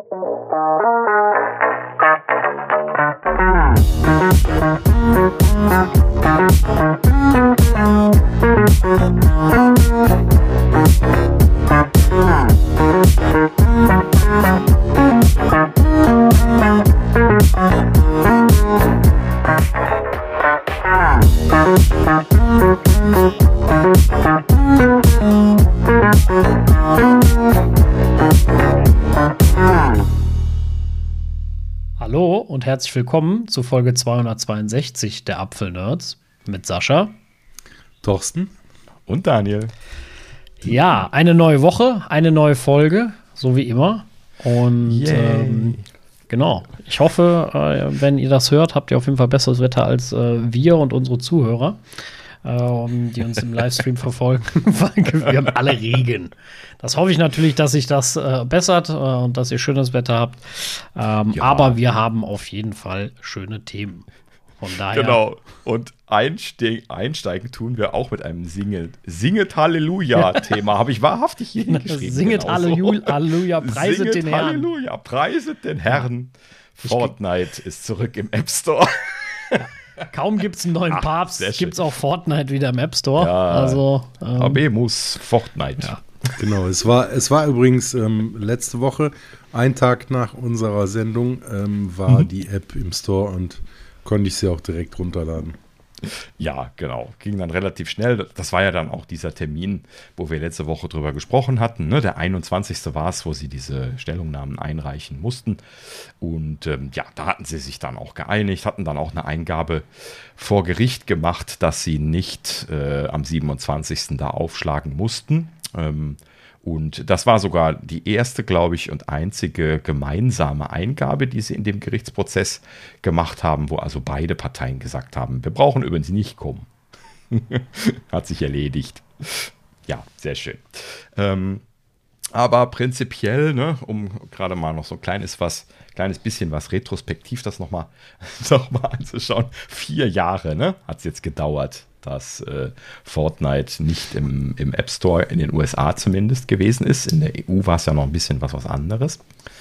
Hallo und herzlich willkommen zu Folge 262 der Apfelnerds mit Sascha, Thorsten und Daniel. Ja, eine neue Woche, eine neue Folge, so wie immer. Und genau, ich hoffe, wenn ihr das hört, habt ihr auf jeden Fall besseres Wetter als wir und unsere Zuhörer, die uns im Livestream verfolgen. Wir haben alle Regen. Das hoffe ich natürlich, dass sich das bessert und dass ihr schönes Wetter habt. Aber wir haben auf jeden Fall schöne Themen. Von daher. Genau. Und einsteigen tun wir auch mit einem Singet Halleluja-Thema. Habe ich wahrhaftig hier hingeschrieben. Singet Halleluja, preiset den Herrn. Halleluja, preiset den Herrn. Fortnite ist zurück im App Store. Kaum gibt es einen neuen Papst, gibt es auch Fortnite wieder im App Store. Ja, also, Habemus Fortnite. Ja. Genau, es war übrigens letzte Woche, ein Tag nach unserer Sendung, war die App im Store und konnte ich sie auch direkt runterladen. Ja, genau. Ging dann relativ schnell. Das war ja dann auch dieser Termin, wo wir letzte Woche drüber gesprochen hatten. Ne? Der 21. war es, wo sie diese Stellungnahmen einreichen mussten. Und da hatten sie sich dann auch geeinigt, hatten dann auch eine Eingabe vor Gericht gemacht, dass sie nicht am 27. da aufschlagen mussten. Und das war sogar die erste, glaube ich, und einzige gemeinsame Eingabe, die sie in dem Gerichtsprozess gemacht haben, wo also beide Parteien gesagt haben, wir brauchen übrigens nicht kommen. Hat sich erledigt. Ja, sehr schön. Aber prinzipiell, ne, um gerade mal noch so ein kleines bisschen was retrospektiv das noch mal anzuschauen. 4 Jahre, ne, hat es jetzt gedauert, dass Fortnite nicht im App Store, in den USA zumindest, gewesen ist. In der EU war es ja noch ein bisschen was anderes.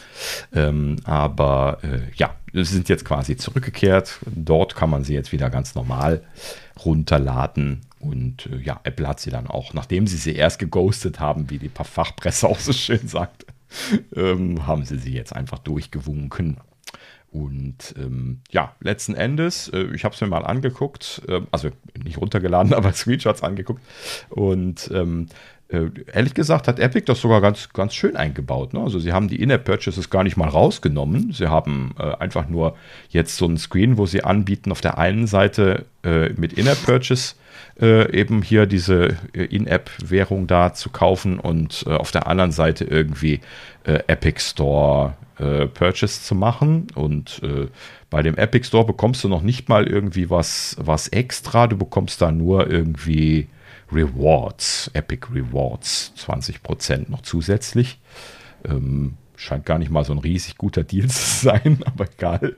Aber sie sind jetzt quasi zurückgekehrt. Dort kann man sie jetzt wieder ganz normal runterladen. Und Apple hat sie dann auch, nachdem sie erst geghostet haben, wie die Fachpresse auch so schön sagt, haben sie jetzt einfach durchgewunken. Und letzten Endes, ich habe es mir mal angeguckt, also nicht runtergeladen, aber Screenshots angeguckt. Und ehrlich gesagt hat Epic das sogar ganz, ganz schön eingebaut. Ne? Also sie haben die In-App-Purchases gar nicht mal rausgenommen. Sie haben einfach nur jetzt so einen Screen, wo sie anbieten, auf der einen Seite mit In-App-Purchase eben hier diese In-App-Währung da zu kaufen und auf der anderen Seite irgendwie Epic Store Purchase zu machen. Und bei dem Epic Store bekommst du noch nicht mal irgendwie was extra. Du bekommst da nur irgendwie Rewards, Epic Rewards, 20% noch zusätzlich. Scheint gar nicht mal so ein riesig guter Deal zu sein, aber egal.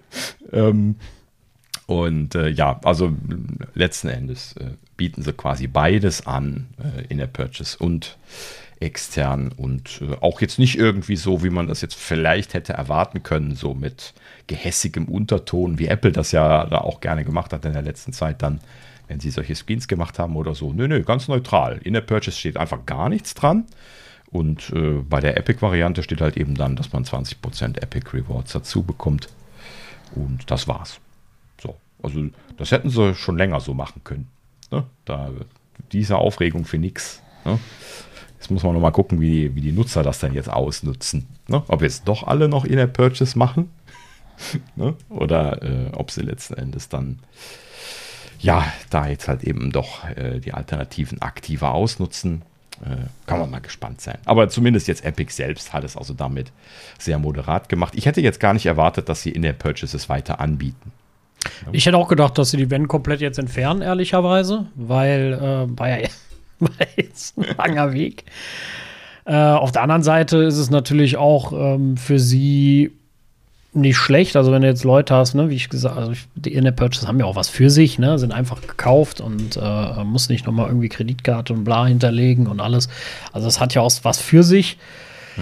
Also letzten Endes bieten sie quasi beides an, in der Purchase und extern und auch jetzt nicht irgendwie so, wie man das jetzt vielleicht hätte erwarten können, so mit gehässigem Unterton, wie Apple das ja da auch gerne gemacht hat in der letzten Zeit dann, wenn sie solche Screens gemacht haben oder so. Nö, ganz neutral. In der Purchase steht einfach gar nichts dran und bei der Epic-Variante steht halt eben dann, dass man 20% Epic Rewards dazu bekommt und das war's. So, also das hätten sie schon länger so machen können. Ne? Diese Aufregung für nix. Ne? Jetzt muss man noch mal gucken, wie die Nutzer das dann jetzt ausnutzen. Ne? Ob jetzt doch alle noch In-App-Purchase machen ne? Oder ob sie letzten Endes dann da jetzt halt eben doch die Alternativen aktiver ausnutzen. Kann man mal gespannt sein. Aber zumindest jetzt Epic selbst hat es also damit sehr moderat gemacht. Ich hätte jetzt gar nicht erwartet, dass sie In-App-Purchases weiter anbieten. Ich hätte auch gedacht, dass sie die Wenn komplett jetzt entfernen, ehrlicherweise, weil war jetzt ein langer Weg. Auf der anderen Seite ist es natürlich auch für sie nicht schlecht. Also wenn du jetzt Leute hast, ne, wie ich gesagt habe, die In-App-Purchases haben ja auch was für sich, ne, sind einfach gekauft und muss nicht nochmal irgendwie Kreditkarte und bla hinterlegen und alles. Also das hat ja auch was für sich.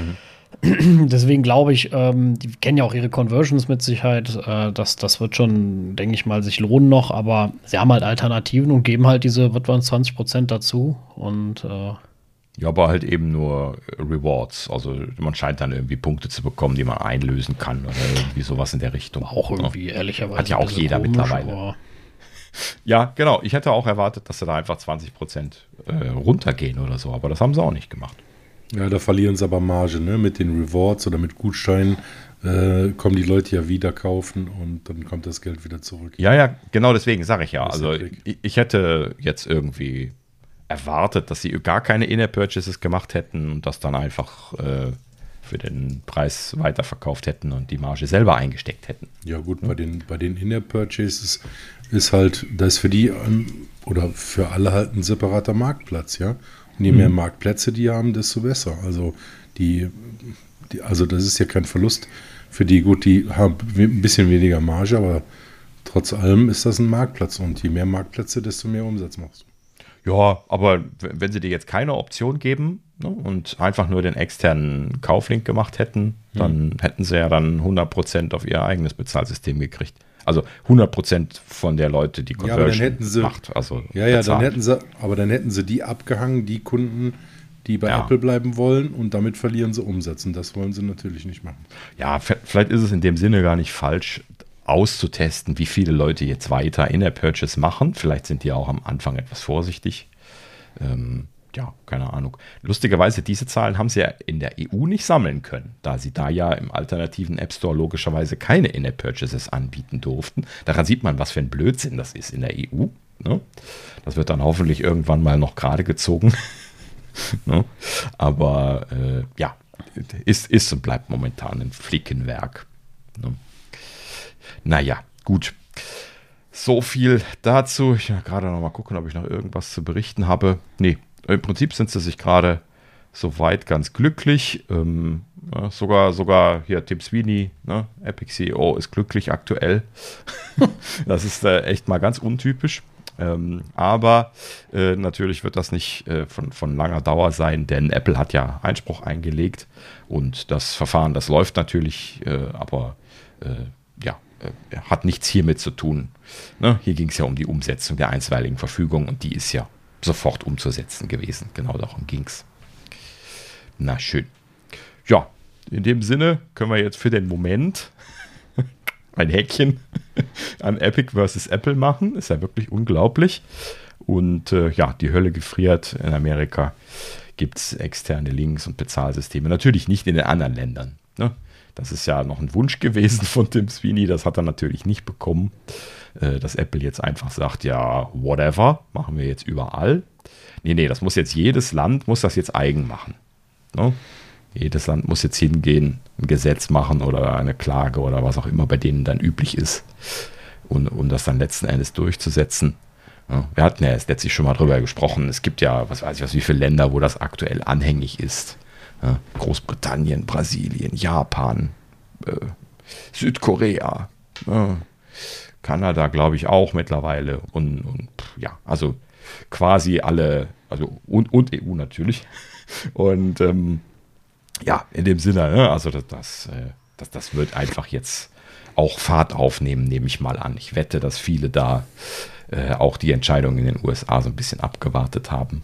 Deswegen glaube ich, die kennen ja auch ihre Conversions mit Sicherheit. Das wird schon, denke ich mal, sich lohnen noch. Aber sie haben halt Alternativen und geben halt diese, was waren es, 20% dazu. Und ja, aber halt eben nur Rewards. Also man scheint dann irgendwie Punkte zu bekommen, die man einlösen kann oder irgendwie sowas in der Richtung. Auch irgendwie, ehrlicherweise. Hat ja auch jeder komisch, mittlerweile. Ja, genau. Ich hätte auch erwartet, dass sie da einfach 20% runtergehen oder so. Aber das haben sie auch nicht gemacht. Ja, da verlieren sie aber Marge, ne? Mit den Rewards oder mit Gutscheinen kommen die Leute ja wieder kaufen und dann kommt das Geld wieder zurück. Ja, genau deswegen sage ich ja. Also ich hätte jetzt irgendwie erwartet, dass sie gar keine In-App-Purchases gemacht hätten und das dann einfach für den Preis weiterverkauft hätten und die Marge selber eingesteckt hätten. Ja gut, bei den In-App-Purchases ist halt, das ist für die oder für alle halt ein separater Marktplatz, ja. Und je mehr Marktplätze die haben, desto besser. Also also das ist ja kein Verlust für die. Gut, die haben ein bisschen weniger Marge, aber trotz allem ist das ein Marktplatz. Und je mehr Marktplätze, desto mehr Umsatz machst du. Ja, aber wenn sie dir jetzt keine Option geben, ne, und einfach nur den externen Kauflink gemacht hätten, dann hätten sie ja dann 100% auf ihr eigenes Bezahlsystem gekriegt. Also 100% von der Leute, die Conversion macht. Also dann hätten sie die abgehangen, die Kunden, die bei Apple bleiben wollen, und damit verlieren sie Umsatz. Und das wollen sie natürlich nicht machen. Ja, vielleicht ist es in dem Sinne gar nicht falsch, auszutesten, wie viele Leute jetzt weiter In-App-Purchase machen. Vielleicht sind die auch am Anfang etwas vorsichtig. Ja, keine Ahnung. Lustigerweise, diese Zahlen haben sie ja in der EU nicht sammeln können, da sie da ja im alternativen App Store logischerweise keine In-App-Purchases anbieten durften. Daran sieht man, was für ein Blödsinn das ist in der EU. Ne? Das wird dann hoffentlich irgendwann mal noch gerade gezogen. Ne? Aber ja, ist und bleibt momentan ein Flickenwerk. Ne? Naja, gut. So viel dazu. Ich will gerade noch mal gucken, ob ich noch irgendwas zu berichten habe. Nee, im Prinzip sind sie sich gerade soweit ganz glücklich. Ja, sogar hier Tim Sweeney, ne? Epic CEO, ist glücklich aktuell. Das ist echt mal ganz untypisch. Aber natürlich wird das nicht von langer Dauer sein, denn Apple hat ja Einspruch eingelegt und das Verfahren, das läuft natürlich, aber hat nichts hiermit zu tun. Ne? Hier ging es ja um die Umsetzung der einstweiligen Verfügung und die ist ja sofort umzusetzen gewesen. Genau darum ging es. Na schön. Ja, in dem Sinne können wir jetzt für den Moment ein Häkchen an Epic versus Apple machen. Ist ja wirklich unglaublich. Und ja, die Hölle gefriert. In Amerika gibt es externe Links und Bezahlsysteme. Natürlich nicht in den anderen Ländern. Ne? Das ist ja noch ein Wunsch gewesen von Tim Sweeney. Das hat er natürlich nicht bekommen. Dass Apple jetzt einfach sagt, ja, whatever, machen wir jetzt überall. Nee, das muss jetzt jedes Land, muss das jetzt eigen machen. Ne? Jedes Land muss jetzt hingehen, ein Gesetz machen oder eine Klage oder was auch immer bei denen dann üblich ist, um das dann letzten Endes durchzusetzen. Ja, wir hatten ja erst letztlich schon mal drüber gesprochen. Es gibt ja, wie viele Länder, wo das aktuell anhängig ist. Ja, Großbritannien, Brasilien, Japan, Südkorea, Kanada, glaube ich, auch mittlerweile. Und ja, also quasi alle, also und EU natürlich. Und ja, in dem Sinne, ne, also das wird einfach jetzt auch Fahrt aufnehmen, nehme ich mal an. Ich wette, dass viele da auch die Entscheidung in den USA so ein bisschen abgewartet haben.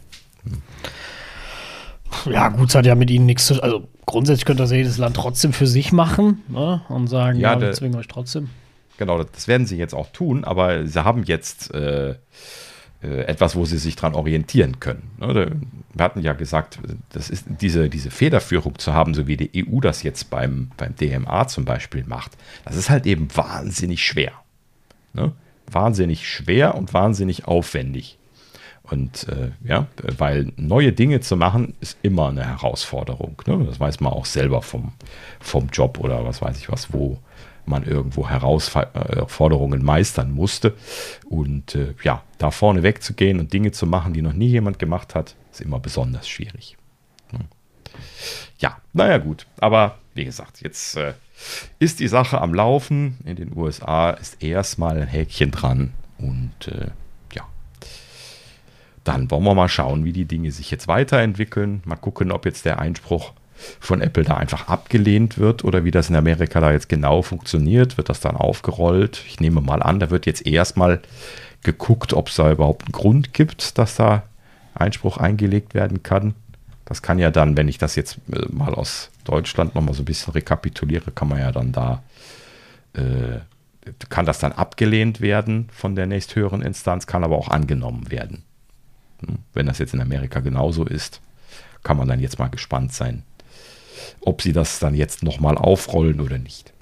Ja, gut, es hat ja mit ihnen nichts zu tun. Also grundsätzlich könnte das jedes Land trotzdem für sich machen, ne? Und sagen, ja, wir zwingen euch trotzdem. Genau, das werden sie jetzt auch tun, aber sie haben jetzt etwas, wo sie sich dran orientieren können. Ne? Wir hatten ja gesagt, das ist diese Federführung zu haben, so wie die EU das jetzt beim DMA zum Beispiel macht. Das ist halt eben wahnsinnig schwer. Ne? Wahnsinnig schwer und wahnsinnig aufwendig. Und ja, weil neue Dinge zu machen, ist immer eine Herausforderung. Ne? Das weiß man auch selber vom Job oder was weiß ich was, wo man irgendwo Herausforderungen meistern musste. Und ja, da vorne wegzugehen und Dinge zu machen, die noch nie jemand gemacht hat, ist immer besonders schwierig. Ja, naja gut. Aber wie gesagt, jetzt ist die Sache am Laufen. In den USA ist erstmal ein Häkchen dran. Und ja, dann wollen wir mal schauen, wie die Dinge sich jetzt weiterentwickeln. Mal gucken, ob jetzt der Einspruch von Apple da einfach abgelehnt wird oder wie das in Amerika da jetzt genau funktioniert. Wird das dann aufgerollt? Ich nehme mal an, da wird jetzt erstmal geguckt, ob es da überhaupt einen Grund gibt, dass da Einspruch eingelegt werden kann. Das kann ja dann, wenn ich das jetzt mal aus Deutschland nochmal so ein bisschen rekapituliere, kann man ja dann da, kann das dann abgelehnt werden von der nächsthöheren Instanz, kann aber auch angenommen werden. Wenn das jetzt in Amerika genauso ist, kann man dann jetzt mal gespannt sein, ob sie das dann jetzt nochmal aufrollen oder nicht.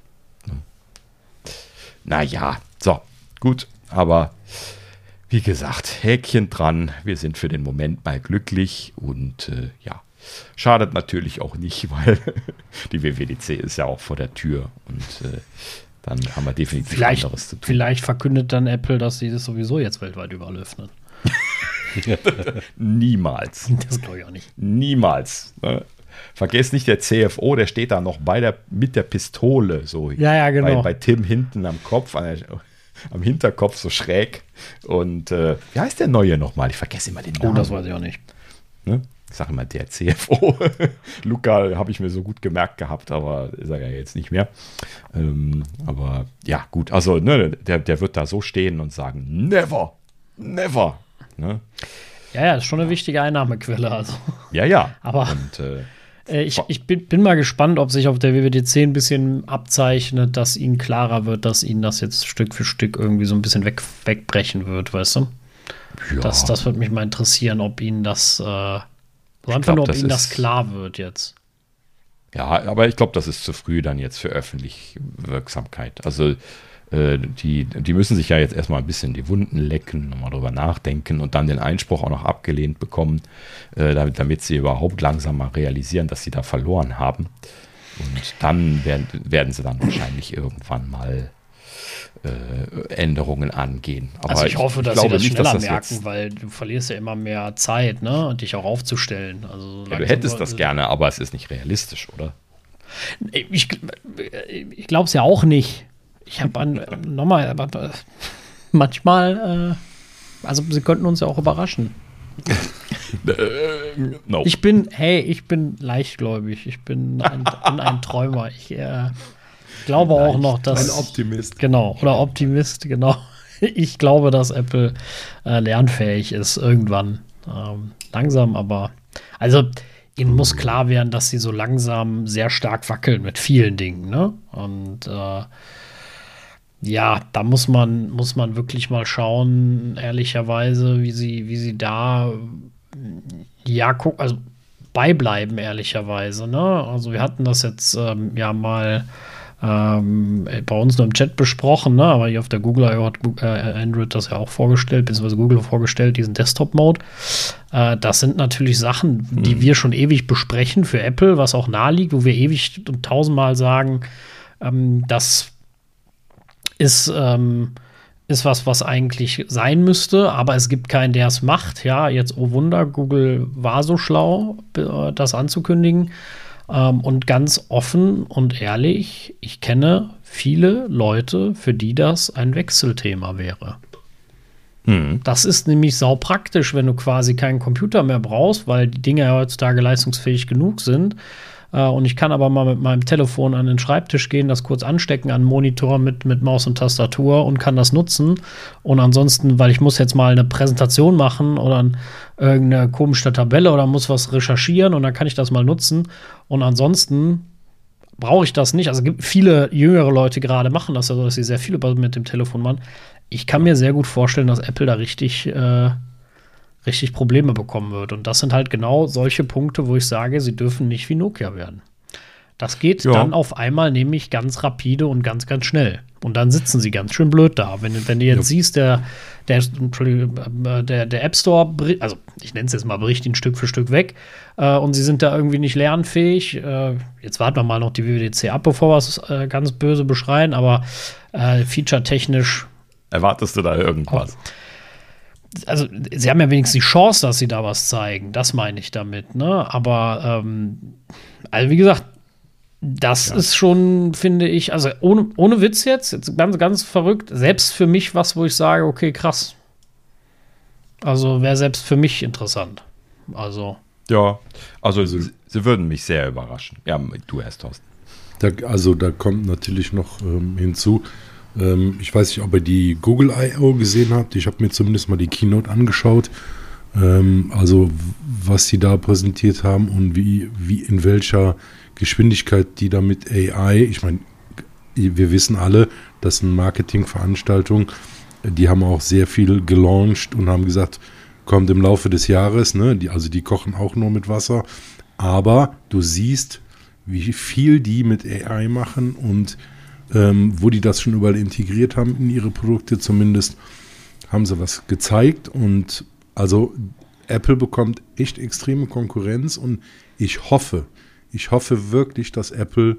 Naja, so, gut, aber wie gesagt, Häkchen dran, wir sind für den Moment mal glücklich und ja, schadet natürlich auch nicht, weil die WWDC ist ja auch vor der Tür und dann haben wir definitiv anderes zu tun. Vielleicht verkündet dann Apple, dass sie das sowieso jetzt weltweit überall öffnen. Niemals. Das glaube ich auch nicht. Niemals. Vergesst nicht, der CFO, der steht da noch mit der Pistole so ja, genau. bei Tim hinten am Kopf, am Hinterkopf so schräg. Und wie heißt der Neue nochmal? Ich vergesse immer den Namen. Oh, das weiß ich auch nicht. Ne? Ich sage immer der CFO. Luca habe ich mir so gut gemerkt gehabt, aber ist er ja jetzt nicht mehr. Aber ja, gut. Also ne, der wird da so stehen und sagen, never. Ne? Ja, ist schon eine wichtige Einnahmequelle. Also. Ja. Aber und, ich bin mal gespannt, ob sich auf der WWDC ein bisschen abzeichnet, dass ihnen klarer wird, dass ihnen das jetzt Stück für Stück irgendwie so ein bisschen wegbrechen wird, weißt du? Ja. Das würde mich mal interessieren, ob ihnen das das klar wird jetzt. Ja, aber ich glaube, das ist zu früh dann jetzt für öffentliche Wirksamkeit. Also die müssen sich ja jetzt erstmal ein bisschen die Wunden lecken, nochmal drüber nachdenken und dann den Einspruch auch noch abgelehnt bekommen, damit sie überhaupt langsam mal realisieren, dass sie da verloren haben. Und dann werden sie dann wahrscheinlich irgendwann mal Änderungen angehen. Aber also ich hoffe, dass sie das nicht, schneller dass das merken, weil du verlierst ja immer mehr Zeit, ne, dich auch aufzustellen. Also ja, du hättest das gerne, aber es ist nicht realistisch, oder? Ich glaube es ja auch nicht. Ich habe nochmal, manchmal, also sie könnten uns ja auch überraschen. No. Ich bin leichtgläubig. Ich bin ein Träumer. Ich glaube auch noch, dass. Ein Optimist. Genau, oder Optimist, genau. Ich glaube, dass Apple lernfähig ist irgendwann. Langsam, aber. Also, ihnen muss klar werden, dass sie so langsam sehr stark wackeln mit vielen Dingen, ne? Und ja, da muss man wirklich mal schauen, ehrlicherweise, wie sie da also beibleiben, ehrlicherweise, ne? Also wir hatten das jetzt ja mal bei uns nur im Chat besprochen, ne? Aber hier auf der Google I.O. hat Android das ja auch vorgestellt, beziehungsweise Google vorgestellt, diesen Desktop-Mode. Das sind natürlich Sachen, die wir schon ewig besprechen für Apple, was auch nahe liegt, wo wir ewig und tausendmal sagen, das ist was eigentlich sein müsste, aber es gibt keinen, der es macht. Ja, jetzt, oh Wunder, Google war so schlau, das anzukündigen. Und ganz offen und ehrlich, ich kenne viele Leute, für die das ein Wechselthema wäre. Das ist nämlich saupraktisch, wenn du quasi keinen Computer mehr brauchst, weil die Dinge ja heutzutage leistungsfähig genug sind. Und ich kann aber mal mit meinem Telefon an den Schreibtisch gehen, das kurz anstecken an den Monitor mit Maus und Tastatur und kann das nutzen. Und ansonsten, weil ich muss jetzt mal eine Präsentation machen oder irgendeine komische Tabelle oder muss was recherchieren und dann kann ich das mal nutzen. Und ansonsten brauche ich das nicht. Also es gibt viele jüngere Leute gerade machen das ja so, dass sie sehr viel mit dem Telefon machen. Ich kann mir sehr gut vorstellen, dass Apple da richtig Probleme bekommen wird. Und das sind halt genau solche Punkte, wo ich sage, sie dürfen nicht wie Nokia werden. Das geht dann auf einmal nämlich ganz rapide und ganz, ganz schnell. Und dann sitzen sie ganz schön blöd da. Wenn du jetzt siehst, der App Store, also ich nenne es jetzt mal, bricht ihn Stück für Stück weg und sie sind da irgendwie nicht lernfähig. Jetzt warten wir mal noch die WWDC ab, bevor wir es ganz böse beschreien, aber feature-technisch erwartest du da irgendwas? Also, sie haben ja wenigstens die Chance, dass sie da was zeigen. Das meine ich damit, ne? Aber, also wie gesagt, das ist schon, finde ich, also ohne Witz jetzt ganz, ganz verrückt, selbst für mich was, wo ich sage, okay, krass. Also wäre selbst für mich interessant. Also. Ja, also sie würden mich sehr überraschen. Ja, du erst, Thorsten. Da kommt natürlich noch hinzu, ich weiß nicht, ob ihr die Google I.O. gesehen habt. Ich habe mir zumindest mal die Keynote angeschaut. Also was sie da präsentiert haben und wie in welcher Geschwindigkeit die da mit AI, ich meine, wir wissen alle, das sind Marketingveranstaltungen, die haben auch sehr viel gelauncht und haben gesagt, kommt im Laufe des Jahres, ne? Die kochen auch nur mit Wasser, aber du siehst, wie viel die mit AI machen und wo die das schon überall integriert haben in ihre Produkte, zumindest haben sie was gezeigt. Und also Apple bekommt echt extreme Konkurrenz und ich hoffe wirklich, dass Apple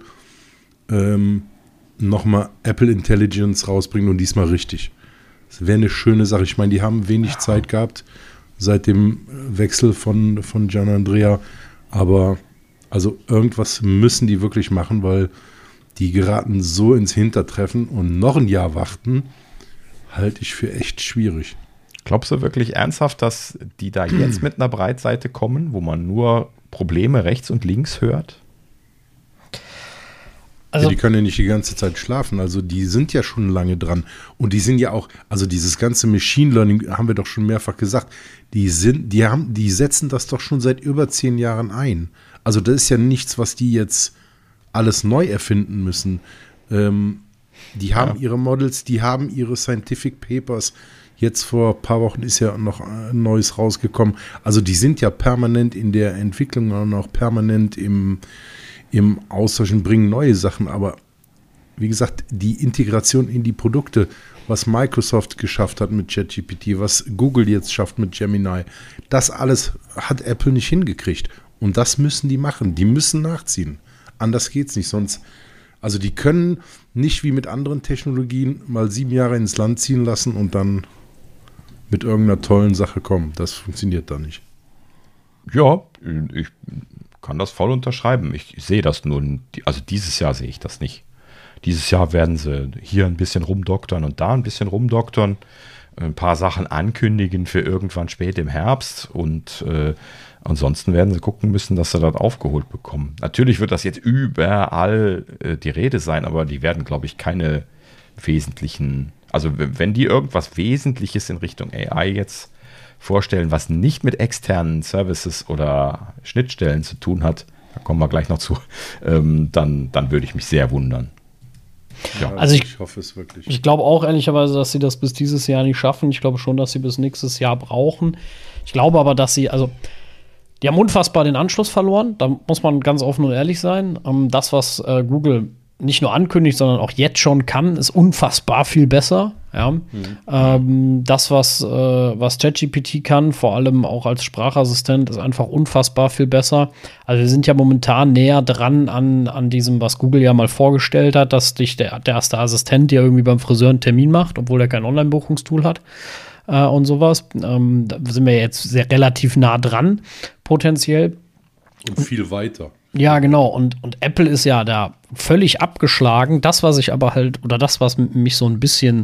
nochmal Apple Intelligence rausbringt und diesmal richtig. Das wäre eine schöne Sache. Ich meine, die haben wenig Zeit gehabt seit dem Wechsel von Gianandrea, aber also irgendwas müssen die wirklich machen, weil die geraten so ins Hintertreffen und noch ein Jahr warten, halte ich für echt schwierig. Glaubst du wirklich ernsthaft, dass die da jetzt mit einer Breitseite kommen, wo man nur Probleme rechts und links hört? Also, die können ja nicht die ganze Zeit schlafen, also die sind ja schon lange dran und die sind ja auch, also dieses ganze Machine Learning, haben wir doch schon mehrfach gesagt, die setzen das doch schon seit über 10 Jahren ein. Also das ist ja nichts, was die jetzt alles neu erfinden müssen. Die haben ihre Models, die haben ihre Scientific Papers. Jetzt vor ein paar Wochen ist ja noch ein neues rausgekommen. Also die sind ja permanent in der Entwicklung und auch permanent im Austausch und bringen neue Sachen. Aber wie gesagt, die Integration in die Produkte, was Microsoft geschafft hat mit ChatGPT, was Google jetzt schafft mit Gemini, das alles hat Apple nicht hingekriegt. Und das müssen die machen. Die müssen nachziehen. Anders geht's nicht. Sonst, also die können nicht wie mit anderen Technologien mal 7 Jahre ins Land ziehen lassen und dann mit irgendeiner tollen Sache kommen. Das funktioniert da nicht. Ja, ich kann das voll unterschreiben. Ich sehe das nur, also dieses Jahr sehe ich das nicht. Dieses Jahr werden sie hier ein bisschen rumdoktern und da ein bisschen rumdoktern, ein paar Sachen ankündigen für irgendwann spät im Herbst und ansonsten werden sie gucken müssen, dass sie das aufgeholt bekommen. Natürlich wird das jetzt überall die Rede sein, aber die werden, glaube ich, keine wesentlichen, also wenn die irgendwas Wesentliches in Richtung AI jetzt vorstellen, was nicht mit externen Services oder Schnittstellen zu tun hat, da kommen wir gleich noch zu, dann würde ich mich sehr wundern. Ja, also ich hoffe es wirklich. Ich glaube auch ehrlicherweise, dass sie das bis dieses Jahr nicht schaffen. Ich glaube schon, dass sie bis nächstes Jahr brauchen. Ich glaube aber, dass sie, also die haben unfassbar den Anschluss verloren. Da muss man ganz offen und ehrlich sein. Das, was Google nicht nur ankündigt, sondern auch jetzt schon kann, ist unfassbar viel besser. Ja. Das, was ChatGPT kann, vor allem auch als Sprachassistent, ist einfach unfassbar viel besser. Also wir sind ja momentan näher dran an diesem, was Google ja mal vorgestellt hat, dass dich der erste Assistent dir irgendwie beim Friseur einen Termin macht, obwohl er kein Online-Buchungstool hat. Und sowas. Da sind wir jetzt relativ nah dran, potenziell. Und viel weiter. Ja, genau. Und Apple ist ja da völlig abgeschlagen. Das, was ich aber halt, oder das, was mich so ein bisschen,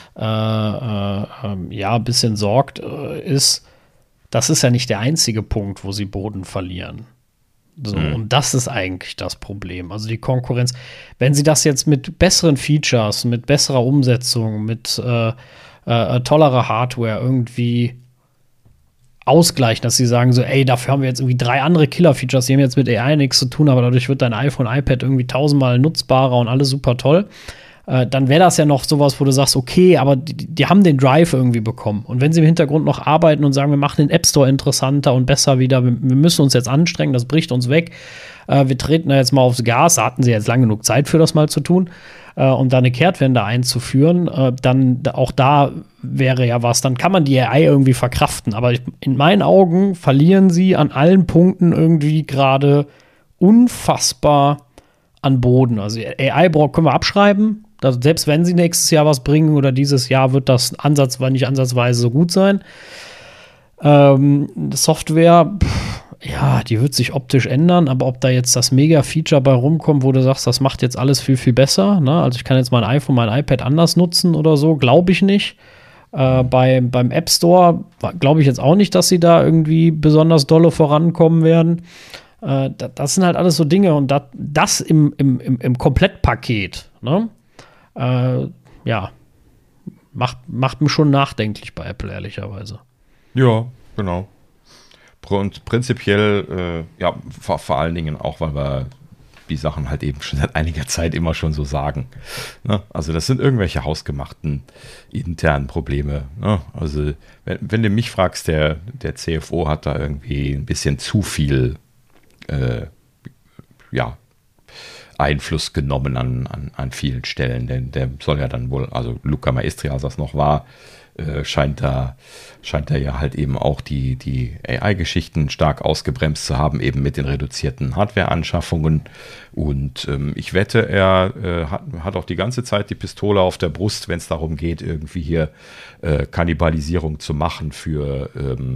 ein bisschen sorgt, ist, das ist ja nicht der einzige Punkt, wo sie Boden verlieren. So, und das ist eigentlich das Problem. Also die Konkurrenz, wenn sie das jetzt mit besseren Features, mit besserer Umsetzung, mit tollerer Hardware irgendwie ausgleichen, dass sie sagen so, ey, dafür haben wir jetzt irgendwie 3 andere Killer-Features, die haben jetzt mit AI nichts zu tun, aber dadurch wird dein iPhone, iPad irgendwie 1000-mal nutzbarer und alles super toll. Dann wäre das ja noch sowas, wo du sagst, okay, aber die haben den Drive irgendwie bekommen. Und wenn sie im Hintergrund noch arbeiten und sagen, wir machen den App Store interessanter und besser wieder, wir müssen uns jetzt anstrengen, das bricht uns weg, wir treten da jetzt mal aufs Gas, da hatten sie jetzt lang genug Zeit für das mal zu tun, und da eine Kehrtwende einzuführen, dann auch da wäre ja was, dann kann man die AI irgendwie verkraften. Aber in meinen Augen verlieren sie an allen Punkten irgendwie gerade unfassbar an Boden. Also AI können wir abschreiben. Also selbst wenn sie nächstes Jahr was bringen oder dieses Jahr, wird das nicht ansatzweise so gut sein. Software, ja, die wird sich optisch ändern, aber ob da jetzt das Mega-Feature bei rumkommt, wo du sagst, das macht jetzt alles viel, viel besser, ne? Also ich kann jetzt mein iPhone, mein iPad anders nutzen oder so, glaube ich nicht. Beim App Store glaube ich jetzt auch nicht, dass sie da irgendwie besonders dolle vorankommen werden. Das sind halt alles so Dinge und das im Komplettpaket, ne? Macht mich schon nachdenklich bei Apple, ehrlicherweise. Ja, genau. Und prinzipiell, vor allen Dingen auch, weil wir die Sachen halt eben schon seit einiger Zeit immer schon so sagen. Ne? Also das sind irgendwelche hausgemachten internen Probleme. Ne? Also wenn du mich fragst, der CFO hat da irgendwie ein bisschen zu viel Einfluss genommen an vielen Stellen. Denn der soll ja dann wohl, also Luca Maestri, als das noch war, scheint er ja halt eben auch die AI-Geschichten stark ausgebremst zu haben, eben mit den reduzierten Hardware-Anschaffungen. Und ich wette, er hat auch die ganze Zeit die Pistole auf der Brust, wenn es darum geht, irgendwie hier Kannibalisierung zu machen für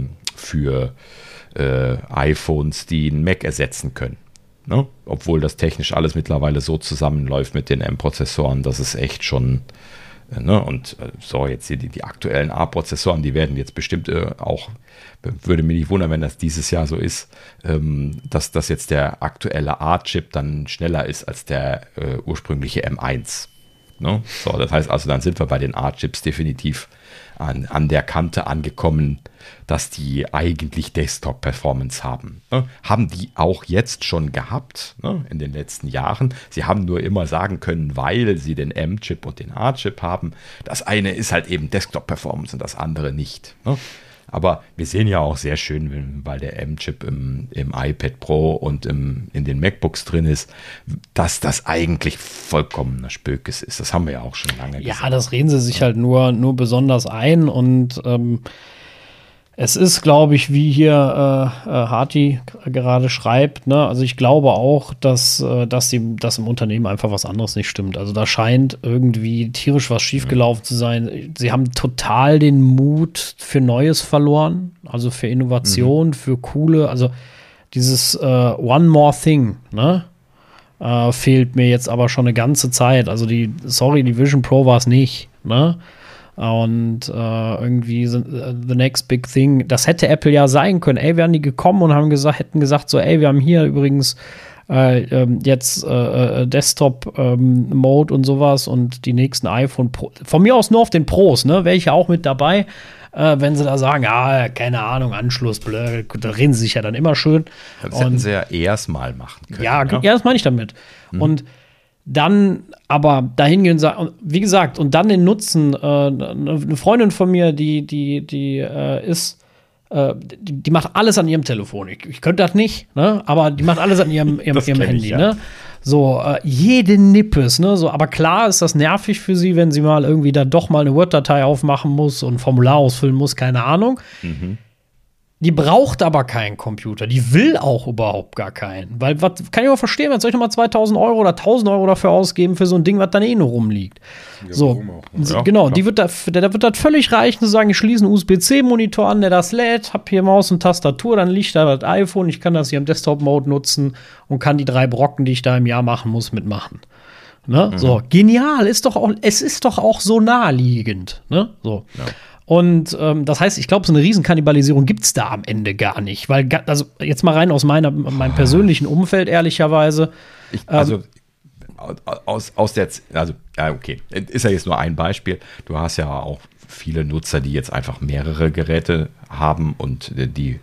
iPhones, die einen Mac ersetzen können. Ne? Obwohl das technisch alles mittlerweile so zusammenläuft mit den M-Prozessoren, dass es echt schon und so jetzt hier die aktuellen A-Prozessoren, die werden jetzt bestimmt auch, würde mich nicht wundern, wenn das dieses Jahr so ist, dass jetzt der aktuelle A-Chip dann schneller ist als der ursprüngliche M1. Ne? So, das heißt also, dann sind wir bei den A-Chips definitiv an der Kante angekommen, dass die eigentlich Desktop-Performance haben. Ne? Haben die auch jetzt schon gehabt, ne? In den letzten Jahren. Sie haben nur immer sagen können, weil sie den M-Chip und den A-Chip haben. Das eine ist halt eben Desktop-Performance und das andere nicht. Ne? Aber wir sehen ja auch sehr schön, weil der M-Chip im iPad Pro und in den MacBooks drin ist, dass das eigentlich vollkommener Spökes ist. Das haben wir ja auch schon lange gesagt. Ja, das reden sie sich halt nur besonders ein und es ist, glaube ich, wie hier Harti gerade schreibt, ne? Also ich glaube auch, dass im Unternehmen einfach was anderes nicht stimmt. Also da scheint irgendwie tierisch was schiefgelaufen zu sein. Sie haben total den Mut für Neues verloren, also für Innovation, für coole, also dieses One More Thing, ne? Fehlt mir jetzt aber schon eine ganze Zeit. Also die Vision Pro war es nicht, ne? Und irgendwie the next big thing, das hätte Apple ja sein können. Ey, wären die gekommen und hätten gesagt so, ey, wir haben hier übrigens jetzt Desktop-Mode und sowas und die nächsten iPhone Pro. Von mir aus nur auf den Pros, ne? Wäre ich ja auch mit dabei. Wenn sie da sagen, ja, keine Ahnung, Anschluss, blöd, da reden sie sich ja dann immer schön. Das hätten sie ja erstmal machen können. Ja, das meine ich damit. Und dann aber dahin gehen und sagen, wie gesagt, und dann den Nutzen, eine Freundin von mir, die macht alles an ihrem Telefon. Ich könnte das nicht, ne? Aber die macht alles an ihrem Handy, ja. Ne? So, jede Nippes, ne? So, aber klar ist das nervig für sie, wenn sie mal irgendwie da doch mal eine Word-Datei aufmachen muss und ein Formular ausfüllen muss, keine Ahnung. Die braucht aber keinen Computer. Die will auch überhaupt gar keinen. Weil, was kann ich auch verstehen, was soll ich nochmal 2.000 Euro oder 1.000 Euro dafür ausgeben für so ein Ding, was dann nur rumliegt? Ja, so, genau, der wird das völlig reichen, zu sagen, ich schließe einen USB-C-Monitor an, der das lädt, hab hier Maus und Tastatur, dann liegt da das iPhone, ich kann das hier im Desktop-Mode nutzen und kann die 3 Brocken, die ich da im Jahr machen muss, mitmachen. Ne? So, genial, es ist doch auch so naheliegend. Ne? So. Ja. Und das heißt, ich glaube, so eine Riesenkannibalisierung gibt es da am Ende gar nicht. Weil, also jetzt mal rein aus meinem persönlichen Umfeld, ehrlicherweise. Okay, ist ja jetzt nur ein Beispiel. Du hast ja auch viele Nutzer, die jetzt einfach mehrere Geräte haben und die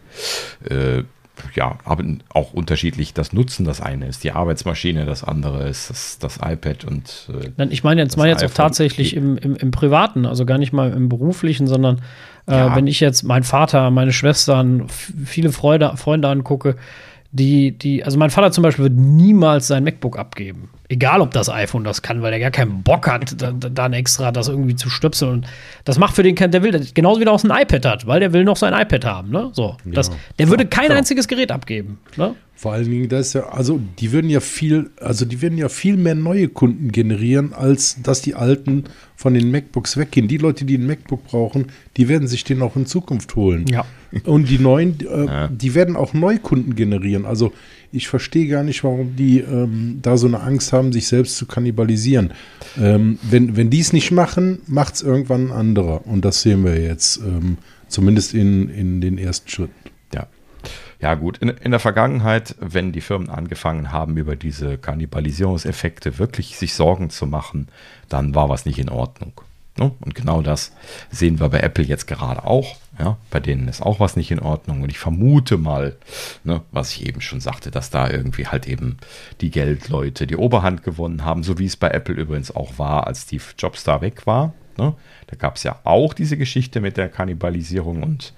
haben auch unterschiedlich das Nutzen. Das eine ist die Arbeitsmaschine, das andere ist das iPad und ich meine jetzt auch tatsächlich im Privaten, also gar nicht mal im beruflichen, sondern wenn ich jetzt meinen Vater, meine Schwestern, viele Freunde angucke, also mein Vater zum Beispiel wird niemals sein MacBook abgeben. Egal, ob das iPhone das kann, weil er gar keinen Bock hat, dann extra das irgendwie zu stöpseln. Und das macht für den, der will, genauso wie der auch ein iPad hat, weil der will noch sein iPad haben. Ne? So, der würde kein einziges Gerät abgeben. Ne? Vor allen Dingen, die würden ja viel mehr neue Kunden generieren, als dass die alten von den MacBooks weggehen. Die Leute, die ein MacBook brauchen, die werden sich den auch in Zukunft holen. Ja. Und die neuen, die werden auch Neukunden generieren. Also ich verstehe gar nicht, warum die da so eine Angst haben, sich selbst zu kannibalisieren. Wenn die es nicht machen, macht es irgendwann ein anderer. Und das sehen wir jetzt, zumindest in den ersten Schritten. Ja gut, in der Vergangenheit, wenn die Firmen angefangen haben, über diese Kannibalisierungseffekte wirklich sich Sorgen zu machen, dann war was nicht in Ordnung. Ne? Und genau das sehen wir bei Apple jetzt gerade auch. Ja? Bei denen ist auch was nicht in Ordnung. Und ich vermute mal, ne, was ich eben schon sagte, dass da irgendwie halt eben die Geldleute die Oberhand gewonnen haben, so wie es bei Apple übrigens auch war, als Steve Jobs da weg war. Ne? Da gab es ja auch diese Geschichte mit der Kannibalisierung und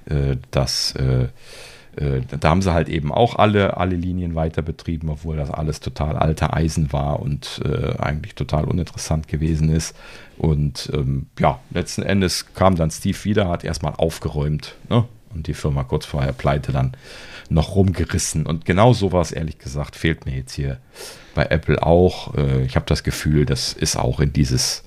da haben sie halt eben auch alle Linien weiter betrieben, obwohl das alles total alter Eisen war und eigentlich total uninteressant gewesen ist. Und letzten Endes kam dann Steve wieder, hat erstmal aufgeräumt, ne? Und die Firma kurz vor der Pleite dann noch rumgerissen. Und genau sowas, ehrlich gesagt, fehlt mir jetzt hier bei Apple auch. Ich habe das Gefühl, das ist auch in dieses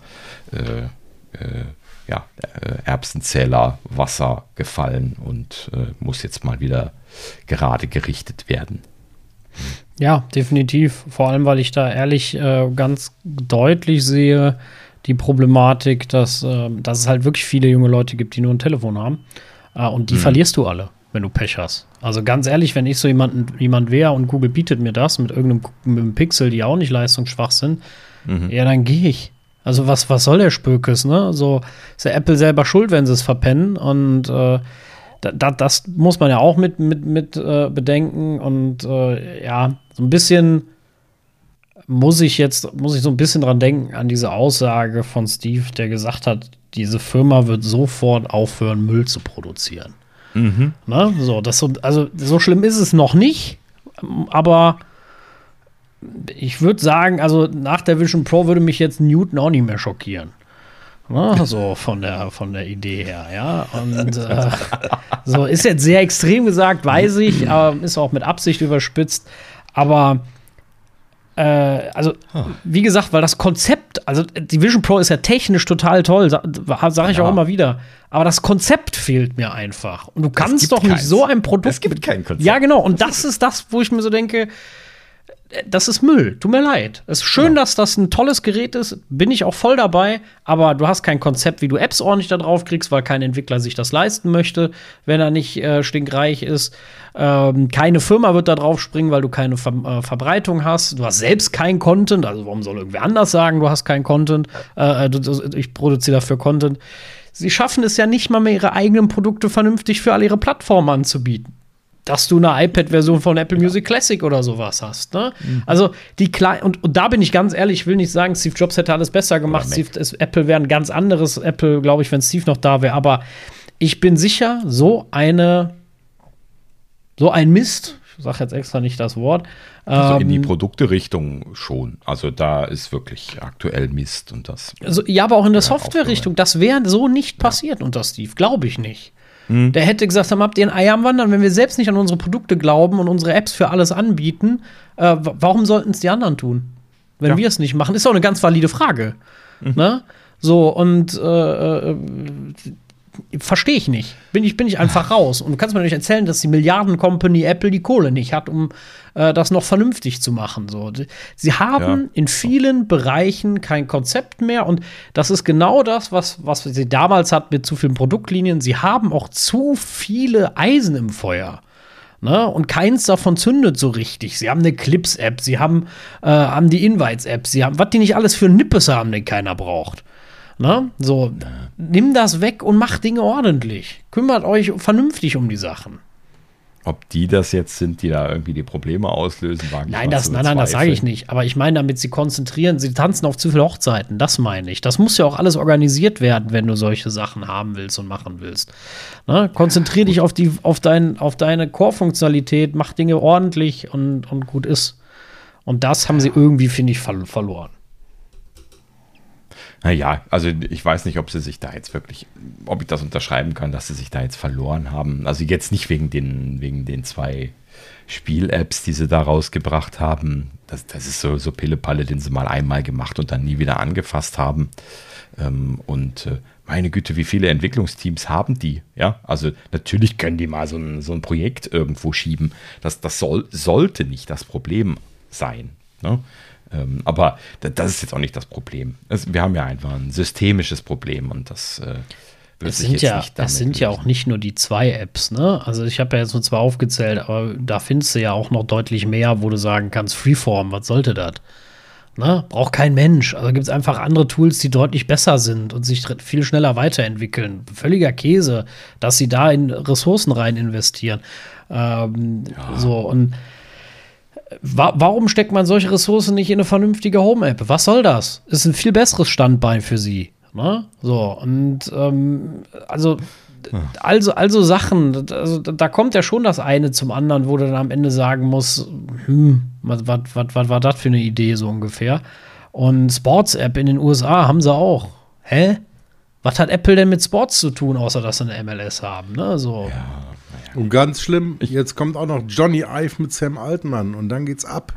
Erbsenzähler Wasser gefallen und muss jetzt mal wieder gerade gerichtet werden. Ja, definitiv. Vor allem, weil ich da ehrlich ganz deutlich sehe, die Problematik, dass es halt wirklich viele junge Leute gibt, die nur ein Telefon haben. Und die verlierst du alle, wenn du Pech hast. Also ganz ehrlich, wenn ich so jemand wäre und Google bietet mir das mit irgendeinem Pixel, die auch nicht leistungsschwach sind, ja, dann gehe ich. Also was soll der Spökes, ne? So ist ja Apple selber schuld, wenn sie es verpennen. Und das muss man ja auch mit bedenken. Und so ein bisschen muss ich so ein bisschen dran denken an diese Aussage von Steve, der gesagt hat, diese Firma wird sofort aufhören, Müll zu produzieren. Ne? So schlimm ist es noch nicht, aber ich würde sagen, also nach der Vision Pro würde mich jetzt Newton auch nicht mehr schockieren. Ne? So von der Idee her, ja. Und so ist jetzt sehr extrem gesagt, weiß ich, aber ist auch mit Absicht überspitzt. Aber wie gesagt, weil das Konzept, also die Vision Pro ist ja technisch total toll, sage ich auch immer wieder. Aber das Konzept fehlt mir einfach. Und du kannst doch nicht so ein Produkt. Es gibt kein Konzept. Ja, genau. Und das ist das, wo ich mir so denke, das ist Müll. Tut mir leid. Es ist schön, dass das ein tolles Gerät ist. Bin ich auch voll dabei. Aber du hast kein Konzept, wie du Apps ordentlich da drauf kriegst, weil kein Entwickler sich das leisten möchte, wenn er nicht stinkreich ist. Keine Firma wird da drauf springen, weil du keine Verbreitung hast. Du hast selbst kein Content. Also warum soll irgendwer anders sagen, du hast kein Content? Ich produziere dafür Content. Sie schaffen es ja nicht mal mehr, ihre eigenen Produkte vernünftig für alle ihre Plattformen anzubieten. Dass du eine iPad-Version von Apple Music Classic oder sowas hast. Ne? Also die und da bin ich ganz ehrlich, ich will nicht sagen, Steve Jobs hätte alles besser gemacht. Apple wäre ein ganz anderes Apple, glaube ich, wenn Steve noch da wäre. Aber ich bin sicher, so ein Mist, ich sage jetzt extra nicht das Wort. Also in die Produkte-Richtung schon. Also da ist wirklich aktuell Mist und das. Also, ja, aber auch in der Software-Richtung. Das wäre so nicht passiert unter Steve, glaube ich nicht. Der hätte gesagt, habt ihr ein Ei am Wandern, wenn wir selbst nicht an unsere Produkte glauben und unsere Apps für alles anbieten, warum sollten es die anderen tun? Wenn wir es nicht machen, ist doch eine ganz valide Frage. Ne? So, und verstehe ich nicht. Bin ich einfach raus. Und du kannst mir nicht erzählen, dass die Milliarden-Company Apple die Kohle nicht hat, um das noch vernünftig zu machen. So. Sie haben in vielen Bereichen kein Konzept mehr. Und das ist genau das, was sie damals hat mit zu vielen Produktlinien. Sie haben auch zu viele Eisen im Feuer. Ne? Und keins davon zündet so richtig. Sie haben eine Clips-App, sie haben die Invites-App, sie haben, was die nicht alles für Nippes haben, den keiner braucht. Ne? So, nimm das weg und mach Dinge ordentlich. Kümmert euch vernünftig um die Sachen. Ob die das jetzt sind, die da irgendwie die Probleme auslösen, wage ich nein, das sage ich nicht. Aber ich meine, damit sie tanzen auf zu viele Hochzeiten, das meine ich. Das muss ja auch alles organisiert werden, wenn du solche Sachen haben willst und machen willst. Ne? Konzentrier dich auf deine Core-Funktionalität, mach Dinge ordentlich und gut ist. Und das haben sie irgendwie, finde ich, verloren. Naja, also ich weiß nicht, ob sie sich da jetzt wirklich, ob ich das unterschreiben kann, dass sie sich da jetzt verloren haben. Also jetzt nicht wegen den 2 Spiel-Apps, die sie da rausgebracht haben. Das ist so Pillepalle, den sie mal einmal gemacht und dann nie wieder angefasst haben. Und meine Güte, wie viele Entwicklungsteams haben die? Ja, also natürlich können die mal so ein Projekt irgendwo schieben. Das sollte nicht das Problem sein. Ne? Aber das ist jetzt auch nicht das Problem. Wir haben ja einfach ein systemisches Problem und das es sind ja auch nicht nur die 2 Apps, ne? Also ich habe ja jetzt nur 2 aufgezählt, aber da findest du ja auch noch deutlich mehr, wo du sagen kannst, Freeform, was sollte das? Ne? Braucht kein Mensch. Also gibt es einfach andere Tools, die deutlich besser sind und sich viel schneller weiterentwickeln. Völliger Käse, dass sie da in Ressourcen rein investieren. So, und warum steckt man solche Ressourcen nicht in eine vernünftige Home-App? Was soll das? Ist ein viel besseres Standbein für sie. Ne? So, und also Sachen, also, da kommt ja schon das eine zum anderen, wo du dann am Ende sagen musst, was war das für eine Idee so ungefähr? Und Sports-App in den USA haben sie auch. Hä? Was hat Apple denn mit Sports zu tun, außer dass sie eine MLS haben? Ne? So. Ja. Und ganz schlimm, jetzt kommt auch noch Johnny Ive mit Sam Altman und dann geht's ab.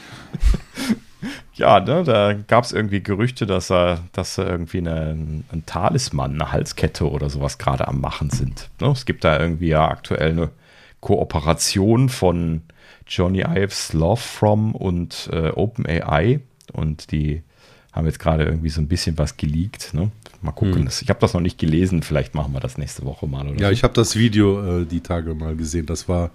Ja, ne, da gab es irgendwie Gerüchte, dass irgendwie ein Talisman, eine Halskette oder sowas gerade am Machen sind. Ne? Es gibt da irgendwie ja aktuell eine Kooperation von Johnny Ives Love From und OpenAI und die haben jetzt gerade irgendwie so ein bisschen was geleakt. Ne? Mal gucken. Ich habe das noch nicht gelesen, vielleicht machen wir das nächste Woche mal. Oder ja, so. Ich habe das Video die Tage mal gesehen, das war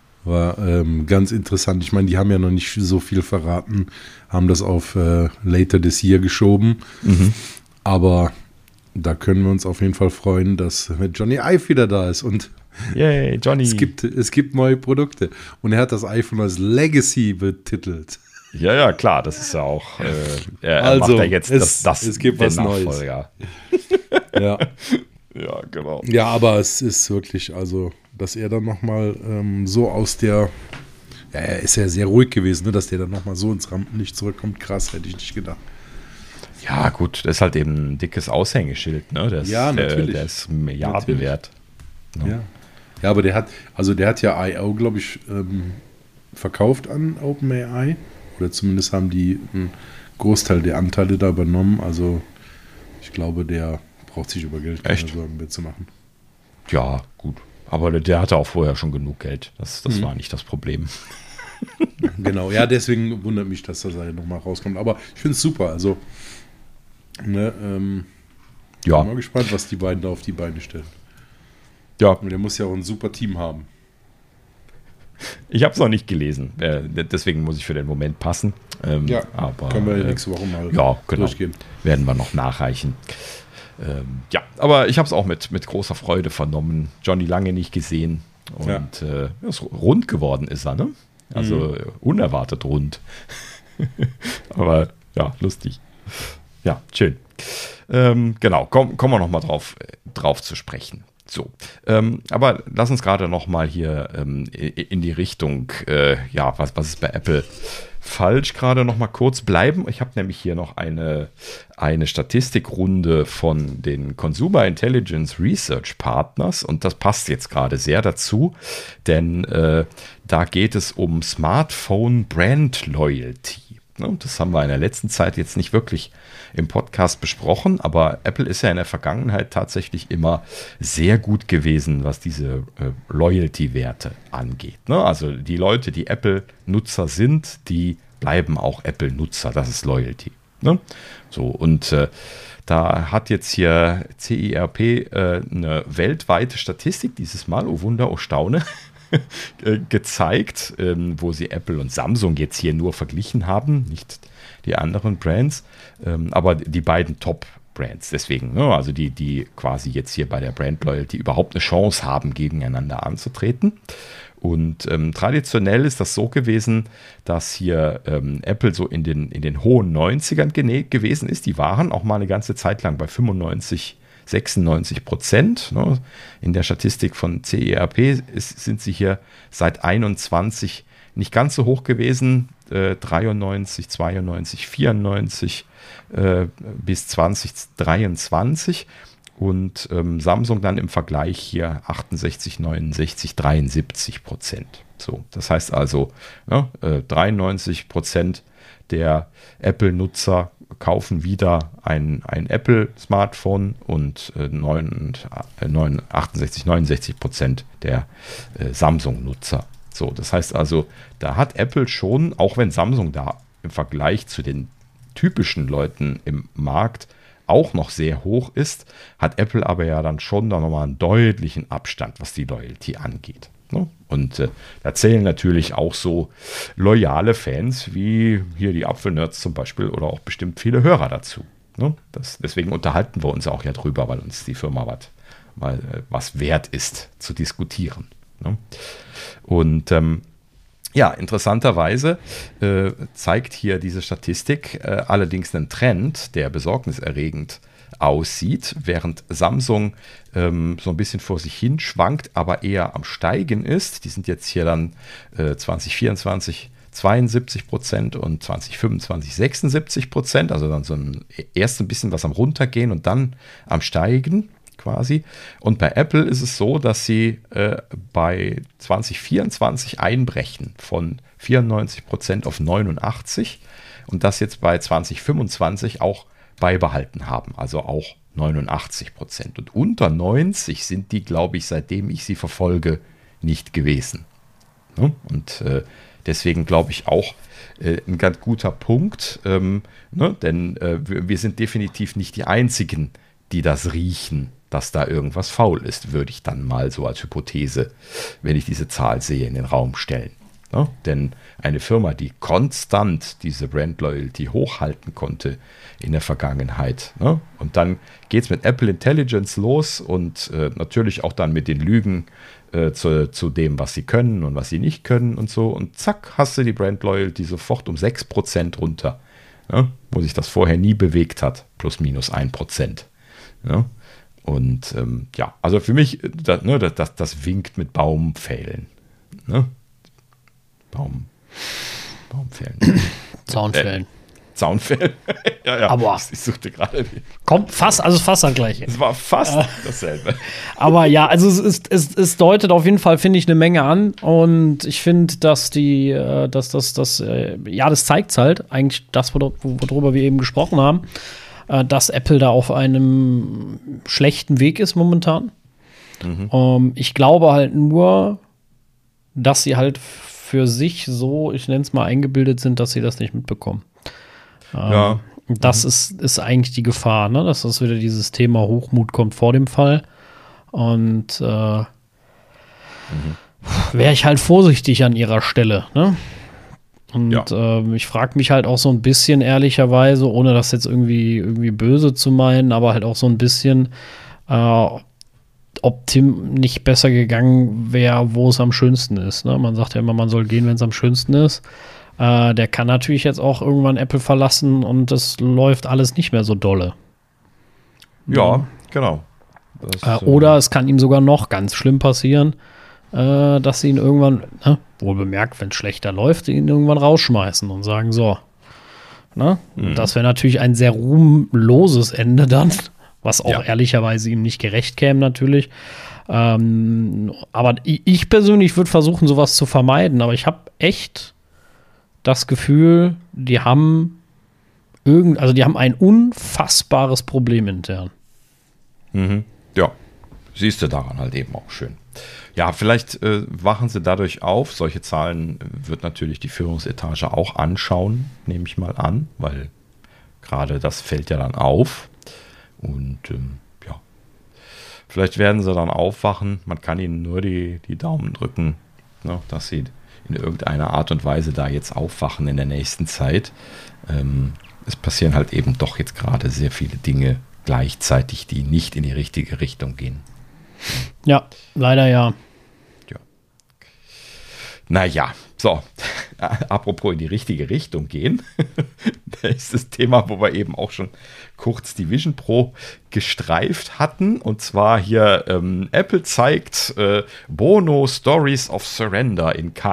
ganz interessant. Ich meine, die haben ja noch nicht so viel verraten, haben das auf later this year geschoben. Aber da können wir uns auf jeden Fall freuen, dass Johnny Ive wieder da ist. Und yay, Johnny. Es gibt neue Produkte. Und er hat das iPhone als Legacy betitelt. Ja, klar, das ist ja auch. Er macht ja jetzt es gibt was Neues. Ja. Ja, genau. Ja, aber es ist wirklich, also, dass er dann nochmal so aus der, ja, er ist ja sehr ruhig gewesen, ne, dass der dann nochmal so ins Rampenlicht zurückkommt, krass, hätte ich nicht gedacht. Ja, gut, das ist halt eben ein dickes Aushängeschild, ne? Natürlich. Der ist Milliarden wert. Ne? Ja, aber der hat ja I.O., glaube ich, verkauft an OpenAI. Oder zumindest haben die einen Großteil der Anteile da übernommen. Also, ich glaube, der braucht sich über Geld keine Sorgen mehr zu machen. Ja, gut. Aber der hatte auch vorher schon genug Geld. Das war nicht das Problem. Genau, ja, deswegen wundert mich, dass das nochmal rauskommt. Aber ich finde es super. Also, ne, ja. Bin mal gespannt, was die beiden da auf die Beine stellen. Ja. Und der muss ja auch ein super Team haben. Ich habe es noch nicht gelesen. Deswegen muss ich für den Moment passen. Ja, aber können wir nächste Woche mal durchgehen. Werden wir noch nachreichen. Ja, aber ich habe es auch mit großer Freude vernommen. Johnny lange nicht gesehen. Und ist rund geworden ist er, ne? Also unerwartet rund. Aber ja, lustig. Ja, schön. Genau, kommen wir noch mal drauf zu sprechen. So, aber lass uns gerade noch mal hier in die Richtung, was ist bei Apple falsch, gerade noch mal kurz bleiben. Ich habe nämlich hier noch eine Statistikrunde von den Consumer Intelligence Research Partners und das passt jetzt gerade sehr dazu, denn da geht es um Smartphone Brand Loyalty. Das haben wir in der letzten Zeit jetzt nicht wirklich im Podcast besprochen, aber Apple ist ja in der Vergangenheit tatsächlich immer sehr gut gewesen, was diese Loyalty-Werte angeht. Also die Leute, die Apple-Nutzer sind, die bleiben auch Apple-Nutzer. Das ist Loyalty. So, und da hat jetzt hier CIRP eine weltweite Statistik dieses Mal, oh Wunder, oh Staune, gezeigt, wo sie Apple und Samsung jetzt hier nur verglichen haben, nicht die anderen Brands, aber die beiden Top-Brands. Deswegen, also die quasi jetzt hier bei der Brand Loyalty überhaupt eine Chance haben, gegeneinander anzutreten. Und traditionell ist das so gewesen, dass hier Apple so in den hohen 90ern gewesen ist. Die waren auch mal eine ganze Zeit lang bei 96%. Ne? In der Statistik von CIRP sind sie hier seit 21 nicht ganz so hoch gewesen. 93, 92, 94 bis 2023. Und Samsung dann im Vergleich hier 68, 69, 73%. So, das heißt also, 93% der Apple-Nutzer kaufen wieder ein Apple-Smartphone und 69% der Samsung-Nutzer. So, das heißt also, da hat Apple schon, auch wenn Samsung da im Vergleich zu den typischen Leuten im Markt auch noch sehr hoch ist, hat Apple aber ja dann schon da nochmal einen deutlichen Abstand, was die Loyalty angeht. Ne? Und da zählen natürlich auch so loyale Fans wie hier die Apfelnerds zum Beispiel oder auch bestimmt viele Hörer dazu. Ne? Deswegen unterhalten wir uns auch ja drüber, weil uns die Firma was wert ist zu diskutieren. Ne? Und ja, interessanterweise zeigt hier diese Statistik allerdings einen Trend, der besorgniserregend aussieht, während Samsung so ein bisschen vor sich hin schwankt, aber eher am Steigen ist. Die sind jetzt hier dann 2024 72% und 2025 76%, also dann so erst ein bisschen was am Runtergehen und dann am Steigen quasi. Und bei Apple ist es so, dass sie bei 2024 einbrechen von 94% auf 89% und das jetzt bei 2025 auch beibehalten haben, also auch 89%. Und unter 90 sind die, glaube ich, seitdem ich sie verfolge, nicht gewesen. Ne? Und deswegen glaube ich auch ein ganz guter Punkt, ne? Denn wir sind definitiv nicht die Einzigen, die das riechen, dass da irgendwas faul ist, würde ich dann mal so als Hypothese, wenn ich diese Zahl sehe, in den Raum stellen. Ne? Denn eine Firma, die konstant diese Brand Loyalty hochhalten konnte in der Vergangenheit, ne? Und dann geht es mit Apple Intelligence los und natürlich auch dann mit den Lügen zu dem, was sie können und was sie nicht können und so. Und zack, hast du die Brand Loyalty sofort um 6% runter, ne? Wo sich das vorher nie bewegt hat, plus minus 1%. Ne? Und ja, also für mich, das winkt mit Baumpfählen. Ne? Baumpfählen. Zaunfällen. Zaunfällen. ja. Aber ich suchte gerade. Kommt fast das Gleiche. Es war fast dasselbe. Aber ja, also es deutet auf jeden Fall, finde ich, eine Menge an. Und ich finde, dass das zeigt halt eigentlich das, worüber wir eben gesprochen haben, dass Apple da auf einem schlechten Weg ist momentan. Ich glaube halt nur, dass sie halt für sich so, ich nenne es mal, eingebildet sind, dass sie das nicht mitbekommen. Ja. Das ist eigentlich die Gefahr, ne? Dass das wieder dieses Thema Hochmut kommt vor dem Fall. Und wäre ich halt vorsichtig an ihrer Stelle, ne? Und ich frage mich halt auch so ein bisschen ehrlicherweise, ohne das jetzt irgendwie böse zu meinen, aber halt auch so ein bisschen, ob Tim nicht besser gegangen wäre, wo es am schönsten ist. Ne? Man sagt ja immer, man soll gehen, wenn es am schönsten ist. Der kann natürlich jetzt auch irgendwann Apple verlassen und das läuft alles nicht mehr so dolle. Ja, genau. Oder es kann ihm sogar noch ganz schlimm passieren, dass sie ihn irgendwann, wohl bemerkt, wenn es schlechter läuft, ihn irgendwann rausschmeißen und sagen, so. Ne? Das wäre natürlich ein sehr ruhmloses Ende dann, was auch ehrlicherweise ihm nicht gerecht käme natürlich. Aber ich persönlich würde versuchen, sowas zu vermeiden. Aber ich habe echt das Gefühl, die haben ein unfassbares Problem intern. Ja, siehst du daran halt eben auch schön. Ja, vielleicht wachen sie dadurch auf. Solche Zahlen wird natürlich die Führungsetage auch anschauen, nehme ich mal an, weil gerade das fällt ja dann auf. Und ja, vielleicht werden sie dann aufwachen. Man kann ihnen nur die Daumen drücken, ne, dass sie in irgendeiner Art und Weise da jetzt aufwachen in der nächsten Zeit. Es passieren halt eben doch jetzt gerade sehr viele Dinge gleichzeitig, die nicht in die richtige Richtung gehen. Ja, leider ja. Naja, so, apropos in die richtige Richtung gehen, nächstes Thema, wo wir eben auch schon kurz die Vision Pro gestreift hatten, und zwar hier Apple zeigt Bono Stories of Surrender in Cannes.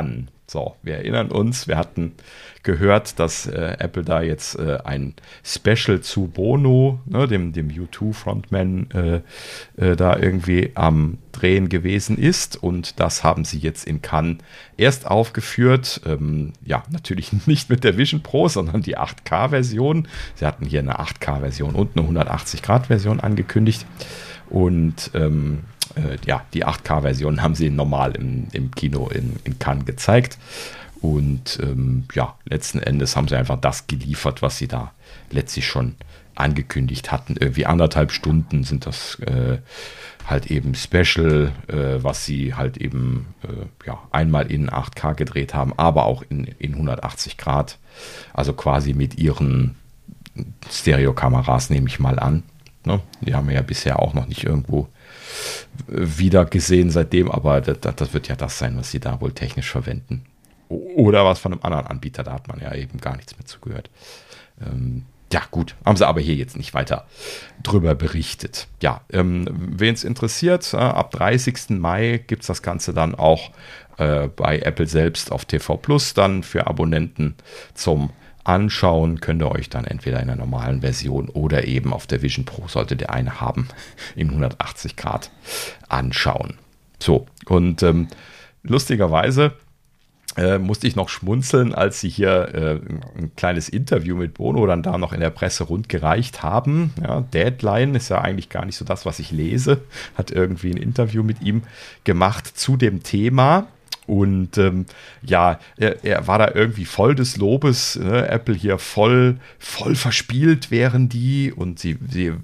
So, wir erinnern uns, wir hatten gehört, dass Apple da jetzt ein Special zu Bono, ne, dem U2-Frontman, da irgendwie am Drehen gewesen ist. Und das haben sie jetzt in Cannes erst aufgeführt. Ja, natürlich nicht mit der Vision Pro, sondern die 8K-Version. Sie hatten hier eine 8K-Version und eine 180-Grad-Version angekündigt. Und ja, die 8K-Version haben sie normal im Kino in Cannes gezeigt. Und ja, letzten Endes haben sie einfach das geliefert, was sie da letztlich schon angekündigt hatten. Irgendwie 1,5 Stunden sind das halt eben Special, was sie halt eben ja, einmal in 8K gedreht haben, aber auch in 180 Grad. Also quasi mit ihren Stereokameras, nehme ich mal an. Ne? Die haben wir ja bisher auch noch nicht irgendwo wieder gesehen seitdem, aber das wird ja das sein, was sie da wohl technisch verwenden. Oder was von einem anderen Anbieter, da hat man ja eben gar nichts mehr zugehört. Ja, gut, haben sie aber hier jetzt nicht weiter drüber berichtet. Ja, wen es interessiert, ab 30. Mai gibt es das Ganze dann auch bei Apple selbst auf TV Plus, dann für Abonnenten zum Anschauen. Könnt ihr euch dann entweder in der normalen Version oder eben auf der Vision Pro, solltet ihr eine haben, in 180 Grad anschauen. So, und lustigerweise musste ich noch schmunzeln, als sie hier ein kleines Interview mit Bono dann da noch in der Presse rundgereicht haben. Ja, Deadline ist ja eigentlich gar nicht so das, was ich lese. Hat irgendwie ein Interview mit ihm gemacht zu dem Thema. Und ja, er war da irgendwie voll des Lobes, ne? Apple hier voll verspielt wären die und sie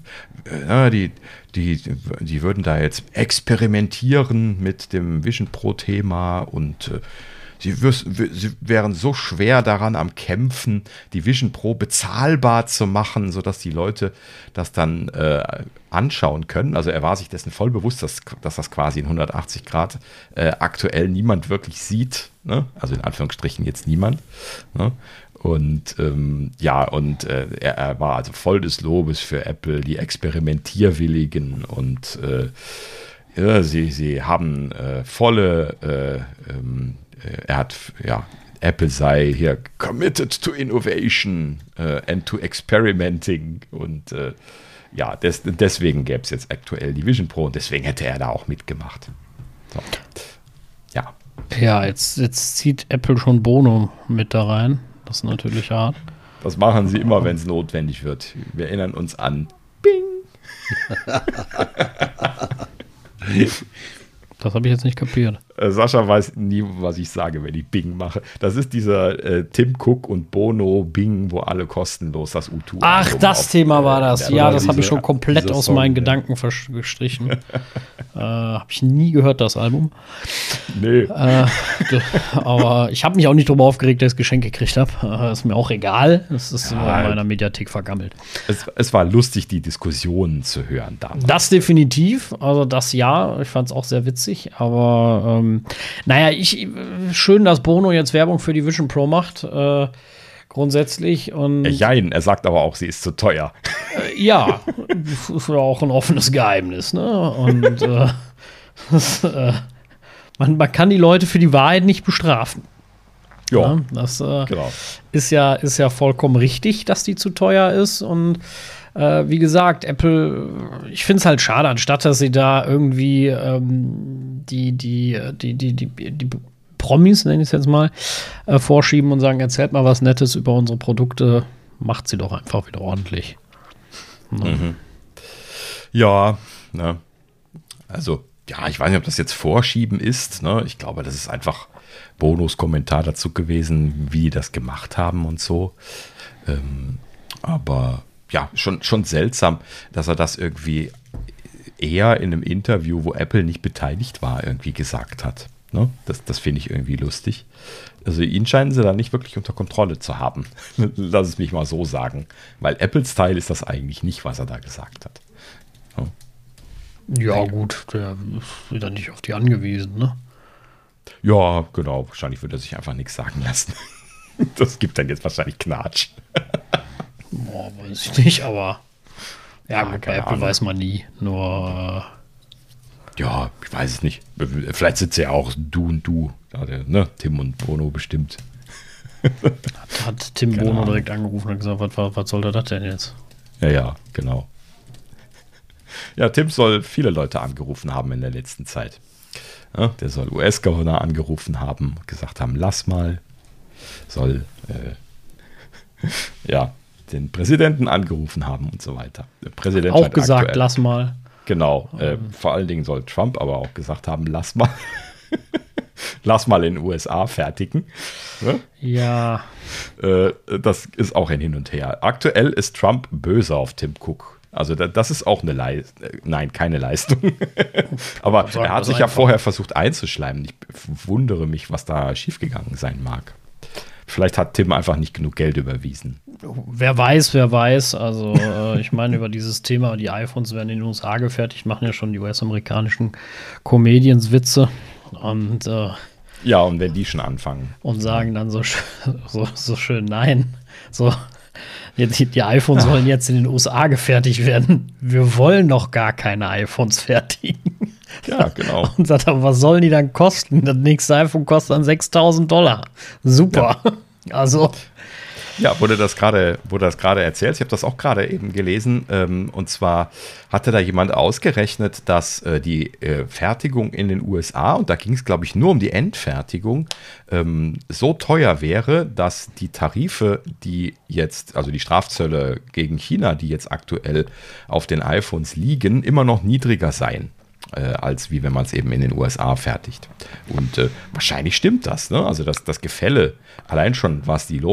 würden da jetzt experimentieren mit dem Vision Pro Thema und sie wären so schwer daran am Kämpfen, die Vision Pro bezahlbar zu machen, sodass die Leute das dann anschauen können. Also er war sich dessen voll bewusst, dass das quasi in 180 Grad aktuell niemand wirklich sieht. Ne? Also in Anführungsstrichen jetzt niemand. Ne? Und ja, und er war also voll des Lobes für Apple, die Experimentierwilligen und ja, sie haben volle er hat, ja, Apple sei hier committed to innovation and to experimenting und ja, deswegen gäbe es jetzt aktuell die Vision Pro und deswegen hätte er da auch mitgemacht. So. Ja. Ja, jetzt zieht Apple schon Bono mit da rein. Das ist natürlich hart. Das machen sie immer, wenn es notwendig wird. Wir erinnern uns an Bing. Das habe ich jetzt nicht kapiert. Sascha weiß nie, was ich sage, wenn ich Bing mache. Das ist dieser Tim Cook und Bono Bing, wo alle kostenlos das U2. Ach, das Thema war das. Ja, das habe ich schon komplett aus meinen ja. Gedanken gestrichen. Habe ich nie gehört, das Album. Nee. Aber ich habe mich auch nicht darüber aufgeregt, dass ich das Geschenk gekriegt habe. Ist mir auch egal. Es ist in meiner Mediathek vergammelt. Es war lustig, die Diskussionen zu hören damals. Das definitiv. Also das ja. Ich fand es auch sehr witzig. Aber naja, schön, dass Bono jetzt Werbung für die Vision Pro macht. Grundsätzlich. Und Jein, er sagt aber auch, sie ist zu teuer. Ja, ist ja auch ein offenes Geheimnis. Ne? Und man kann die Leute für die Wahrheit nicht bestrafen. Ja, das genau. ist ja vollkommen richtig, dass die zu teuer ist. Und wie gesagt, Apple, ich finde es halt schade, anstatt dass sie da irgendwie die Promis, nenne ich es jetzt mal, vorschieben und sagen, erzählt mal was Nettes über unsere Produkte, macht sie doch einfach wieder ordentlich. Mhm. Ja, ne. Also, ja, ich weiß nicht, ob das jetzt Vorschieben ist. Ne? Ich glaube, das ist einfach Bonos Kommentar dazu gewesen, wie die das gemacht haben und so. Aber ja, schon seltsam, dass er das irgendwie eher in einem Interview, wo Apple nicht beteiligt war, irgendwie gesagt hat. Ne? Das finde ich irgendwie lustig. Also ihn scheinen sie da nicht wirklich unter Kontrolle zu haben. Lass es mich mal so sagen. Weil Apple-Style ist das eigentlich nicht, was er da gesagt hat. Ja, gut, der ist wieder nicht auf die angewiesen, ne? Ja, genau. Wahrscheinlich würde er sich einfach nichts sagen lassen. Das gibt dann jetzt wahrscheinlich Knatsch. Boah, weiß ich nicht, aber ja, gut, bei keine Apple Ahnung. weiß man nie. Nur Ja, ich weiß es nicht. Vielleicht sind sie ja auch du und du. Ne? Tim und Bono bestimmt. Hat Tim Bono direkt angerufen und gesagt, was soll das denn jetzt? Ja, genau. Ja, Tim soll viele Leute angerufen haben in der letzten Zeit. Ja, der soll US-Governor angerufen haben, gesagt haben, lass mal. Soll den Präsidenten angerufen haben und so weiter. Der Präsident auch gesagt, lass mal. Genau. Vor allen Dingen soll Trump aber auch gesagt haben, lass mal. Lass mal in den USA fertigen. Ne? Ja. Das ist auch ein Hin und Her. Aktuell ist Trump böse auf Tim Cook. Also das ist auch eine Leistung. Nein, keine Leistung. Aber er hat sich ja vorher versucht einzuschleimen. Ich wundere mich, was da schiefgegangen sein mag. Vielleicht hat Tim einfach nicht genug Geld überwiesen. Wer weiß. Also ich meine, über dieses Thema, die iPhones werden in den USA gefertigt, machen ja schon die US-amerikanischen Comedians Witze. Und ja, und wenn die schon anfangen. Und sagen dann so schön, nein. So, die iPhones sollen jetzt in den USA gefertigt werden. Wir wollen noch gar keine iPhones fertigen. Ja, genau. Und sagt aber, was sollen die dann kosten? Das nächste iPhone kostet dann $6.000. Super. Ja. Also. Ja, wurde das gerade erzählt. Ich habe das auch gerade eben gelesen. Und zwar hatte da jemand ausgerechnet, dass die Fertigung in den USA, und da ging es, glaube ich, nur um die Endfertigung, so teuer wäre, dass die Tarife, die jetzt, also die Strafzölle gegen China, die jetzt aktuell auf den iPhones liegen, immer noch niedriger seien. Als wie wenn man es eben in den USA fertigt. Und wahrscheinlich stimmt das, ne? Also das Gefälle, allein schon was die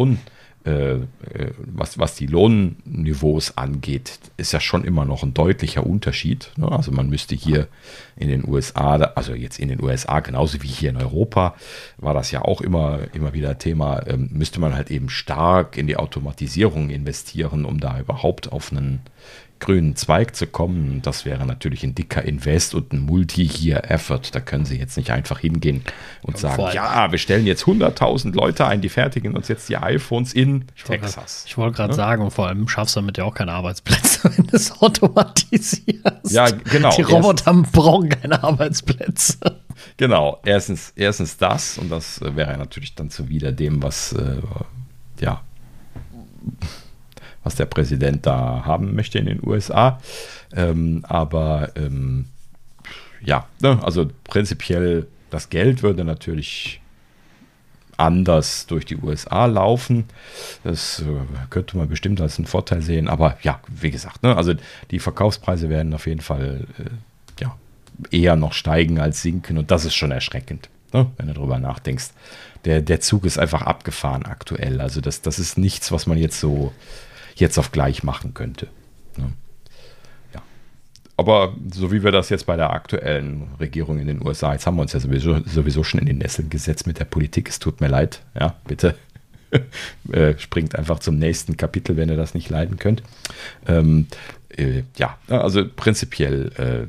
was die Lohnniveaus angeht, ist ja schon immer noch ein deutlicher Unterschied. Ne? Also man müsste hier in den USA, also jetzt in den USA genauso wie hier in Europa, war das ja auch immer wieder Thema, müsste man halt eben stark in die Automatisierung investieren, um da überhaupt auf einen grünen Zweig zu kommen. Das wäre natürlich ein dicker Invest und ein Multi-Year-Effort. Da können Sie jetzt nicht einfach hingehen und sagen, ja, wir stellen jetzt 100.000 Leute ein, die fertigen uns jetzt die iPhones in Texas. Ich wollte gerade sagen, und vor allem schaffst du damit ja auch keine Arbeitsplätze, wenn du es automatisierst. Ja, genau. Die Roboter brauchen keine Arbeitsplätze. Genau. Erstens das, und das wäre natürlich dann zuwider dem, was der Präsident da haben möchte in den USA. Also prinzipiell das Geld würde natürlich anders durch die USA laufen. Das könnte man bestimmt als einen Vorteil sehen. Aber ja, wie gesagt, ne, also die Verkaufspreise werden auf jeden Fall eher noch steigen als sinken. Und das ist schon erschreckend, ne, wenn du drüber nachdenkst. Der Zug ist einfach abgefahren aktuell. Also das ist nichts, was man jetzt auf gleich machen könnte. Ja. Aber so wie wir das jetzt bei der aktuellen Regierung in den USA, jetzt haben wir uns ja sowieso schon in den Nesseln gesetzt mit der Politik, es tut mir leid, ja, bitte springt einfach zum nächsten Kapitel, wenn ihr das nicht leiden könnt. Also prinzipiell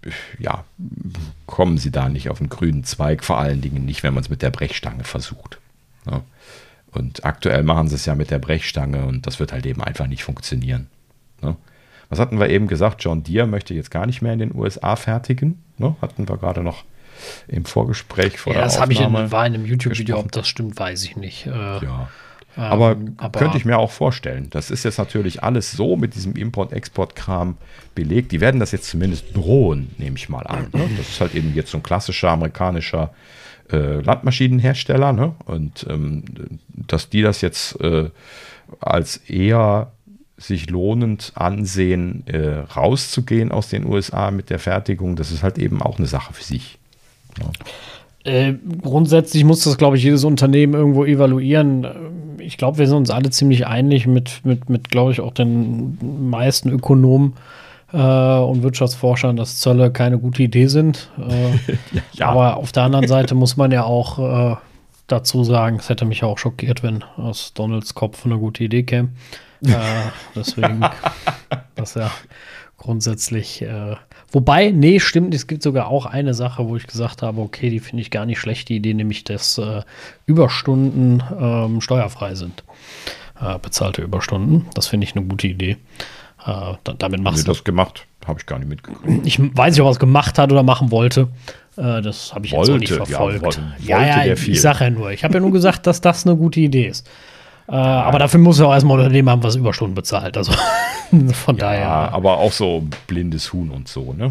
kommen sie da nicht auf den grünen Zweig, vor allen Dingen nicht, wenn man es mit der Brechstange versucht. Ja. Und aktuell machen sie es ja mit der Brechstange und das wird halt eben einfach nicht funktionieren. Ne? Was hatten wir eben gesagt? John Deere möchte jetzt gar nicht mehr in den USA fertigen. Ne? Hatten wir gerade noch im Vorgespräch vor der Aufnahme. Das war in einem YouTube-Video, ob das stimmt, weiß ich nicht. Aber könnte ich mir auch vorstellen. Das ist jetzt natürlich alles so mit diesem Import-Export-Kram belegt. Die werden das jetzt zumindest drohen, nehme ich mal an. Ne? Das ist halt eben jetzt so ein klassischer amerikanischer Landmaschinenhersteller, ne? Und dass die das jetzt als eher sich lohnend ansehen, rauszugehen aus den USA mit der Fertigung, das ist halt eben auch eine Sache für sich. Ja. Grundsätzlich muss das, glaube ich, jedes Unternehmen irgendwo evaluieren. Ich glaube, wir sind uns alle ziemlich einig mit glaube ich, auch den meisten Ökonomen und Wirtschaftsforschern, dass Zölle keine gute Idee sind. Ja. Aber auf der anderen Seite muss man ja auch dazu sagen, es hätte mich auch schockiert, wenn aus Donalds Kopf eine gute Idee käme. Deswegen, das ja grundsätzlich. Wobei, nee, stimmt, es gibt sogar auch eine Sache, wo ich gesagt habe, okay, die finde ich gar nicht schlecht, die Idee, nämlich, dass Überstunden steuerfrei sind. Bezahlte Überstunden. Das finde ich eine gute Idee. Damit machst du das gemacht? Habe ich gar nicht mitgekriegt. Ich weiß nicht, ob er es gemacht hat oder machen wollte. Das habe ich jetzt noch nicht verfolgt. Ich sage ja nur. Ich habe ja nur gesagt, dass das eine gute Idee ist. Aber dafür muss er auch erstmal Unternehmen haben, was Überstunden bezahlt. Also von daher. Aber auch so blindes Huhn und so, ne?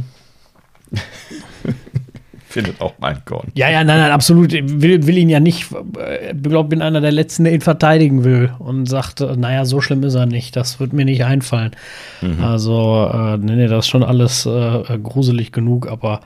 Findet auch mein Korn. Ja, nein, absolut. Will ihn ja nicht. Ich glaube, bin einer der Letzten, der ihn verteidigen will und sagt, naja, so schlimm ist er nicht. Das wird mir nicht einfallen. Also, nee, das ist schon alles gruselig genug. Aber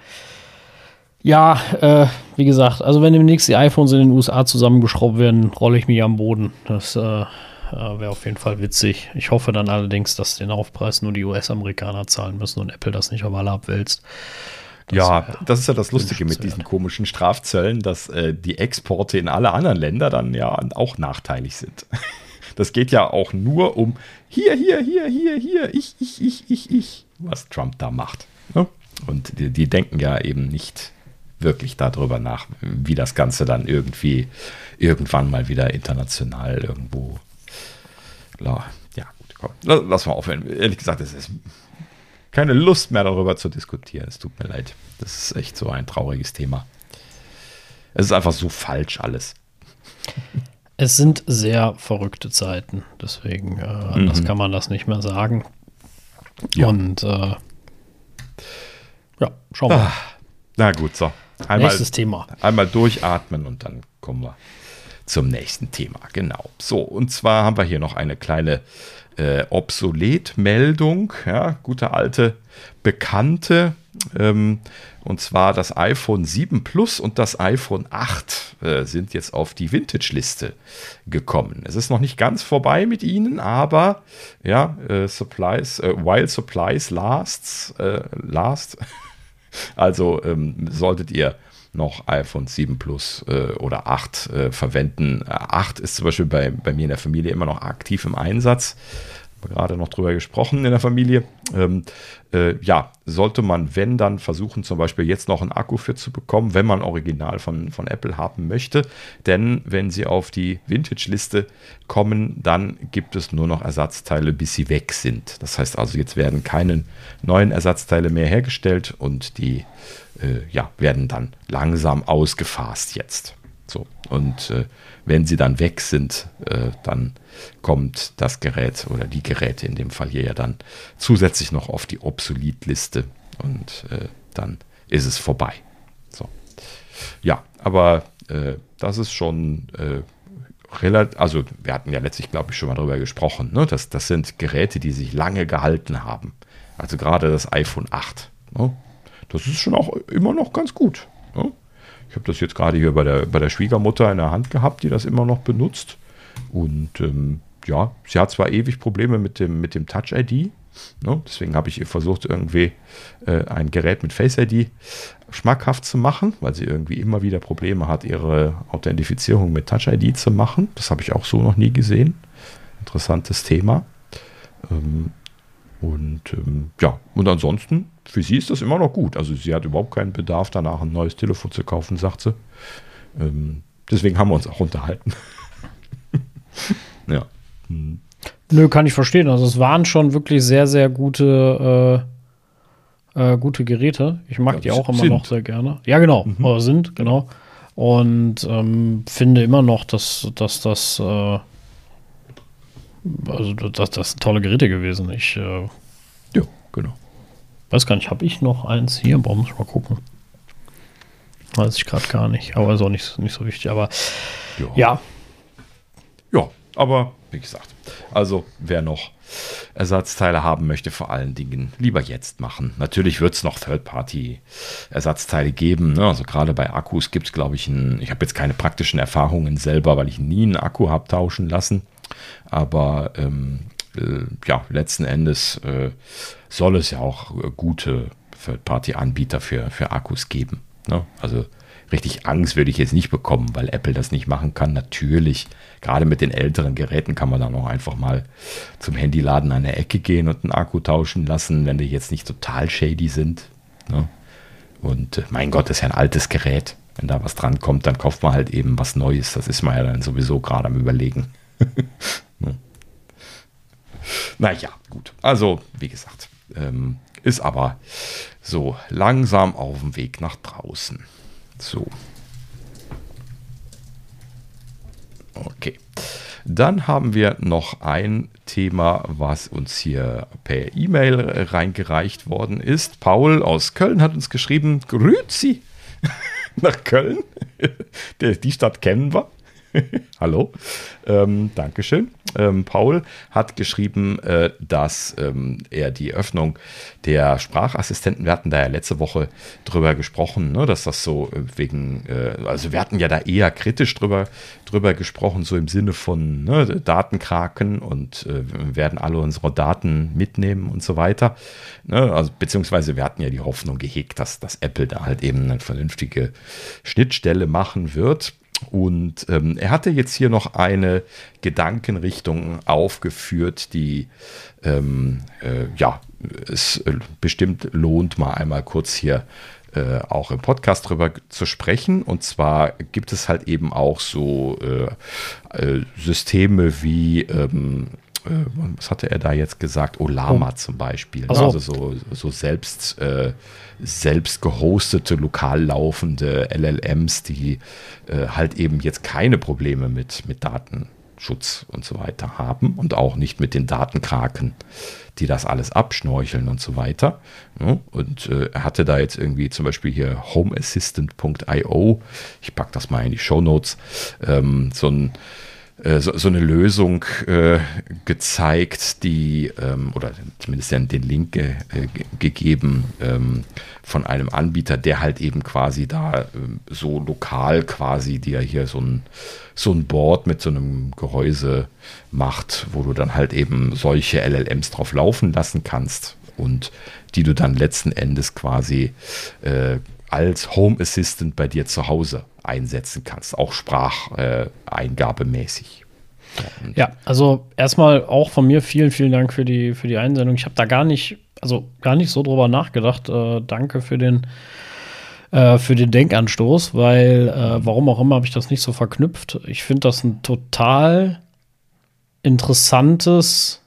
ja, wie gesagt, also wenn demnächst die iPhones in den USA zusammengeschraubt werden, rolle ich mich am Boden. Das wäre auf jeden Fall witzig. Ich hoffe dann allerdings, dass den Aufpreis nur die US-Amerikaner zahlen müssen und Apple das nicht auf alle abwälzt. Das ist ja das Lustige mit diesen komischen Strafzöllen, dass die Exporte in alle anderen Länder dann ja auch nachteilig sind. Das geht ja auch nur um hier, ich, was Trump da macht. Ne? Und die denken ja eben nicht wirklich darüber nach, wie das Ganze dann irgendwann mal wieder international irgendwo. Ja, gut, komm, lass mal aufhören. Ehrlich gesagt, es ist keine Lust mehr darüber zu diskutieren. Es tut mir leid. Das ist echt so ein trauriges Thema. Es ist einfach so falsch alles. Es sind sehr verrückte Zeiten. Deswegen anders kann man das nicht mehr sagen. Ja. Und schauen wir mal. Na gut, so. Nächstes Thema. Einmal durchatmen und dann kommen wir zum nächsten Thema. Genau. So, und zwar haben wir hier noch eine kleine Obsolet-Meldung. Ja, gute alte Bekannte. Und zwar das iPhone 7 Plus und das iPhone 8 sind jetzt auf die Vintage-Liste gekommen. Es ist noch nicht ganz vorbei mit ihnen, aber ja, while supplies last. Also solltet ihr noch iPhone 7 Plus oder 8 verwenden. 8 ist zum Beispiel bei mir in der Familie immer noch aktiv im Einsatz. Haben wir gerade noch drüber gesprochen in der Familie. Sollte man, wenn dann, versuchen, zum Beispiel jetzt noch einen Akku für zu bekommen, wenn man Original von Apple haben möchte. Denn wenn sie auf die Vintage-Liste kommen, dann gibt es nur noch Ersatzteile, bis sie weg sind. Das heißt also, jetzt werden keine neuen Ersatzteile mehr hergestellt und die werden dann langsam ausgefasst jetzt. So, und wenn sie dann weg sind, dann kommt das Gerät oder die Geräte in dem Fall hier ja dann zusätzlich noch auf die Obsolet-Liste und dann ist es vorbei. So. Ja, aber das ist schon relativ, also wir hatten ja letztlich, glaube ich, schon mal darüber gesprochen, ne? Das sind Geräte, die sich lange gehalten haben. Also gerade das iPhone 8. Ne? Das ist schon auch immer noch ganz gut. Ne? Ich habe das jetzt gerade hier bei der Schwiegermutter in der Hand gehabt, die das immer noch benutzt. Und sie hat zwar ewig Probleme mit dem Touch-ID. Ne? Deswegen habe ich ihr versucht, irgendwie ein Gerät mit Face-ID schmackhaft zu machen, weil sie irgendwie immer wieder Probleme hat, ihre Authentifizierung mit Touch-ID zu machen. Das habe ich auch so noch nie gesehen. Interessantes Thema. Und ansonsten, für sie ist das immer noch gut. Also sie hat überhaupt keinen Bedarf danach, ein neues Telefon zu kaufen, sagt sie. Deswegen haben wir uns auch unterhalten. Ja. Nö, kann ich verstehen. Also es waren schon wirklich sehr, sehr gute Geräte. Ich mag die auch immer noch sehr gerne. Ja, genau. Genau. Und finde immer noch, dass das tolle Geräte gewesen. Ja, genau. Weiß gar nicht, habe ich noch eins hier? Warum muss ich mal gucken? Weiß ich gerade gar nicht. Aber ist auch nicht so wichtig. Aber ja. Ja, aber wie gesagt, also wer noch Ersatzteile haben möchte, vor allen Dingen lieber jetzt machen. Natürlich wird es noch Third-Party-Ersatzteile geben. Ne? Also gerade bei Akkus gibt es, glaube ich, ich habe jetzt keine praktischen Erfahrungen selber, weil ich nie einen Akku habe tauschen lassen. Aber letzten Endes soll es ja auch gute Third-Party-Anbieter für Akkus geben. Ne? Also richtig Angst würde ich jetzt nicht bekommen, weil Apple das nicht machen kann. Natürlich, gerade mit den älteren Geräten kann man dann auch einfach mal zum Handyladen an der Ecke gehen und einen Akku tauschen lassen, wenn die jetzt nicht total shady sind. Ne? Und mein Gott, das ist ja ein altes Gerät. Wenn da was dran kommt, dann kauft man halt eben was Neues. Das ist man ja dann sowieso gerade am Überlegen. Ne? Naja, gut. Also, wie gesagt, Ist aber so langsam auf dem Weg nach draußen. So. Okay. Dann haben wir noch ein Thema, was uns hier per E-Mail reingereicht worden ist. Paul aus Köln hat uns geschrieben, Grüezi nach Köln. Die Stadt kennen wir. Hallo. Dankeschön. Paul hat geschrieben, dass er die Öffnung der Sprachassistenten, wir hatten da ja letzte Woche drüber gesprochen, ne, dass das so wegen, also wir hatten ja da eher kritisch drüber gesprochen, so im Sinne von Datenkraken und werden alle unsere Daten mitnehmen und so weiter. Ne, also, beziehungsweise wir hatten ja die Hoffnung gehegt, dass Apple da halt eben eine vernünftige Schnittstelle machen wird. Und er hatte jetzt hier noch eine Gedankenrichtung aufgeführt, die es bestimmt lohnt, mal einmal kurz hier auch im Podcast drüber zu sprechen. Und zwar gibt es halt eben auch so Systeme wie was hatte er da jetzt gesagt? Olama zum Beispiel. Also, also so selbst gehostete, lokal laufende LLMs, die halt eben jetzt keine Probleme mit Datenschutz und so weiter haben und auch nicht mit den Datenkraken, die das alles abschnorcheln und so weiter. Ja, und er hatte da jetzt irgendwie zum Beispiel hier homeassistant.io, ich packe das mal in die Shownotes, so eine Lösung gezeigt, die, oder zumindest den Link gegeben von einem Anbieter, der halt eben quasi da so lokal quasi dir hier so ein Board mit so einem Gehäuse macht, wo du dann halt eben solche LLMs drauf laufen lassen kannst und die du dann letzten Endes quasi als Home Assistant bei dir zu Hause einsetzen kannst, auch spracheingabemäßig. Ja, also erstmal auch von mir vielen, vielen Dank für die Einsendung. Ich habe da gar nicht so drüber nachgedacht. Danke für den Denkanstoß, weil warum auch immer habe ich das nicht so verknüpft. Ich finde das ein total interessantes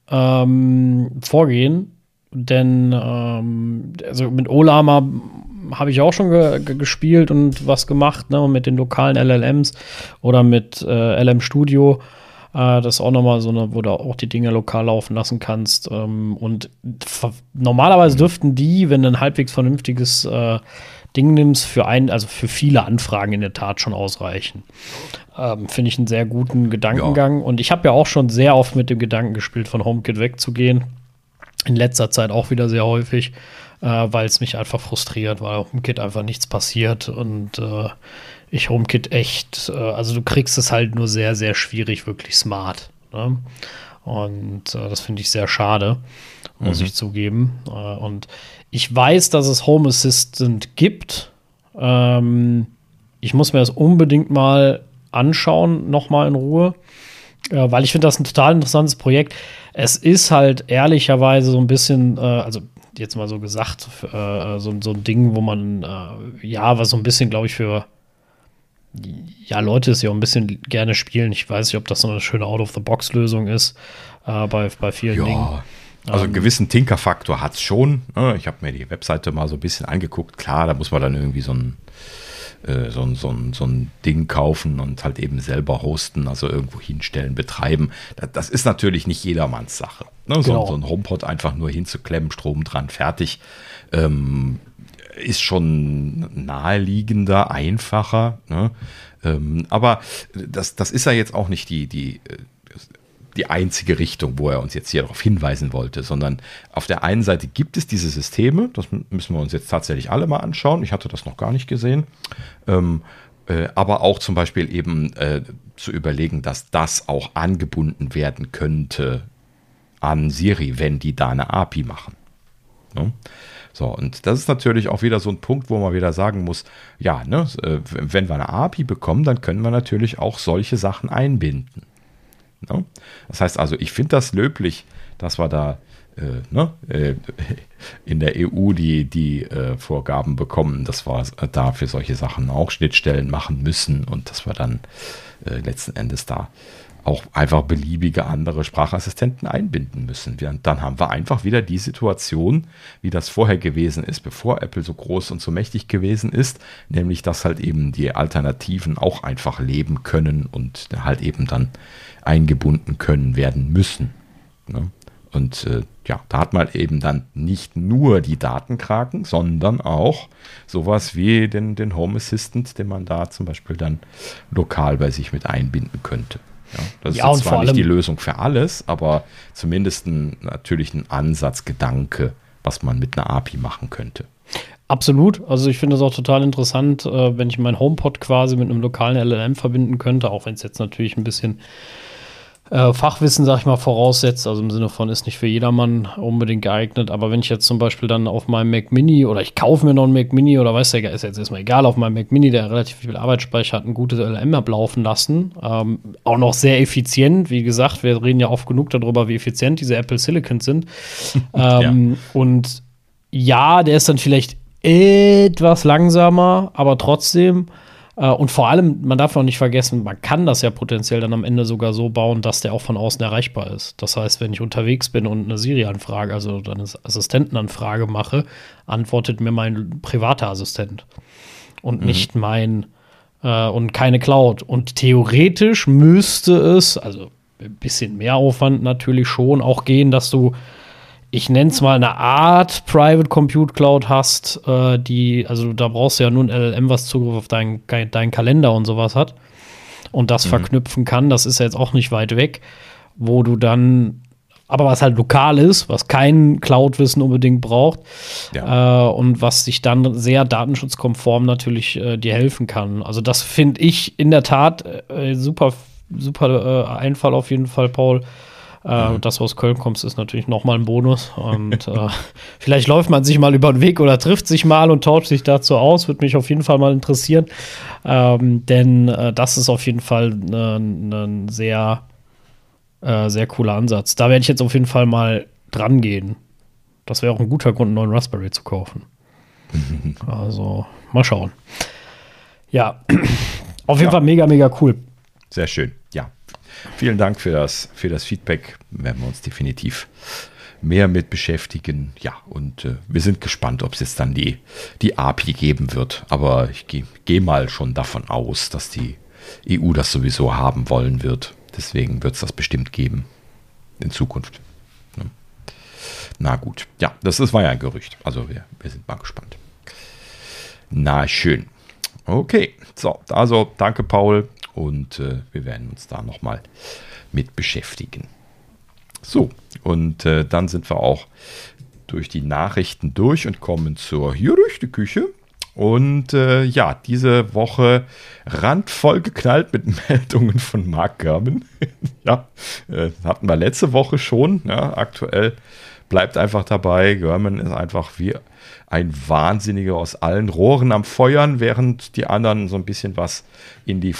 Vorgehen, denn also mit Olama habe ich auch schon gespielt und was gemacht, ne, mit den lokalen LLMs oder mit LM Studio. Das ist auch nochmal so eine, wo du auch die Dinge lokal laufen lassen kannst. Und normalerweise dürften die, wenn du ein halbwegs vernünftiges Ding nimmst, also für viele Anfragen in der Tat schon ausreichen. Finde ich einen sehr guten Gedankengang. Ja. Und ich habe ja auch schon sehr oft mit dem Gedanken gespielt, von HomeKit wegzugehen. In letzter Zeit auch wieder sehr häufig, weil es mich einfach frustriert, weil HomeKit einfach nichts passiert und ich HomeKit echt, also du kriegst es halt nur sehr, sehr schwierig, wirklich smart. Ne? Und das finde ich sehr schade, muss ich zugeben. Und ich weiß, dass es Home Assistant gibt. Ich muss mir das unbedingt mal anschauen, nochmal in Ruhe, weil ich finde das ein total interessantes Projekt. Es ist halt ehrlicherweise so ein bisschen, also jetzt mal so gesagt, so ein Ding, wo man, was so ein bisschen, glaube ich, für Leute es ja auch ein bisschen gerne spielen. Ich weiß nicht, ob das so eine schöne Out-of-the-Box-Lösung ist bei vielen Dingen. Also einen gewissen Tinker-Faktor hat es schon. Ich habe mir die Webseite mal so ein bisschen angeguckt. Klar, da muss man dann irgendwie so ein Ding kaufen und halt eben selber hosten, also irgendwo hinstellen, betreiben. Das ist natürlich nicht jedermanns Sache. Ne? Genau. So ein HomePod einfach nur hinzuklemmen, Strom dran, fertig. Ist schon naheliegender, einfacher. Ne? Aber das ist ja jetzt auch nicht die einzige Richtung, wo er uns jetzt hier darauf hinweisen wollte, sondern auf der einen Seite gibt es diese Systeme, das müssen wir uns jetzt tatsächlich alle mal anschauen, ich hatte das noch gar nicht gesehen, aber auch zum Beispiel eben zu überlegen, dass das auch angebunden werden könnte an Siri, wenn die da eine API machen. Ne? So, und das ist natürlich auch wieder so ein Punkt, wo man wieder sagen muss, ja, ne, wenn wir eine API bekommen, dann können wir natürlich auch solche Sachen einbinden. Ne? Das heißt also, ich finde das löblich, dass wir da in der EU die Vorgaben bekommen, dass wir da für solche Sachen auch Schnittstellen machen müssen und dass wir dann letzten Endes da auch einfach beliebige andere Sprachassistenten einbinden müssen. Dann haben wir einfach wieder die Situation, wie das vorher gewesen ist, bevor Apple so groß und so mächtig gewesen ist, nämlich dass halt eben die Alternativen auch einfach leben können und halt eben dann eingebunden können werden müssen. Ne? Und da hat man eben dann nicht nur die Datenkraken, sondern auch sowas wie den Home Assistant, den man da zum Beispiel dann lokal bei sich mit einbinden könnte. Ja, das ist zwar nicht die Lösung für alles, aber zumindest natürlich ein Ansatzgedanke, was man mit einer API machen könnte. Absolut. Also ich finde es auch total interessant, wenn ich meinen HomePod quasi mit einem lokalen LLM verbinden könnte, auch wenn es jetzt natürlich ein bisschen Fachwissen, sag ich mal, voraussetzt, also im Sinne von ist nicht für jedermann unbedingt geeignet, aber wenn ich jetzt zum Beispiel dann auf meinem Mac Mini oder ich kaufe mir noch einen Mac Mini oder weiß ja, ist jetzt erstmal egal, auf meinem Mac Mini, der relativ viel Arbeitsspeicher hat, ein gutes LLM ablaufen lassen, auch noch sehr effizient, wie gesagt, wir reden ja oft genug darüber, wie effizient diese Apple Silicons sind und ja, der ist dann vielleicht etwas langsamer, aber trotzdem. Und vor allem, man darf noch nicht vergessen, man kann das ja potenziell dann am Ende sogar so bauen, dass der auch von außen erreichbar ist. Das heißt, wenn ich unterwegs bin und eine Siri-Anfrage, also eine Assistentenanfrage mache, antwortet mir mein privater Assistent und nicht mein und keine Cloud. Und theoretisch müsste es, also ein bisschen mehr Aufwand natürlich schon auch gehen, dass du, ich nenne es mal eine Art Private Compute Cloud hast, also da brauchst du ja nur ein LLM, was Zugriff auf deinen Kalender und sowas hat und das verknüpfen kann. Das ist ja jetzt auch nicht weit weg, wo du dann, aber was halt lokal ist, was kein Cloud-Wissen unbedingt braucht und was sich dann sehr datenschutzkonform natürlich dir helfen kann. Also das finde ich in der Tat super Einfall auf jeden Fall, Paul. Das, aus Köln kommst, ist natürlich nochmal ein Bonus. Und vielleicht läuft man sich mal über den Weg oder trifft sich mal und tauscht sich dazu aus. Würde mich auf jeden Fall mal interessieren. Denn das ist auf jeden Fall ein sehr, sehr cooler Ansatz. Da werde ich jetzt auf jeden Fall mal dran gehen. Das wäre auch ein guter Grund, einen neuen Raspberry zu kaufen. Also, mal schauen. Ja, auf jeden Fall mega, mega cool. Sehr schön, ja. Vielen Dank für das Feedback. Werden wir uns definitiv mehr mit beschäftigen. Ja, und wir sind gespannt, ob es jetzt dann die API geben wird. Aber ich gehe mal schon davon aus, dass die EU das sowieso haben wollen wird. Deswegen wird es das bestimmt geben in Zukunft. Ne? Na gut, ja, das war ja ein Gerücht. Also wir sind mal gespannt. Na schön. Okay, so, also danke Paul. Und wir werden uns da nochmal mit beschäftigen. So, und dann sind wir auch durch die Nachrichten durch und kommen zur Gerüchteküche. Und diese Woche randvoll geknallt mit Meldungen von Mark Gurman. Ja, hatten wir letzte Woche schon. Ja, aktuell bleibt einfach dabei. Gurman ist einfach wie ein Wahnsinniger aus allen Rohren am Feuern, während die anderen so ein bisschen was in die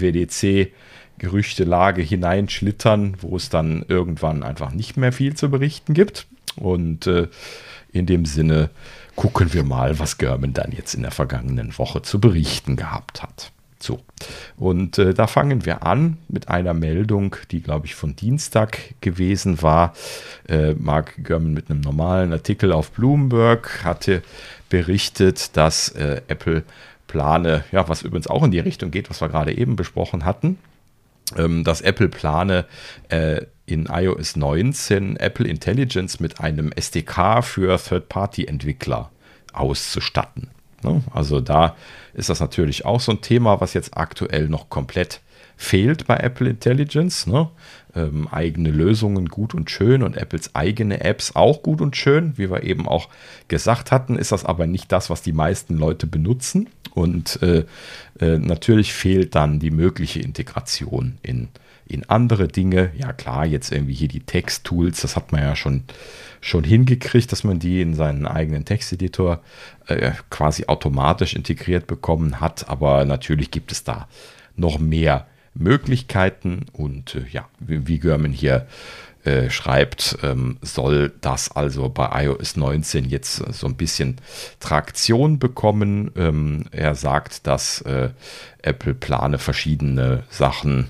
Vor-WWDC-Gerüchtelage hineinschlittern, wo es dann irgendwann einfach nicht mehr viel zu berichten gibt. Und in dem Sinne gucken wir mal, was Gurman dann jetzt in der vergangenen Woche zu berichten gehabt hat. So, und da fangen wir an mit einer Meldung, die, glaube ich, von Dienstag gewesen war. Mark Gurman mit einem normalen Artikel auf Bloomberg hatte berichtet, dass Apple plane, ja, was übrigens auch in die Richtung geht, was wir gerade eben besprochen hatten, dass Apple plane, in iOS 19 Apple Intelligence mit einem SDK für Third-Party-Entwickler auszustatten. Also da ist das natürlich auch so ein Thema, was jetzt aktuell noch komplett fehlt bei Apple Intelligence. Ne? Eigene Lösungen gut und schön und Apples eigene Apps auch gut und schön. Wie wir eben auch gesagt hatten, ist das aber nicht das, was die meisten Leute benutzen. Und natürlich fehlt dann die mögliche Integration in andere Dinge. Ja klar, jetzt irgendwie hier die Text-Tools, das hat man ja schon hingekriegt, dass man die in seinen eigenen Texteditor quasi automatisch integriert bekommen hat. Aber natürlich gibt es da noch mehr Möglichkeiten. Und wie Gurman hier schreibt, soll das also bei iOS 19 jetzt so ein bisschen Traktion bekommen. Er sagt, dass Apple plane, verschiedene Sachen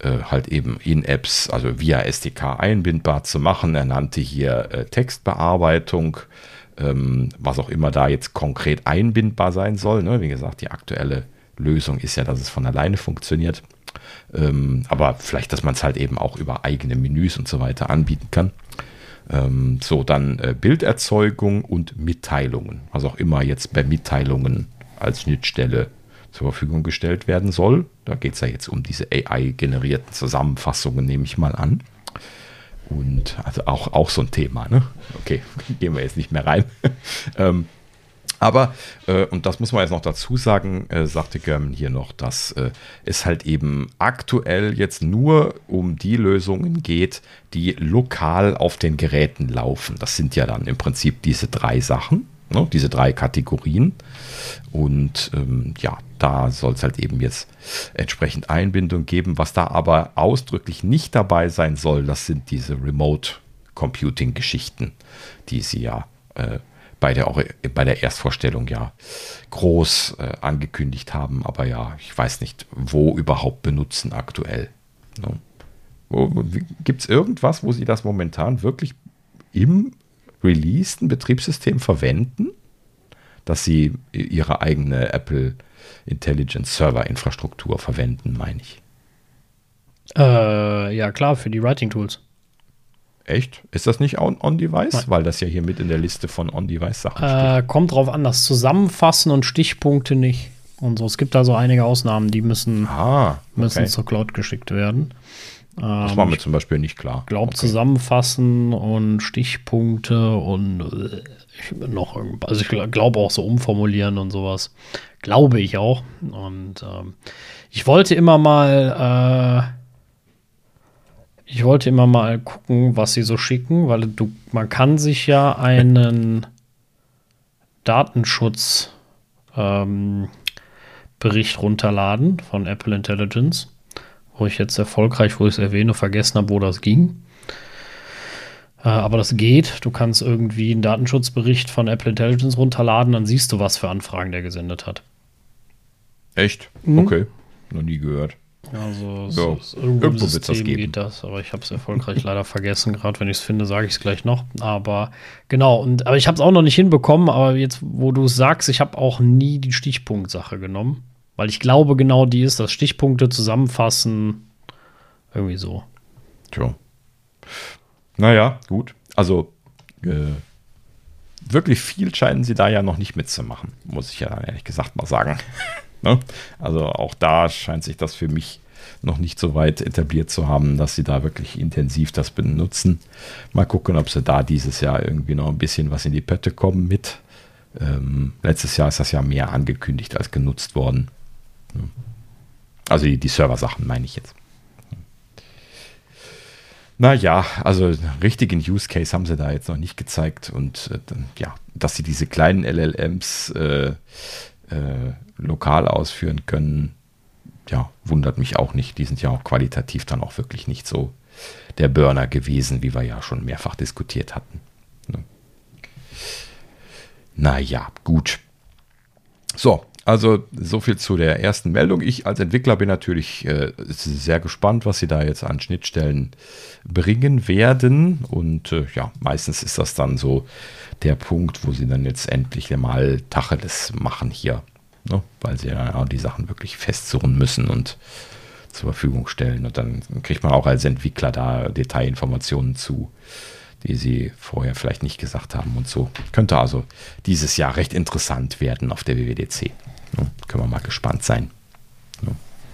halt eben In-Apps, also via SDK einbindbar zu machen. Er nannte hier Textbearbeitung, was auch immer da jetzt konkret einbindbar sein soll. Ne? Wie gesagt, die aktuelle Lösung ist ja, dass es von alleine funktioniert. Aber vielleicht, dass man es halt eben auch über eigene Menüs und so weiter anbieten kann. So, dann Bilderzeugung und Mitteilungen. Was auch immer jetzt bei Mitteilungen als Schnittstelle zur Verfügung gestellt werden soll. Da geht es ja jetzt um diese AI-generierten Zusammenfassungen, nehme ich mal an. Und also auch so ein Thema, ne? Okay, gehen wir jetzt nicht mehr rein. Aber, und das muss man jetzt noch dazu sagen, sagte German hier noch, dass es halt eben aktuell jetzt nur um die Lösungen geht, die lokal auf den Geräten laufen. Das sind ja dann im Prinzip diese 3 Sachen, ne, diese 3 Kategorien. Und ja, da soll es halt eben jetzt entsprechend Einbindung geben. Was da aber ausdrücklich nicht dabei sein soll, das sind diese Remote-Computing-Geschichten, die sie ja bei der Erstvorstellung ja groß angekündigt haben, aber ja, ich weiß nicht, wo überhaupt benutzen aktuell. Ne? Gibt es irgendwas, wo sie das momentan wirklich im releaseden Betriebssystem verwenden, dass sie ihre eigene Apple Intelligence Server Infrastruktur verwenden, meine ich? Ja, klar, für die Writing Tools. Echt? Ist das nicht On-Device? Nein. Weil das ja hier mit in der Liste von On-Device-Sachen steht. Kommt drauf an, das Zusammenfassen und Stichpunkte nicht. Und so. Es gibt da so einige Ausnahmen, die müssen zur Cloud geschickt werden. Das war mir zum Beispiel nicht klar. Ich glaube, Zusammenfassen und Stichpunkte und noch irgendwas. Also ich glaube auch so umformulieren und sowas. Glaube ich auch. Und ich wollte immer mal gucken, was sie so schicken, weil man kann sich ja einen Datenschutzbericht runterladen von Apple Intelligence, wo ich jetzt erfolgreich, wo ich es erwähne, vergessen habe, wo das ging. Aber das geht. Du kannst irgendwie einen Datenschutzbericht von Apple Intelligence runterladen, dann siehst du, was für Anfragen der gesendet hat. Echt? Okay. Noch nie gehört. Also irgendwo im System geht das, aber ich habe es erfolgreich leider vergessen. Gerade wenn ich es finde, sage ich es gleich noch. Aber genau, aber ich habe es auch noch nicht hinbekommen. Aber jetzt, wo du es sagst, ich habe auch nie die Stichpunktsache genommen. Weil ich glaube, genau die ist das. Stichpunkte zusammenfassen, irgendwie so. Tja. Naja, gut. Also wirklich viel scheinen sie da ja noch nicht mitzumachen, muss ich ja dann ehrlich gesagt mal sagen. Ne? Also auch da scheint sich das für mich noch nicht so weit etabliert zu haben, dass sie da wirklich intensiv das benutzen. Mal gucken, ob sie da dieses Jahr irgendwie noch ein bisschen was in die Pötte kommen mit. Letztes Jahr ist das ja mehr angekündigt als genutzt worden. Also die Server-Sachen meine ich jetzt. Naja, also richtigen Use Case haben sie da jetzt noch nicht gezeigt. Und ja, dass sie diese kleinen LLMs lokal ausführen können, ja, wundert mich auch nicht. Die sind ja auch qualitativ dann auch wirklich nicht so der Burner gewesen, wie wir ja schon mehrfach diskutiert hatten. Ne? Naja, gut. So, also so viel zu der ersten Meldung. Ich als Entwickler bin natürlich sehr gespannt, was sie da jetzt an Schnittstellen bringen werden. Und ja, meistens ist das dann so der Punkt, wo sie dann jetzt endlich mal Tacheles machen hier. Ne? Weil sie dann auch die Sachen wirklich festzurren müssen und zur Verfügung stellen. Und dann kriegt man auch als Entwickler da Detailinformationen zu, die sie vorher vielleicht nicht gesagt haben und so. Könnte also dieses Jahr recht interessant werden auf der WWDC. Ne? Können wir mal gespannt sein. Ne?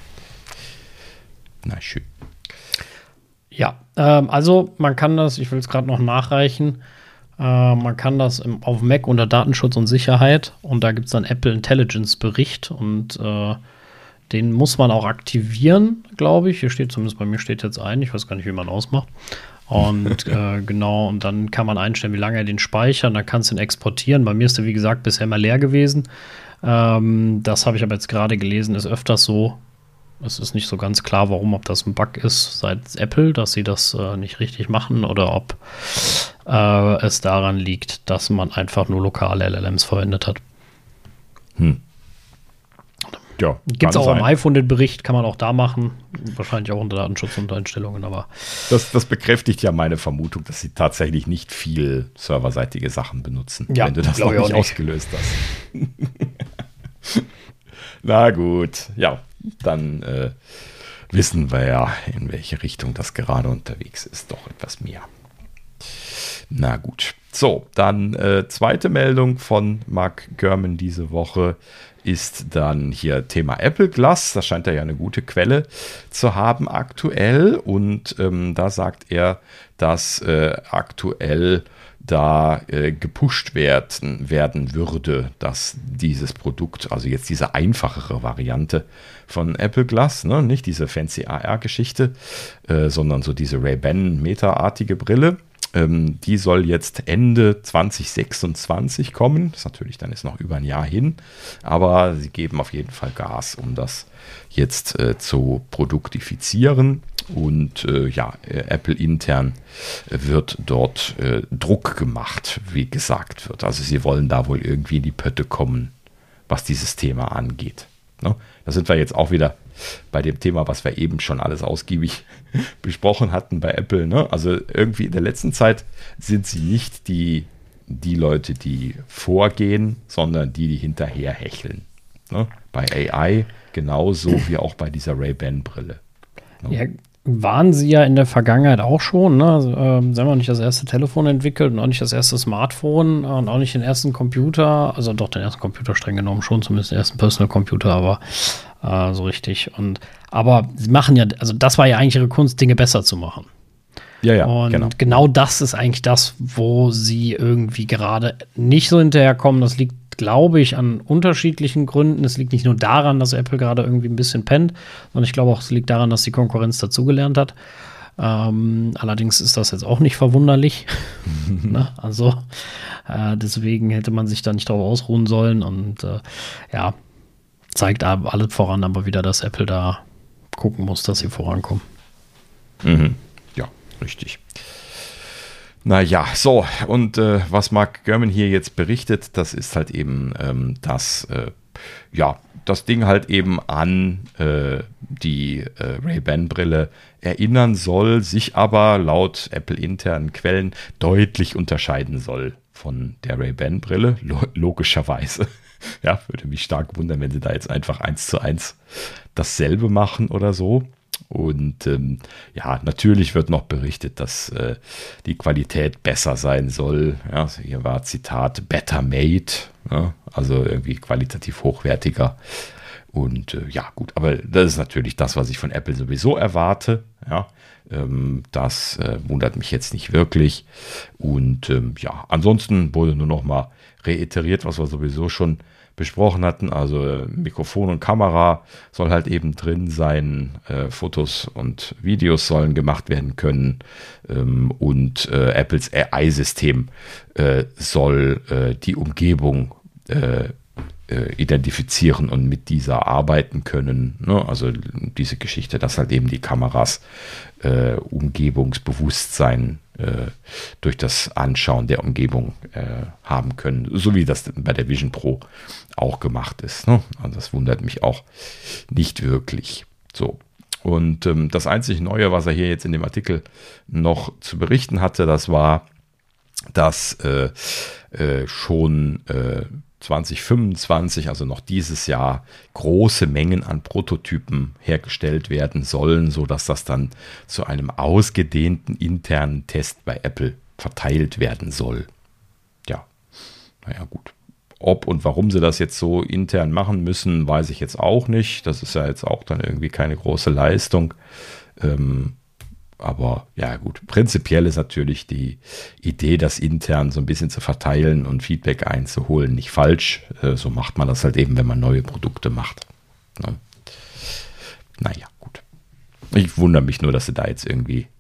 Na, schön. Ja, also man kann das, ich will es gerade noch nachreichen, man kann das auf Mac unter Datenschutz und Sicherheit und da gibt es dann Apple Intelligence Bericht und den muss man auch aktivieren, glaube ich. Hier steht zumindest, bei mir steht jetzt ein, ich weiß gar nicht, wie man ausmacht. Und genau, und dann kann man einstellen, wie lange er den speichert, dann kannst du ihn exportieren. Bei mir ist der, wie gesagt, bisher immer leer gewesen. Das habe ich aber jetzt gerade gelesen, ist öfters so. Es ist nicht so ganz klar, warum, ob das ein Bug ist seit Apple, dass sie das nicht richtig machen oder ob es daran liegt, dass man einfach nur lokale LLMs verwendet hat. Ja, gibt es auch am iPhone den Bericht, kann man auch da machen. Wahrscheinlich auch unter Datenschutz und Einstellungen, aber. Das bekräftigt ja meine Vermutung, dass sie tatsächlich nicht viel serverseitige Sachen benutzen, ja, wenn du das noch nicht ausgelöst hast. Na gut, ja, dann wissen wir ja, in welche Richtung das gerade unterwegs ist. Doch etwas mehr. Na gut. So, dann zweite Meldung von Mark Gurman diese Woche ist dann hier Thema Apple Glass. Das scheint er ja eine gute Quelle zu haben aktuell. Und da sagt er, dass aktuell da gepusht werden würde, dass dieses Produkt, also jetzt diese einfachere Variante von Apple Glass, ne, nicht diese fancy AR-Geschichte, sondern so diese Ray-Ban Meta-artige Brille, die soll jetzt Ende 2026 kommen. Das ist natürlich dann jetzt noch über ein Jahr hin, aber sie geben auf jeden Fall Gas, um das jetzt zu produktifizieren. Und Apple intern wird dort Druck gemacht, wie gesagt wird. Also sie wollen da wohl irgendwie in die Pötte kommen, was dieses Thema angeht. Ne? Da sind wir jetzt auch wieder bei dem Thema, was wir eben schon alles ausgiebig besprochen hatten bei Apple. Ne? Also irgendwie in der letzten Zeit sind sie nicht die Leute, die vorgehen, sondern die hinterher hecheln. Ne? Bei AI genauso wie auch bei dieser Ray-Ban-Brille. Ne? Ja, waren sie ja in der Vergangenheit auch schon. Ne? Also, sie haben auch nicht das erste Telefon entwickelt und auch nicht das erste Smartphone und auch nicht den ersten Computer. Also doch den ersten Computer streng genommen schon, zumindest den ersten Personal Computer, aber so richtig. Aber sie machen ja, also das war ja eigentlich ihre Kunst, Dinge besser zu machen. Ja, und genau das ist eigentlich das, wo sie irgendwie gerade nicht so hinterherkommen. Das liegt, glaube ich, an unterschiedlichen Gründen. Es liegt nicht nur daran, dass Apple gerade irgendwie ein bisschen pennt, sondern ich glaube auch, es liegt daran, dass die Konkurrenz dazugelernt hat. Allerdings ist das jetzt auch nicht verwunderlich. Ne? Also deswegen hätte man sich da nicht drauf ausruhen sollen. Und zeigt alles voran, aber wieder, dass Apple da gucken muss, dass sie vorankommen. Mhm. Ja, richtig. Naja, so, und was Mark Gurman hier jetzt berichtet, das ist halt eben, dass das Ding halt eben an die Ray-Ban-Brille erinnern soll, sich aber laut Apple-internen Quellen deutlich unterscheiden soll von der Ray-Ban-Brille, logischerweise. Ja, würde mich stark wundern, wenn sie da jetzt einfach 1:1 dasselbe machen oder so. Und natürlich wird noch berichtet, dass die Qualität besser sein soll. Ja, also hier war Zitat better made, ja, also irgendwie qualitativ hochwertiger. Und gut, aber das ist natürlich das, was ich von Apple sowieso erwarte. Ja, das wundert mich jetzt nicht wirklich. Und ansonsten wurde nur noch mal reiteriert, was wir sowieso schon besprochen hatten. Also Mikrofon und Kamera soll halt eben drin sein, Fotos und Videos sollen gemacht werden können und Apples AI-System soll die Umgebung identifizieren und mit dieser arbeiten können. Ne? Also diese Geschichte, dass halt eben die Kameras Umgebungsbewusstsein durch das Anschauen der Umgebung haben können, so wie das bei der Vision Pro auch gemacht ist. Ne? Also das wundert mich auch nicht wirklich. So. Und das einzig Neue, was er hier jetzt in dem Artikel noch zu berichten hatte, das war, dass schon 2025, also noch dieses Jahr, große Mengen an Prototypen hergestellt werden sollen, sodass das dann zu einem ausgedehnten internen Test bei Apple verteilt werden soll. Ja, naja gut. Ob und warum sie das jetzt so intern machen müssen, weiß ich jetzt auch nicht. Das ist ja jetzt auch dann irgendwie keine große Leistung. Aber ja gut, prinzipiell ist natürlich die Idee, das intern so ein bisschen zu verteilen und Feedback einzuholen, nicht falsch. So macht man das halt eben, wenn man neue Produkte macht. Ne? Naja, gut. Ich wundere mich nur, dass sie da jetzt irgendwie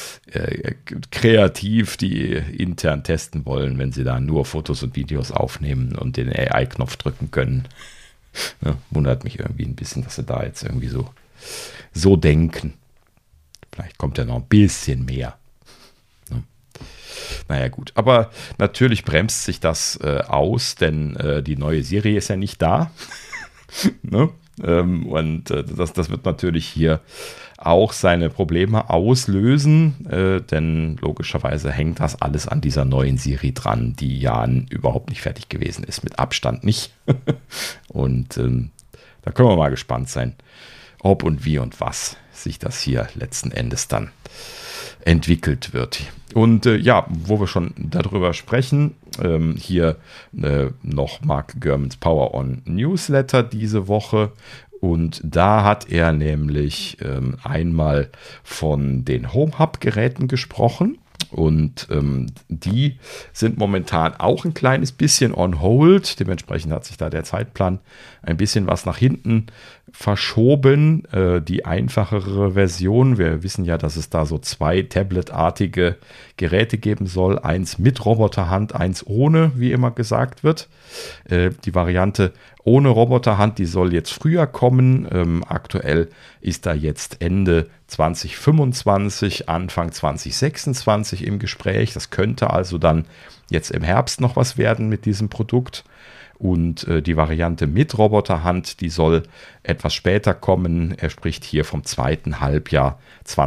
kreativ die intern testen wollen, wenn sie da nur Fotos und Videos aufnehmen und den AI-Knopf drücken können. Ne? Wundert mich irgendwie ein bisschen, dass sie da jetzt irgendwie so denken. Vielleicht kommt ja noch ein bisschen mehr. Ne? Naja gut, aber natürlich bremst sich das aus, denn die neue Serie ist ja nicht da. Ne? Das wird natürlich hier auch seine Probleme auslösen, denn logischerweise hängt das alles an dieser neuen Serie dran, die ja überhaupt nicht fertig gewesen ist, mit Abstand nicht. Und da können wir mal gespannt sein, ob und wie und was sich das hier letzten Endes dann entwickelt wird. Und wo wir schon darüber sprechen, hier noch Mark Gurman's Power On Newsletter diese Woche. Und da hat er nämlich einmal von den Home Hub Geräten gesprochen. Und die sind momentan auch ein kleines bisschen on hold. Dementsprechend hat sich da der Zeitplan ein bisschen was nach hinten verschoben. Die einfachere Version, wir wissen ja, dass es da so 2 tabletartige Geräte geben soll. Eins mit Roboterhand, eins ohne, wie immer gesagt wird. Die Variante ohne Roboterhand, die soll jetzt früher kommen. Aktuell ist da jetzt Ende 2025, Anfang 2026 im Gespräch. Das könnte also dann jetzt im Herbst noch was werden mit diesem Produkt. Und die Variante mit Roboterhand, die soll etwas später kommen. Er spricht hier vom zweiten Halbjahr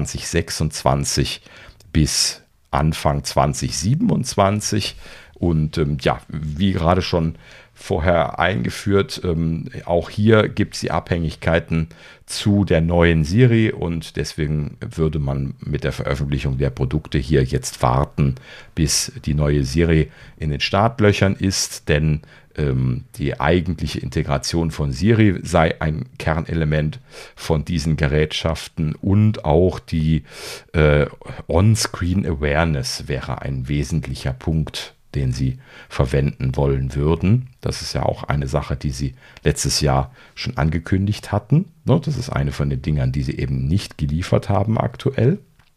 2026 bis Anfang 2027. Und wie gerade schon vorher eingeführt, auch hier gibt es die Abhängigkeiten zu der neuen Serie und deswegen würde man mit der Veröffentlichung der Produkte hier jetzt warten, bis die neue Serie in den Startlöchern ist, denn die eigentliche Integration von Siri sei ein Kernelement von diesen Gerätschaften und auch die On-Screen Awareness wäre ein wesentlicher Punkt, den sie verwenden wollen würden. Das ist ja auch eine Sache, die sie letztes Jahr schon angekündigt hatten. Das ist eine von den Dingern, die sie eben nicht geliefert haben aktuell.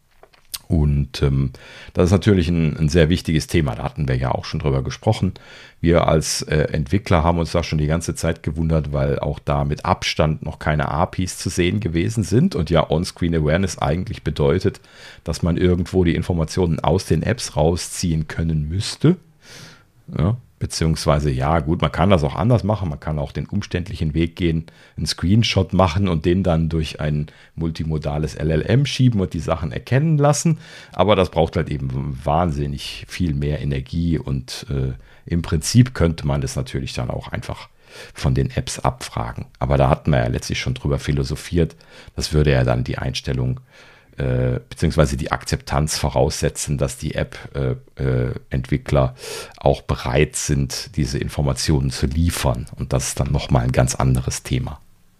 Und das ist natürlich ein sehr wichtiges Thema. Da hatten wir ja auch schon drüber gesprochen. Wir als Entwickler haben uns da schon die ganze Zeit gewundert, weil auch da mit Abstand noch keine APIs zu sehen gewesen sind. Und ja, On-Screen Awareness eigentlich bedeutet, dass man irgendwo die Informationen aus den Apps rausziehen können müsste. Ja, beziehungsweise, ja gut, man kann das auch anders machen. Man kann auch den umständlichen Weg gehen, einen Screenshot machen und den dann durch ein multimodales LLM schieben und die Sachen erkennen lassen. Aber das braucht halt eben wahnsinnig viel mehr Energie und im Prinzip könnte man das natürlich dann auch einfach von den Apps abfragen. Aber da hatten wir ja letztlich schon drüber philosophiert. Das würde ja dann die Einstellung beziehungsweise die Akzeptanz voraussetzen, dass die App-Entwickler auch bereit sind, diese Informationen zu liefern. Und das ist dann nochmal ein ganz anderes Thema.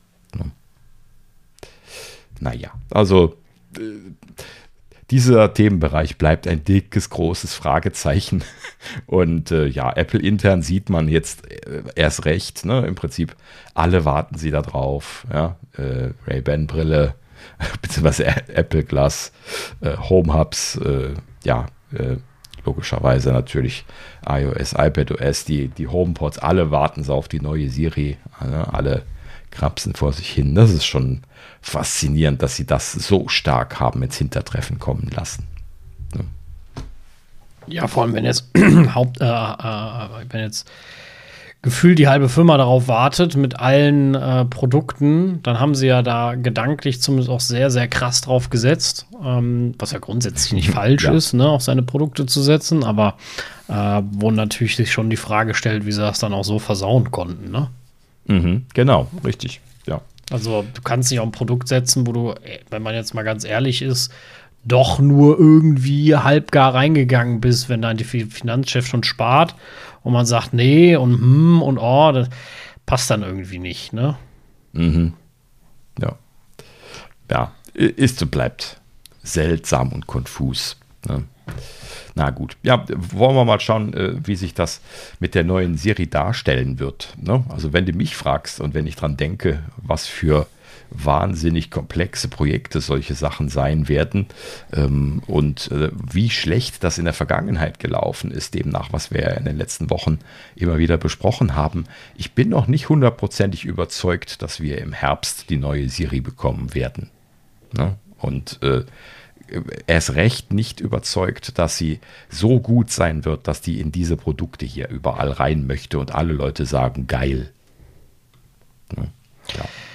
Naja, also dieser Themenbereich bleibt ein dickes, großes Fragezeichen. Und Apple intern sieht man jetzt erst recht. Im Prinzip alle warten sie da drauf. Ja? Ray-Ban-Brille, beziehungsweise Apple Glass, Home Hubs, logischerweise natürlich iOS, iPadOS, die HomePods, alle warten so auf die neue Serie, alle krapsen vor sich hin. Das ist schon faszinierend, dass sie das so stark haben ins Hintertreffen kommen lassen. Ja, vor allem, wenn jetzt gefühlt die halbe Firma darauf wartet mit allen Produkten, dann haben sie ja da gedanklich zumindest auch sehr, sehr krass drauf gesetzt, was ja grundsätzlich nicht falsch ist, auf seine Produkte zu setzen, aber wo natürlich sich schon die Frage stellt, wie sie das dann auch so versauen konnten, ne? Mhm, genau, richtig, ja. Also du kannst nicht auf ein Produkt setzen, wo du, wenn man jetzt mal ganz ehrlich ist, doch nur irgendwie halbgar reingegangen bist, wenn dann die Finanzchef schon spart und man sagt, nee und oh, das passt dann irgendwie nicht, ne? Mhm. Ja. Ja, ist und bleibt seltsam und konfus. Ne? Na gut, ja, wollen wir mal schauen, wie sich das mit der neuen Serie darstellen wird. Ne? Also wenn du mich fragst und wenn ich dran denke, was für wahnsinnig komplexe Projekte solche Sachen sein werden und wie schlecht das in der Vergangenheit gelaufen ist, demnach, was wir ja in den letzten Wochen immer wieder besprochen haben. Ich bin noch nicht hundertprozentig überzeugt, dass wir im Herbst die neue Serie bekommen werden. Ne? Und erst recht nicht überzeugt, dass sie so gut sein wird, dass die in diese Produkte hier überall rein möchte und alle Leute sagen, geil. Ne? Ja.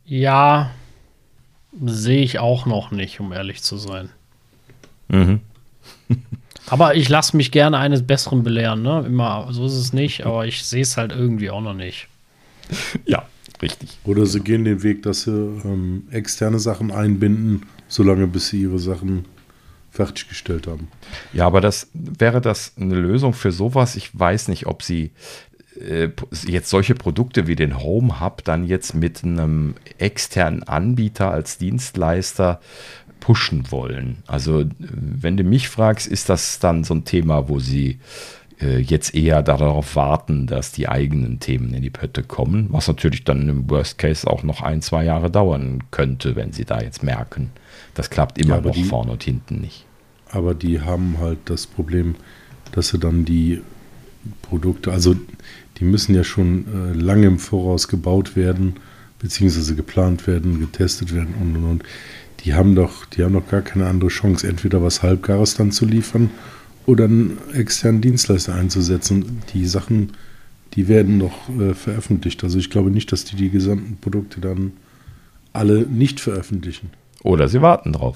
Ja, sehe ich auch noch nicht, um ehrlich zu sein. Mhm. Aber ich lasse mich gerne eines Besseren belehren, ne? Immer, so ist es nicht, aber ich sehe es halt irgendwie auch noch nicht. Ja, richtig. Oder sie gehen den Weg, dass sie externe Sachen einbinden, solange bis sie ihre Sachen fertiggestellt haben. Ja, aber wäre das eine Lösung für sowas? Ich weiß nicht, ob sie jetzt solche Produkte wie den Home Hub dann jetzt mit einem externen Anbieter als Dienstleister pushen wollen. Also wenn du mich fragst, ist das dann so ein Thema, wo sie jetzt eher darauf warten, dass die eigenen Themen in die Pötte kommen, was natürlich dann im Worst Case auch noch 1-2 Jahre dauern könnte, wenn sie da jetzt merken, das klappt immer noch vorne und hinten nicht. Aber die haben halt das Problem, dass sie dann die Produkte, also die müssen ja schon lange im Voraus gebaut werden, beziehungsweise geplant werden, getestet werden und. Die haben doch gar keine andere Chance, entweder was Halbgares dann zu liefern oder einen externen Dienstleister einzusetzen. Die Sachen, die werden doch veröffentlicht. Also ich glaube nicht, dass die gesamten Produkte dann alle nicht veröffentlichen. Oder sie warten drauf.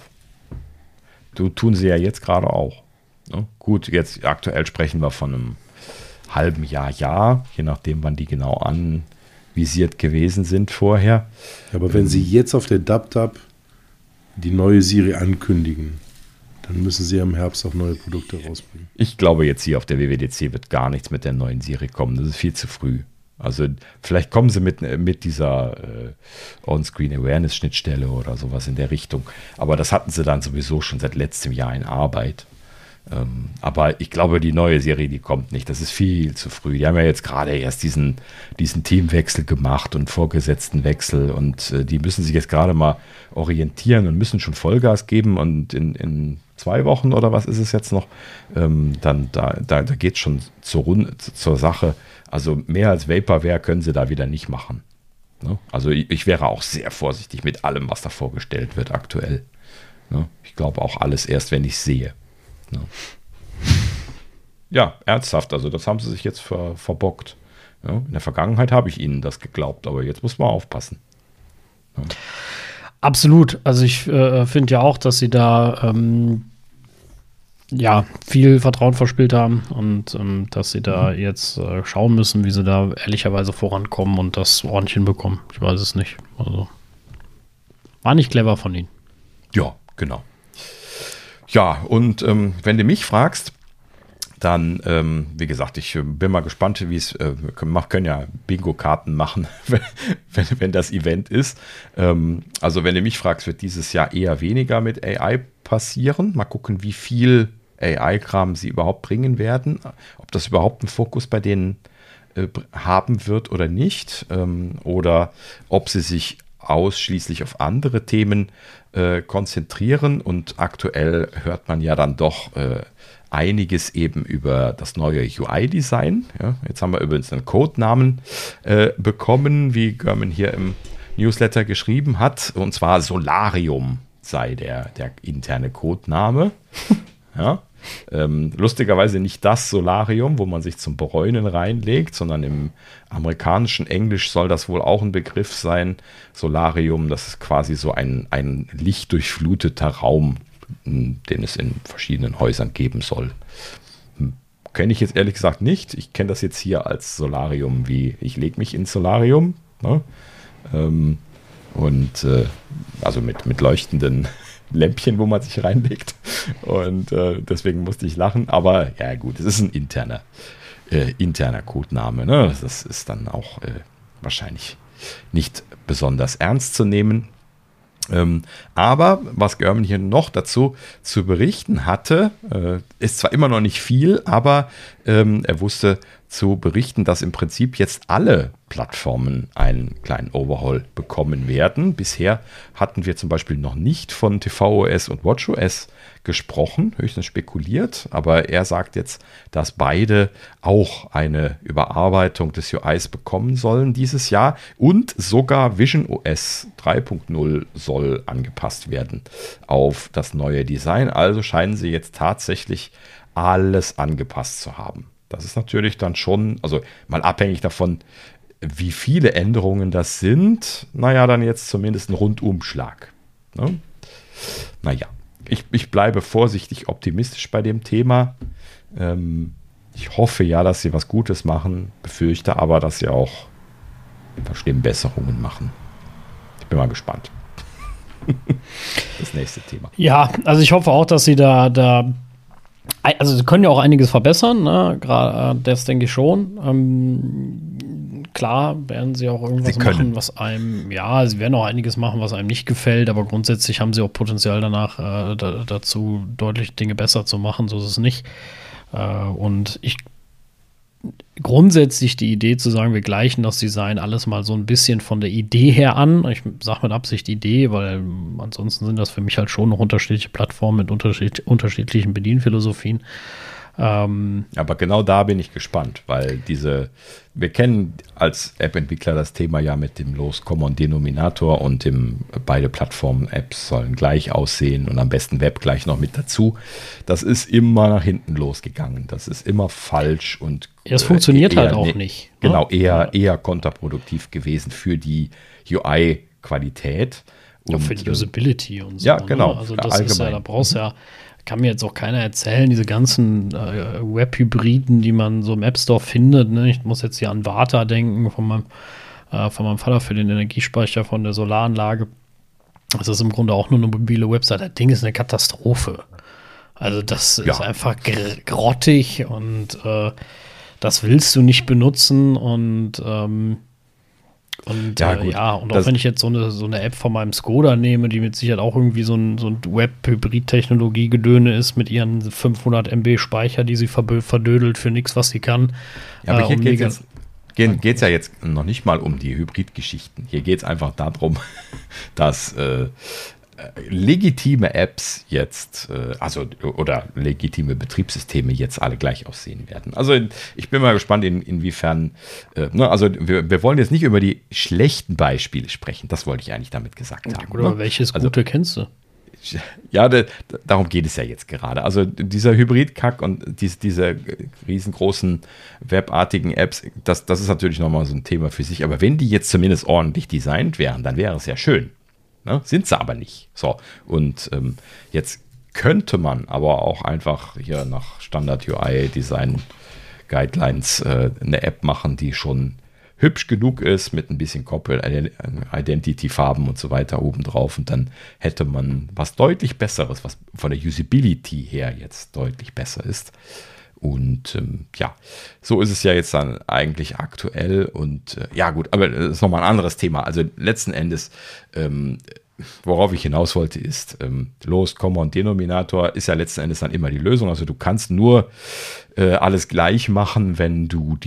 Tun sie ja jetzt gerade auch. Ne? Gut, jetzt aktuell sprechen wir von einem halben Jahr, je nachdem, wann die genau anvisiert gewesen sind vorher. Ja, aber wenn sie jetzt auf der DubDub die neue Serie ankündigen, dann müssen sie im Herbst auch neue Produkte rausbringen. Ich glaube, jetzt hier auf der WWDC wird gar nichts mit der neuen Serie kommen. Das ist viel zu früh. Also vielleicht kommen sie mit dieser On-Screen-Awareness-Schnittstelle oder sowas in der Richtung. Aber das hatten sie dann sowieso schon seit letztem Jahr in Arbeit. Aber ich glaube, die neue Serie, die kommt nicht. Das ist viel zu früh. Die haben ja jetzt gerade erst diesen Teamwechsel gemacht und Vorgesetztenwechsel und die müssen sich jetzt gerade mal orientieren und müssen schon Vollgas geben und in 2 Wochen oder was ist es jetzt noch, dann da geht es schon zur Sache. Also mehr als Vaporware können sie da wieder nicht machen. Ne? Also ich wäre auch sehr vorsichtig mit allem, was da vorgestellt wird aktuell. Ne? Ich glaube auch alles erst, wenn ich es sehe. No. Ja, ernsthaft, also das haben sie sich jetzt verbockt. Ja, in der Vergangenheit habe ich ihnen das geglaubt, aber jetzt muss man aufpassen. Ja. Absolut, also ich finde ja auch, dass sie da viel Vertrauen verspielt haben und dass sie da jetzt schauen müssen, wie sie da ehrlicherweise vorankommen und das ordentlich hinbekommen. Ich weiß es nicht. Also war nicht clever von ihnen. Ja, genau. Ja, und wenn du mich fragst, dann, wie gesagt, ich bin mal gespannt, wie es, können ja Bingo-Karten machen, wenn das Event ist. Also wenn du mich fragst, wird dieses Jahr eher weniger mit AI passieren. Mal gucken, wie viel AI-Kram sie überhaupt bringen werden. Ob das überhaupt einen Fokus bei denen haben wird oder nicht. Oder ob sie sich ausschließlich auf andere Themen konzentrieren und aktuell hört man ja dann doch einiges eben über das neue UI-Design. Ja, jetzt haben wir übrigens einen Codenamen bekommen, wie Görman hier im Newsletter geschrieben hat, und zwar Solarium sei der interne Codename. Ja. Lustigerweise nicht das Solarium, wo man sich zum Bräunen reinlegt, sondern im amerikanischen Englisch soll das wohl auch ein Begriff sein. Solarium, das ist quasi so ein lichtdurchfluteter Raum, den es in verschiedenen Häusern geben soll. Kenne ich jetzt ehrlich gesagt nicht. Ich kenne das jetzt hier als Solarium, wie ich lege mich ins Solarium. Ne? Also mit leuchtenden Lämpchen, wo man sich reinlegt. Und deswegen musste ich lachen. Aber ja gut, es ist ein interner Codename. Ne? Das ist dann auch wahrscheinlich nicht besonders ernst zu nehmen. Aber was Görman hier noch dazu zu berichten hatte, ist zwar immer noch nicht viel, aber er wusste zu berichten, dass im Prinzip jetzt alle Plattformen einen kleinen Overhaul bekommen werden. Bisher hatten wir zum Beispiel noch nicht von tvOS und watchOS gesprochen, höchstens spekuliert, aber er sagt jetzt, dass beide auch eine Überarbeitung des UIs bekommen sollen dieses Jahr und sogar visionOS 3.0 soll angepasst werden auf das neue Design. Also scheinen sie jetzt tatsächlich alles angepasst zu haben. Das ist natürlich dann schon, also mal abhängig davon, wie viele Änderungen das sind, naja, dann jetzt zumindest ein Rundumschlag. Ne? Naja, ich bleibe vorsichtig optimistisch bei dem Thema. Ich hoffe ja, dass sie was Gutes machen, befürchte aber, dass sie auch Verschlimmbesserungen machen. Ich bin mal gespannt. Das nächste Thema. Ja, also ich hoffe auch, dass sie also sie können ja auch einiges verbessern, ne? Gerade das denke ich schon. Klar werden sie auch irgendwas machen, was einem, sie werden auch einiges machen, was einem nicht gefällt, aber grundsätzlich haben sie auch Potenzial danach dazu, deutlich Dinge besser zu machen, so ist es nicht. Und grundsätzlich die Idee zu sagen, wir gleichen das Design alles mal so ein bisschen von der Idee her an. Ich sage mit Absicht Idee, weil ansonsten sind das für mich halt schon noch unterschiedliche Plattformen mit unterschiedlichen Bedienphilosophien. Aber genau da bin ich gespannt, weil wir kennen als App-Entwickler das Thema ja mit dem Lowest Common Denominator und beide Plattformen-Apps sollen gleich aussehen und am besten Web gleich noch mit dazu. Das ist immer nach hinten losgegangen. Das ist immer falsch und es funktioniert halt auch nicht. Genau, eher kontraproduktiv gewesen für die UI-Qualität. Ja, für die Usability und so. Ja, genau. Ne? Also das ist ja, da brauchst du kann mir jetzt auch keiner erzählen, diese ganzen Web-Hybriden, die man so im App Store findet. Ne? Ich muss jetzt hier an Vata denken, von meinem Vater für den Energiespeicher von der Solaranlage. Das ist im Grunde auch nur eine mobile Website. Das Ding ist eine Katastrophe. Also das ist einfach grottig und das willst du nicht benutzen und auch wenn ich jetzt so eine App von meinem Skoda nehme, die mit Sicherheit auch irgendwie so ein Web-Hybrid-Technologie-Gedöne ist mit ihren 500 MB Speicher, die sie verdödelt für nichts, was sie kann. Ja, aber hier geht es ja jetzt noch nicht mal um die Hybrid-Geschichten. Hier geht es einfach darum, dass legitime Apps jetzt, oder legitime Betriebssysteme jetzt alle gleich aussehen werden. Also ich bin mal gespannt, inwiefern, wir wollen jetzt nicht über die schlechten Beispiele sprechen, das wollte ich eigentlich damit gesagt haben. Oder welches gute kennst du? Ja, darum geht es ja jetzt gerade. Also dieser Hybrid-Kack und diese riesengroßen webartigen Apps, das ist natürlich nochmal so ein Thema für sich, aber wenn die jetzt zumindest ordentlich designt wären, dann wäre es ja schön. Ne? Sind sie aber nicht. So, und jetzt könnte man aber auch einfach hier nach Standard UI Design Guidelines eine App machen, die schon hübsch genug ist, mit ein bisschen Corporate Identity Farben und so weiter obendrauf, und dann hätte man was deutlich Besseres, was von der Usability her jetzt deutlich besser ist. Und so ist es ja jetzt dann eigentlich aktuell. Und gut, aber das ist nochmal ein anderes Thema. Also letzten Endes, worauf ich hinaus wollte, ist, Lowest Common Denominator ist ja letzten Endes dann immer die Lösung. Also du kannst nur alles gleich machen, wenn du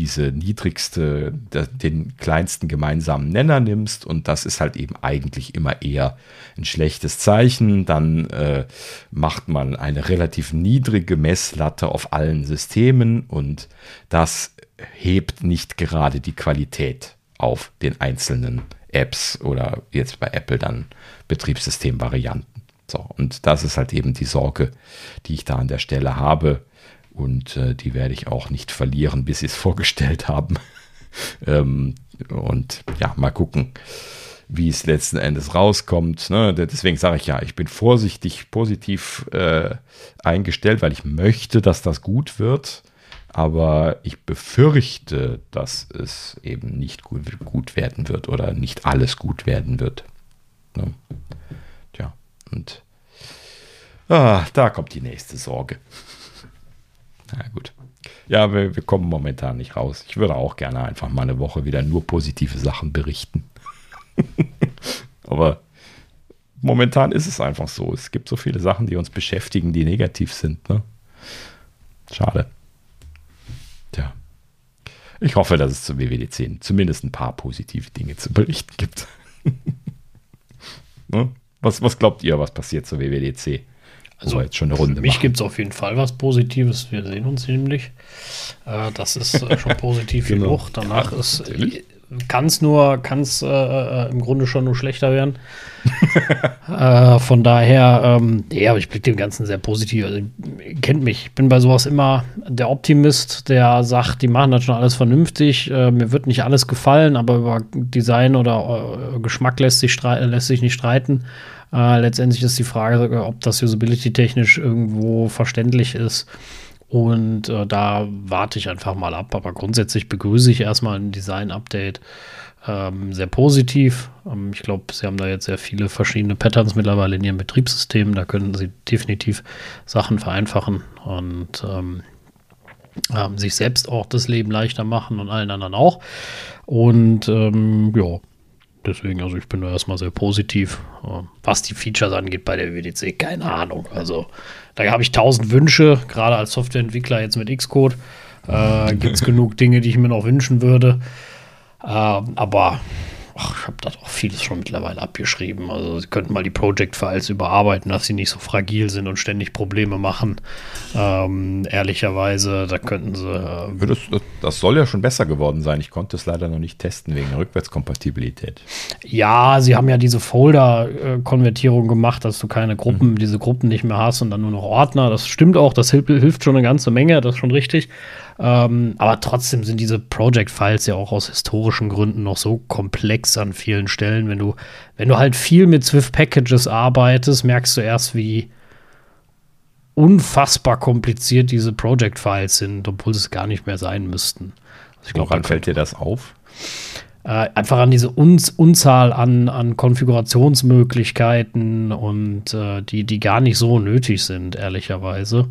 den kleinsten gemeinsamen Nenner nimmst, und das ist halt eben eigentlich immer eher ein schlechtes Zeichen. Dann macht man eine relativ niedrige Messlatte auf allen Systemen, und das hebt nicht gerade die Qualität auf den einzelnen Apps oder jetzt bei Apple dann Betriebssystemvarianten. So, und das ist halt eben die Sorge, die ich da an der Stelle habe. Und die werde ich auch nicht verlieren, bis sie es vorgestellt haben. Mal gucken, wie es letzten Endes rauskommt. Ne? Deswegen sage ich ich bin vorsichtig positiv eingestellt, weil ich möchte, dass das gut wird. Aber ich befürchte, dass es eben nicht gut werden wird oder nicht alles gut werden wird. Ne? Tja, und da kommt die nächste Sorge. Na gut. Ja, wir kommen momentan nicht raus. Ich würde auch gerne einfach mal eine Woche wieder nur positive Sachen berichten. Aber momentan ist es einfach so. Es gibt so viele Sachen, die uns beschäftigen, die negativ sind. Ne? Schade. Tja. Ich hoffe, dass es zur WWDC zumindest ein paar positive Dinge zu berichten gibt. Ne? Was glaubt ihr, was passiert zur WWDC? Also jetzt schon eine Runde für mich gibt es auf jeden Fall was Positives. Wir sehen uns nämlich. Das ist schon positiv genug. Danach ist kann es im Grunde schon nur schlechter werden. Von daher, aber ich blicke dem Ganzen sehr positiv. Also, ihr kennt mich, ich bin bei sowas immer der Optimist, der sagt, die machen das schon alles vernünftig. Mir wird nicht alles gefallen, aber über Design oder Geschmack lässt sich nicht streiten. Letztendlich ist die Frage, ob das usability-technisch irgendwo verständlich ist. Und da warte ich einfach mal ab. Aber grundsätzlich begrüße ich erstmal ein Design-Update sehr positiv. Ich glaube, sie haben da jetzt sehr viele verschiedene Patterns mittlerweile in ihrem Betriebssystem. Da können sie definitiv Sachen vereinfachen und sich selbst auch das Leben leichter machen und allen anderen auch. Und deswegen, also ich bin da erstmal sehr positiv. Was die Features angeht bei der WWDC, keine Ahnung. Also da habe ich 1000 Wünsche, gerade als Softwareentwickler jetzt mit Xcode. Gibt es genug Dinge, die ich mir noch wünschen würde. Aber ich habe da auch vieles schon mittlerweile abgeschrieben. Also sie könnten mal die Project-Files überarbeiten, dass sie nicht so fragil sind und ständig Probleme machen. Ehrlicherweise, da könnten sie... Das soll ja schon besser geworden sein. Ich konnte es leider noch nicht testen wegen der Rückwärtskompatibilität. Ja, sie haben ja diese Folder-Konvertierung gemacht, dass du keine Gruppen, diese Gruppen nicht mehr hast und dann nur noch Ordner. Das stimmt auch, das hilft schon eine ganze Menge, das ist schon richtig. Aber trotzdem sind diese Project-Files ja auch aus historischen Gründen noch so komplex an vielen Stellen. Wenn du halt viel mit Swift-Packages arbeitest, merkst du erst, wie unfassbar kompliziert diese Project-Files sind, obwohl es gar nicht mehr sein müssten. Also ich Woran fällt dir das auf? Einfach an diese Unzahl an Konfigurationsmöglichkeiten und die gar nicht so nötig sind, ehrlicherweise.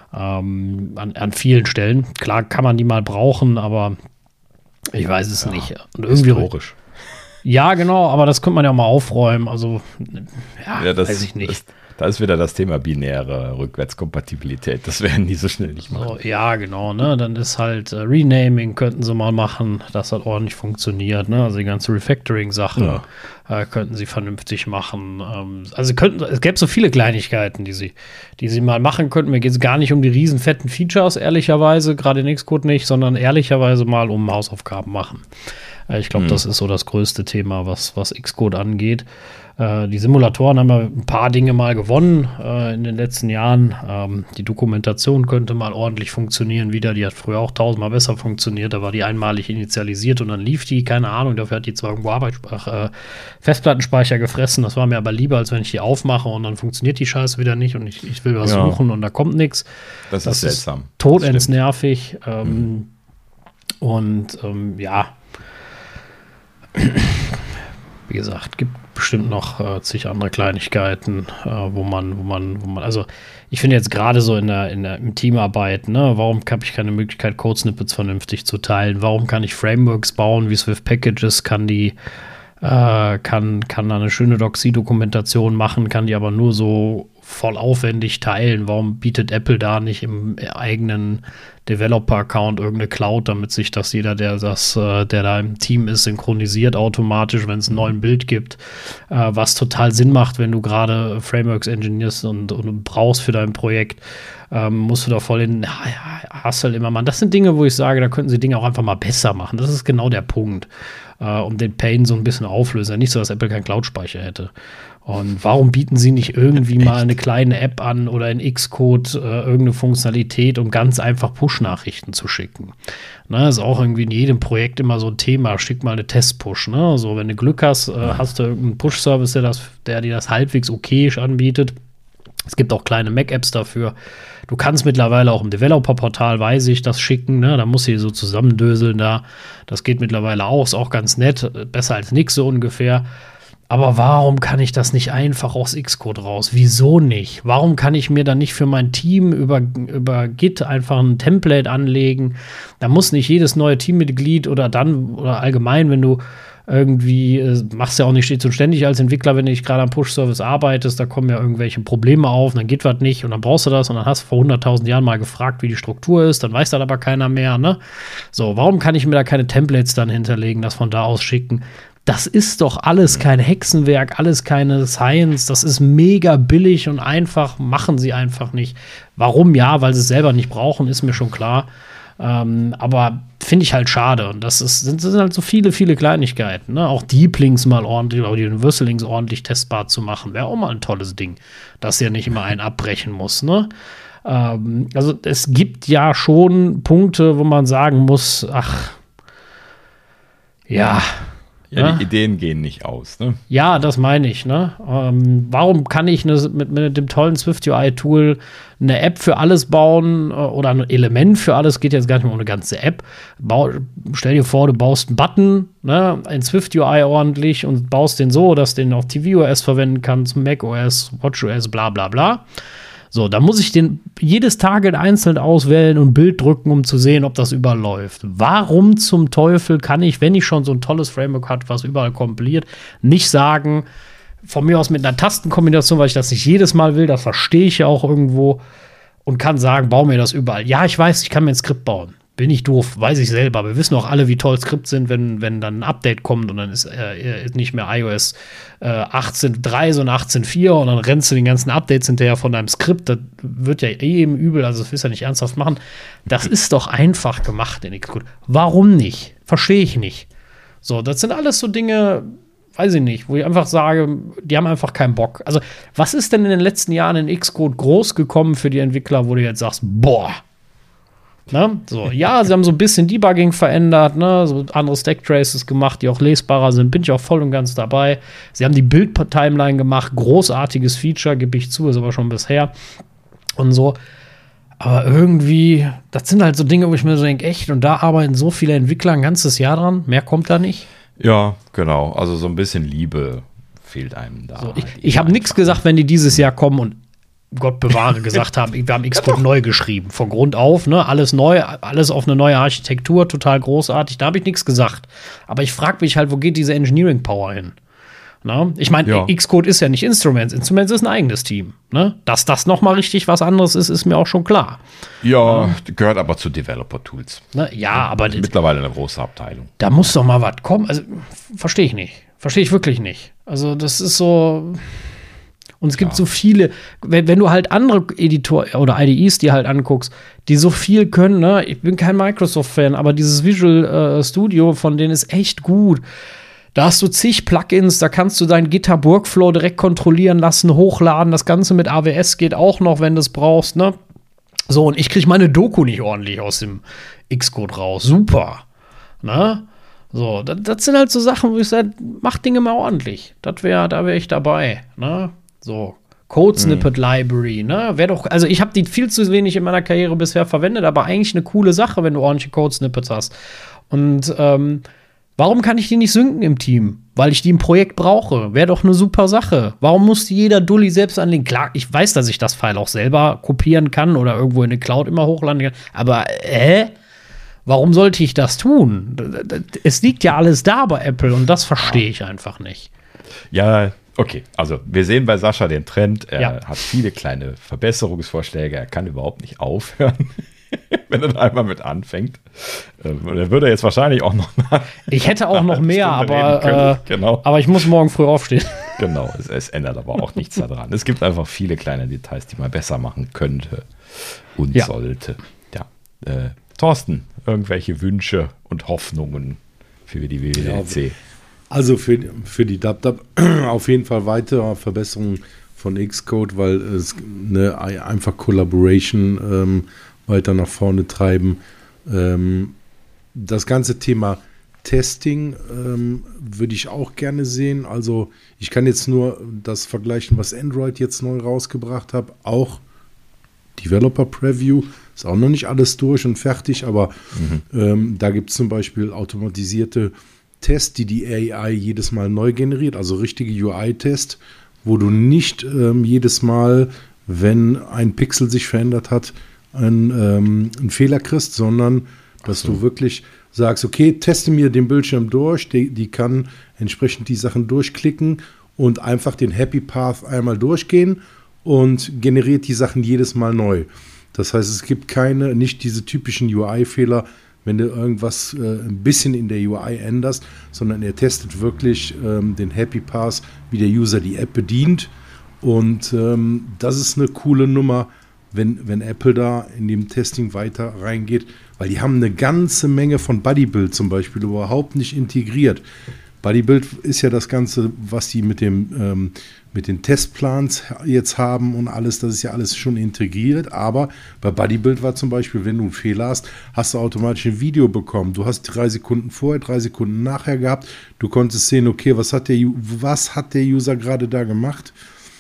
An vielen Stellen. Klar kann man die mal brauchen, aber ich weiß es nicht. Und irgendwie historisch. Ja, genau, aber das könnte man ja mal aufräumen. Also, weiß ich nicht. Da ist wieder das Thema binäre Rückwärtskompatibilität. Das werden die so schnell nicht machen. So, ja, genau. Ne? Dann ist halt Renaming könnten sie mal machen, dass das ordentlich funktioniert. Ne? Also die ganze Refactoring-Sache könnten sie vernünftig machen. Also es gäbe so viele Kleinigkeiten, die sie mal machen könnten. Mir geht es gar nicht um die riesen fetten Features, ehrlicherweise, gerade in Xcode nicht, sondern ehrlicherweise mal um Hausaufgaben machen. Ich glaube, das ist so das größte Thema, was Xcode angeht. Die Simulatoren haben ja ein paar Dinge mal gewonnen in den letzten Jahren. Die Dokumentation könnte mal ordentlich funktionieren wieder. Die hat früher auch 1000-mal besser funktioniert. Da war die einmalig initialisiert und dann lief die, keine Ahnung. Dafür hat die zwar irgendwo Festplattenspeicher gefressen. Das war mir aber lieber, als wenn ich die aufmache und dann funktioniert die Scheiße wieder nicht und ich will was suchen und da kommt nichts. Das ist seltsam. Todends nervig. Wie gesagt, gibt bestimmt noch zig andere Kleinigkeiten, wo man, also ich finde jetzt gerade so im Teamarbeit, ne, warum habe ich keine Möglichkeit, Code-Snippets vernünftig zu teilen? Warum kann ich Frameworks bauen wie Swift Packages, kann da eine schöne Doxy-Dokumentation machen, kann die aber nur so voll aufwendig teilen. Warum bietet Apple da nicht im eigenen Developer-Account irgendeine Cloud, damit sich das jeder, der da im Team ist, synchronisiert automatisch, wenn es einen neuen Bild gibt, was total Sinn macht, wenn du gerade Frameworks engineerst und brauchst für dein Projekt, musst du da voll in Hustle immer machen. Das sind Dinge, wo ich sage, da könnten sie Dinge auch einfach mal besser machen. Das ist genau der Punkt, um den Pain so ein bisschen auflösen. Nicht so, dass Apple keinen Cloud-Speicher hätte. Und warum bieten sie nicht irgendwie mal eine kleine App an oder in Xcode irgendeine Funktionalität, um ganz einfach Push-Nachrichten zu schicken? Ne, ist auch irgendwie in jedem Projekt immer so ein Thema. Schick mal eine Test-Push. Ne? So, wenn du Glück hast, hast du irgendeinen Push-Service, der dir das halbwegs okayisch anbietet. Es gibt auch kleine Mac-Apps dafür. Du kannst mittlerweile auch im Developer-Portal, weiß ich, das schicken. Ne? Da musst du so zusammendöseln da. Das geht mittlerweile auch, ist auch ganz nett. Besser als nix so ungefähr. Aber warum kann ich das nicht einfach aus Xcode raus? Wieso nicht? Warum kann ich mir dann nicht für mein Team über Git einfach ein Template anlegen? Da muss nicht jedes neue Teammitglied oder allgemein, wenn du irgendwie, machst ja auch nicht stets und ständig als Entwickler, wenn du nicht gerade am Push-Service arbeitest, da kommen ja irgendwelche Probleme auf, und dann geht was nicht und dann brauchst du das und dann hast du vor 100.000 Jahren mal gefragt, wie die Struktur ist, dann weiß das aber keiner mehr, ne? So, warum kann ich mir da keine Templates dann hinterlegen, das von da aus schicken? Das ist doch alles kein Hexenwerk, alles keine Science, das ist mega billig und einfach, machen sie einfach nicht. Warum? Ja, weil sie es selber nicht brauchen, ist mir schon klar. Aber finde ich halt schade. Und das sind halt so viele, viele Kleinigkeiten. Ne? Auch Deep Links mal ordentlich, auch die Universal Links ordentlich testbar zu machen, wäre auch mal ein tolles Ding, dass ja nicht immer einen abbrechen muss. Ne? Also es gibt ja schon Punkte, wo man sagen muss, ach, ja. Ja, die Ideen gehen nicht aus, ne? Ja, das meine ich, ne? Warum kann ich mit dem tollen SwiftUI-Tool eine App für alles bauen oder ein Element für alles? Geht jetzt gar nicht mehr um eine ganze App. Stell dir vor, du baust einen Button, ne, in SwiftUI ordentlich und baust den so, dass du den auf tvOS verwenden kannst, macOS, watchOS, bla bla bla. So, da muss ich den jedes Target einzeln auswählen und Bild drücken, um zu sehen, ob das überall läuft. Warum zum Teufel kann ich, wenn ich schon so ein tolles Framework hat, was überall kompiliert, nicht sagen, von mir aus mit einer Tastenkombination, weil ich das nicht jedes Mal will, das verstehe ich ja auch irgendwo, und kann sagen, bau mir das überall. Ja, ich weiß, ich kann mir ein Skript bauen. Bin ich doof, weiß ich selber. Wir wissen auch alle, wie toll Skripts sind, wenn dann ein Update kommt und dann ist nicht mehr iOS 18.3, sondern 18.4 und dann rennst du den ganzen Updates hinterher von deinem Skript. Das wird ja eben übel, also das willst du ja nicht ernsthaft machen. Das ist doch einfach gemacht in Xcode. Warum nicht? Verstehe ich nicht. So, das sind alles so Dinge, weiß ich nicht, wo ich einfach sage, die haben einfach keinen Bock. Also, was ist denn in den letzten Jahren in Xcode groß gekommen für die Entwickler, wo du jetzt sagst, boah, ne? So, ja, sie haben so ein bisschen Debugging verändert, ne? So andere Stack-Traces gemacht, die auch lesbarer sind, bin ich auch voll und ganz dabei. Sie haben die Bild-Timeline gemacht, großartiges Feature, gebe ich zu, ist aber schon bisher und so. Aber irgendwie, das sind halt so Dinge, wo ich mir so denke, echt, und da arbeiten so viele Entwickler ein ganzes Jahr dran, mehr kommt da nicht. Ja, genau, also so ein bisschen Liebe fehlt einem da. So, ich habe nichts gesagt, wenn die dieses Jahr kommen und Gott bewahre gesagt haben, wir haben Xcode neu geschrieben, von Grund auf, ne, alles neu, alles auf eine neue Architektur, total großartig, da habe ich nichts gesagt. Aber ich frage mich halt, wo geht diese Engineering Power hin? Na? Ich meine, ja. Xcode ist ja nicht Instruments, Instruments ist ein eigenes Team. Ne? Dass das noch mal richtig was anderes ist mir auch schon klar. Ja, gehört aber zu Developer-Tools. Ne? Ja, aber mittlerweile eine große Abteilung. Da muss doch mal was kommen. Also, verstehe ich nicht. Verstehe ich wirklich nicht. Also, das ist so. Und es gibt so viele, wenn du halt andere Editor oder IDEs dir halt anguckst, die so viel können, ne? Ich bin kein Microsoft-Fan, aber dieses Visual Studio von denen ist echt gut. Da hast du zig Plugins, da kannst du deinen GitHub-Workflow direkt kontrollieren lassen, hochladen. Das Ganze mit AWS geht auch noch, wenn du es brauchst, ne? So, und ich kriege meine Doku nicht ordentlich aus dem Xcode raus. Super. Ne? So, das sind halt so Sachen, wo ich sage, mach Dinge mal ordentlich. Da wär ich dabei, ne? So, Code-Snippet-Library, ne? Also ich habe die viel zu wenig in meiner Karriere bisher verwendet, aber eigentlich eine coole Sache, wenn du ordentliche Code-Snippets hast. Und warum kann ich die nicht synken im Team? Weil ich die im Projekt brauche. Wäre doch eine super Sache. Warum muss jeder Dulli selbst anlegen? Klar, ich weiß, dass ich das File auch selber kopieren kann oder irgendwo in eine Cloud immer hochladen kann. Aber, warum sollte ich das tun? Es liegt ja alles da bei Apple und das verstehe ich einfach nicht. Ja, okay, also wir sehen bei Sascha den Trend, er hat viele kleine Verbesserungsvorschläge, er kann überhaupt nicht aufhören, wenn er da einmal mit anfängt. Er würde jetzt wahrscheinlich auch noch ich hätte auch noch mehr, aber, genau. Aber ich muss morgen früh aufstehen. Genau, es ändert aber auch nichts daran. Es gibt einfach viele kleine Details, die man besser machen könnte und sollte. Ja, Thorsten, irgendwelche Wünsche und Hoffnungen für die WWDC? Also für die DubDub auf jeden Fall weitere Verbesserungen von Xcode, weil es einfach Collaboration weiter nach vorne treiben. Das ganze Thema Testing würde ich auch gerne sehen. Also ich kann jetzt nur das vergleichen, was Android jetzt neu rausgebracht hat. Auch Developer Preview ist auch noch nicht alles durch und fertig, aber da gibt es zum Beispiel automatisierte Tests, die AI jedes Mal neu generiert, also richtige UI-Tests, wo du nicht jedes Mal, wenn ein Pixel sich verändert hat, einen Fehler kriegst, sondern dass du wirklich sagst, okay, teste mir den Bildschirm durch, die kann entsprechend die Sachen durchklicken und einfach den Happy Path einmal durchgehen und generiert die Sachen jedes Mal neu. Das heißt, es gibt nicht diese typischen UI-Fehler, wenn du irgendwas ein bisschen in der UI änderst, sondern er testet wirklich den Happy Path, wie der User die App bedient. Und das ist eine coole Nummer, wenn Apple da in dem Testing weiter reingeht, weil die haben eine ganze Menge von Bodybuild zum Beispiel überhaupt nicht integriert. Bodybuild ist ja das Ganze, was die mit den Testplans jetzt haben und alles, das ist ja alles schon integriert, aber bei Bodybuild war zum Beispiel, wenn du einen Fehler hast du automatisch ein Video bekommen. Du hast 3 Sekunden vorher, 3 Sekunden nachher gehabt. Du konntest sehen, okay, was hat der User gerade da gemacht,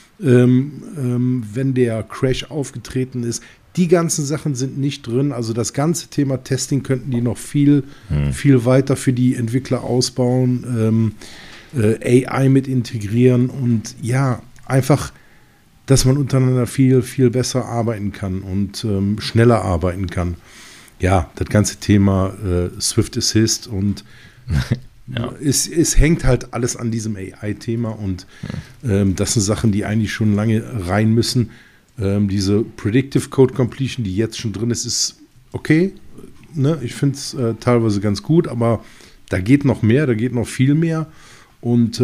wenn der Crash aufgetreten ist. Die ganzen Sachen sind nicht drin. Also das ganze Thema Testing könnten die noch viel weiter für die Entwickler ausbauen, AI mit integrieren und ja, einfach, dass man untereinander viel, viel besser arbeiten kann und schneller arbeiten kann. Ja, das ganze Thema Swift Assist und es hängt halt alles an diesem AI-Thema und das sind Sachen, die eigentlich schon lange rein müssen. Diese Predictive Code Completion, die jetzt schon drin ist okay. Ne? Ich finde es teilweise ganz gut, aber da geht noch mehr, da geht noch viel mehr. Und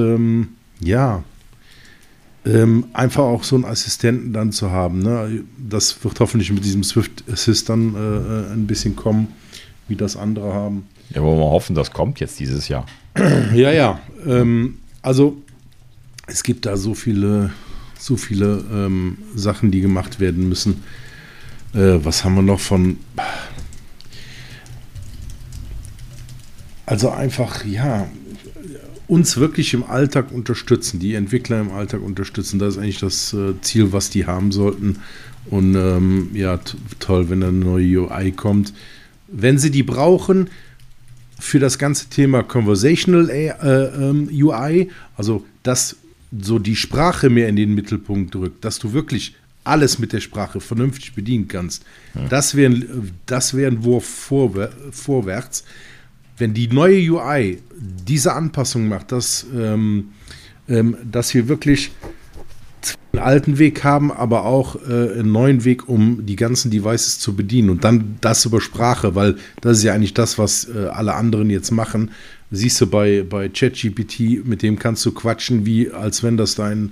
einfach auch so einen Assistenten dann zu haben. Ne? Das wird hoffentlich mit diesem Swift Assist dann ein bisschen kommen, wie das andere haben. Ja, wollen wir hoffen, das kommt jetzt dieses Jahr. Ja. Also es gibt da so viele Sachen, die gemacht werden müssen. Was haben wir noch von... Also einfach, ja, uns wirklich im Alltag unterstützen, die Entwickler im Alltag unterstützen. Das ist eigentlich das Ziel, was die haben sollten. Und toll, wenn eine neue UI kommt. Wenn sie die brauchen für das ganze Thema Conversational UI, also dass so die Sprache mehr in den Mittelpunkt rückt, dass du wirklich alles mit der Sprache vernünftig bedienen kannst. Ja. Das wäre ein Wurf vorwärts. Wenn die neue UI diese Anpassung macht, dass wir wirklich einen alten Weg haben, aber auch einen neuen Weg, um die ganzen Devices zu bedienen und dann das über Sprache, weil das ist ja eigentlich das, was alle anderen jetzt machen. Siehst du bei ChatGPT, mit dem kannst du quatschen, wie als wenn das dein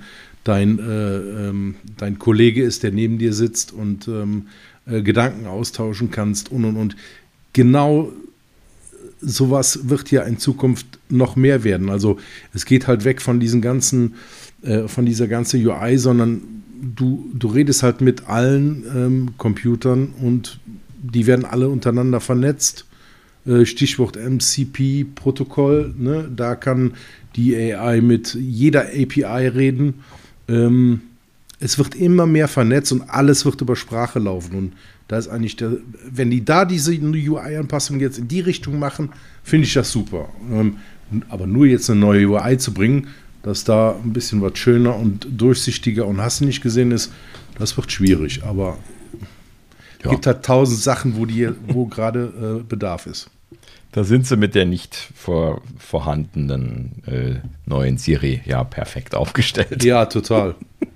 Kollege ist, der neben dir sitzt und Gedanken austauschen kannst und. Genau sowas wird ja in Zukunft noch mehr werden. Also es geht halt weg von diesen ganzen, von dieser ganzen UI, sondern du redest halt mit allen Computern und die werden alle untereinander vernetzt. Stichwort MCP-Protokoll, ne? Da kann die AI mit jeder API reden. Es wird immer mehr vernetzt und alles wird über Sprache laufen. Und da ist eigentlich, wenn die da diese UI-Anpassung jetzt in die Richtung machen, finde ich das super. Aber nur jetzt eine neue UI zu bringen, dass da ein bisschen was schöner und durchsichtiger und hast du nicht gesehen ist, das wird schwierig. Aber es gibt halt 1000 Sachen, wo gerade Bedarf ist. Da sind sie mit der nicht vorhandenen neuen Siri ja perfekt aufgestellt. Ja, total.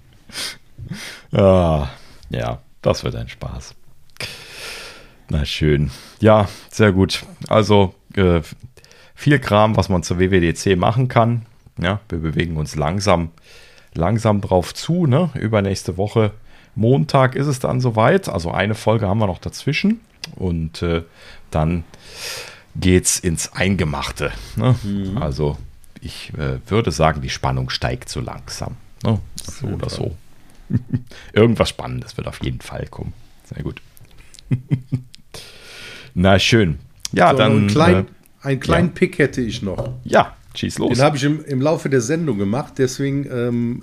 Ja, das wird ein Spaß. Na schön. Ja, sehr gut. Also viel Kram, was man zur WWDC machen kann. Ja, wir bewegen uns langsam drauf zu. Ne? Übernächste Woche Montag ist es dann soweit. Also eine Folge haben wir noch dazwischen. Und dann geht's ins Eingemachte. Ne? Mhm. Also ich würde sagen, die Spannung steigt so langsam. Ne? So oder so. Irgendwas Spannendes wird auf jeden Fall kommen. Sehr gut. Na schön. Ja, so, dann einen kleinen Pick hätte ich noch. Ja, schieß los. Den habe ich im Laufe der Sendung gemacht, deswegen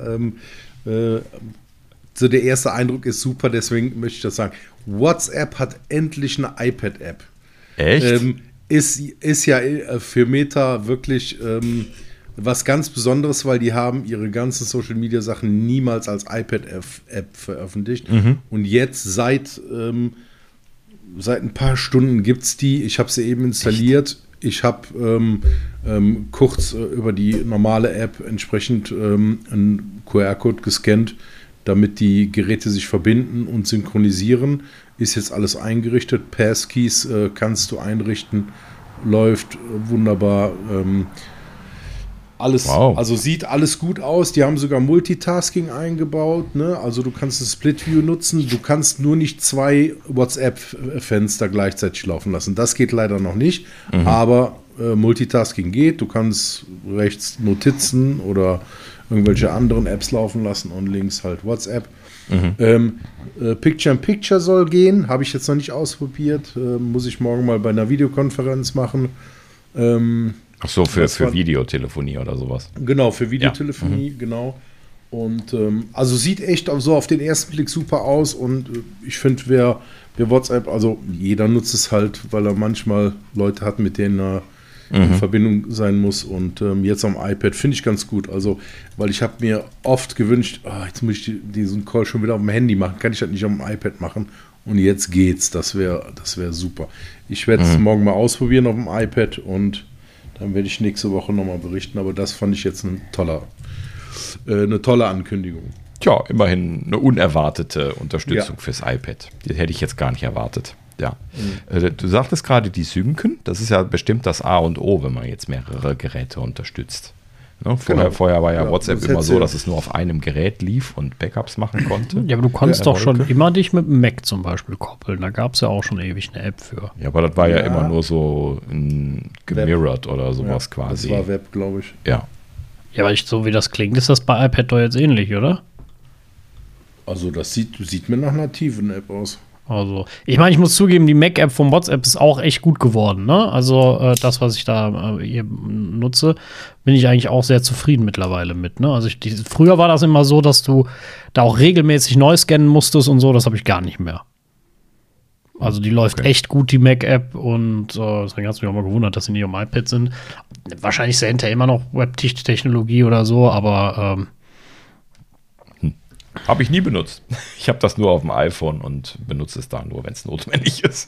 so der erste Eindruck ist super, deswegen möchte ich das sagen. WhatsApp hat endlich eine iPad-App. Echt? Ist ja für Meta wirklich was ganz Besonderes, weil die haben ihre ganzen Social-Media-Sachen niemals als iPad-App veröffentlicht. Mhm. Und jetzt seit ein paar Stunden gibt es die. Ich habe sie eben installiert. Echt? Ich habe kurz über die normale App entsprechend einen QR-Code gescannt, damit die Geräte sich verbinden und synchronisieren. Ist jetzt alles eingerichtet. Passkeys kannst du einrichten. Läuft wunderbar. Alles, Wow. also sieht alles gut aus. Die haben sogar Multitasking eingebaut. Ne? Also du kannst das Split View nutzen. Du kannst nur nicht 2 WhatsApp-Fenster gleichzeitig laufen lassen. Das geht leider noch nicht. Aber Multitasking geht. Du kannst rechts Notizen oder irgendwelche anderen Apps laufen lassen und links halt WhatsApp. Picture-in-Picture soll gehen. Habe ich jetzt noch nicht ausprobiert. Muss ich morgen mal bei einer Videokonferenz machen. Ach so, für Das war- Videotelefonie oder sowas. Genau, für Videotelefonie, genau. Und also sieht echt so auf den ersten Blick super aus. Und ich finde, wer WhatsApp, also jeder nutzt es halt, weil er manchmal Leute hat, mit denen er in Verbindung sein muss. Und jetzt am iPad finde ich ganz gut. Also, weil ich habe mir oft gewünscht, jetzt muss ich diesen Call schon wieder auf dem Handy machen. Kann ich das nicht auf dem iPad machen? Und jetzt geht's. Das wär super. Ich werde es morgen mal ausprobieren auf dem iPad und dann werde ich nächste Woche nochmal berichten. Aber das fand ich jetzt eine tolle Ankündigung. Tja, immerhin eine unerwartete Unterstützung fürs iPad. Die hätte ich jetzt gar nicht erwartet. Ja. Du sagtest gerade die Synken. Das ist ja bestimmt das A und O, wenn man jetzt mehrere Geräte unterstützt. Ne? Vorher war ja WhatsApp das immer so, hätte- dass es nur auf einem Gerät lief und Backups machen konnte. Ja, aber du konntest Ja, doch schon okay. immer dich mit dem Mac zum Beispiel koppeln. Da gab es ja auch schon ewig eine App für. Ja, aber das war ja Ja. immer nur so gemirrored oder sowas quasi. Das war Web, glaube ich. Ja. Ja, aber so wie das klingt, ist das bei iPad doch jetzt ähnlich, oder? Also das sieht mir nach nativen App aus. Also, ich meine, ich muss zugeben, die Mac-App von WhatsApp ist auch echt gut geworden, ne? Also, das, was ich da hier nutze, bin ich eigentlich auch sehr zufrieden mittlerweile mit, ne? Also, früher war das immer so, dass du da auch regelmäßig neu scannen musstest und so, das habe ich gar nicht mehr. Also, die läuft echt gut, die Mac-App, und deswegen hat es mich auch mal gewundert, dass sie nicht am iPad sind. Wahrscheinlich ist dahinter immer noch Web-Technologie oder so, aber Habe ich nie benutzt. Ich habe das nur auf dem iPhone und benutze es da nur, wenn es notwendig ist.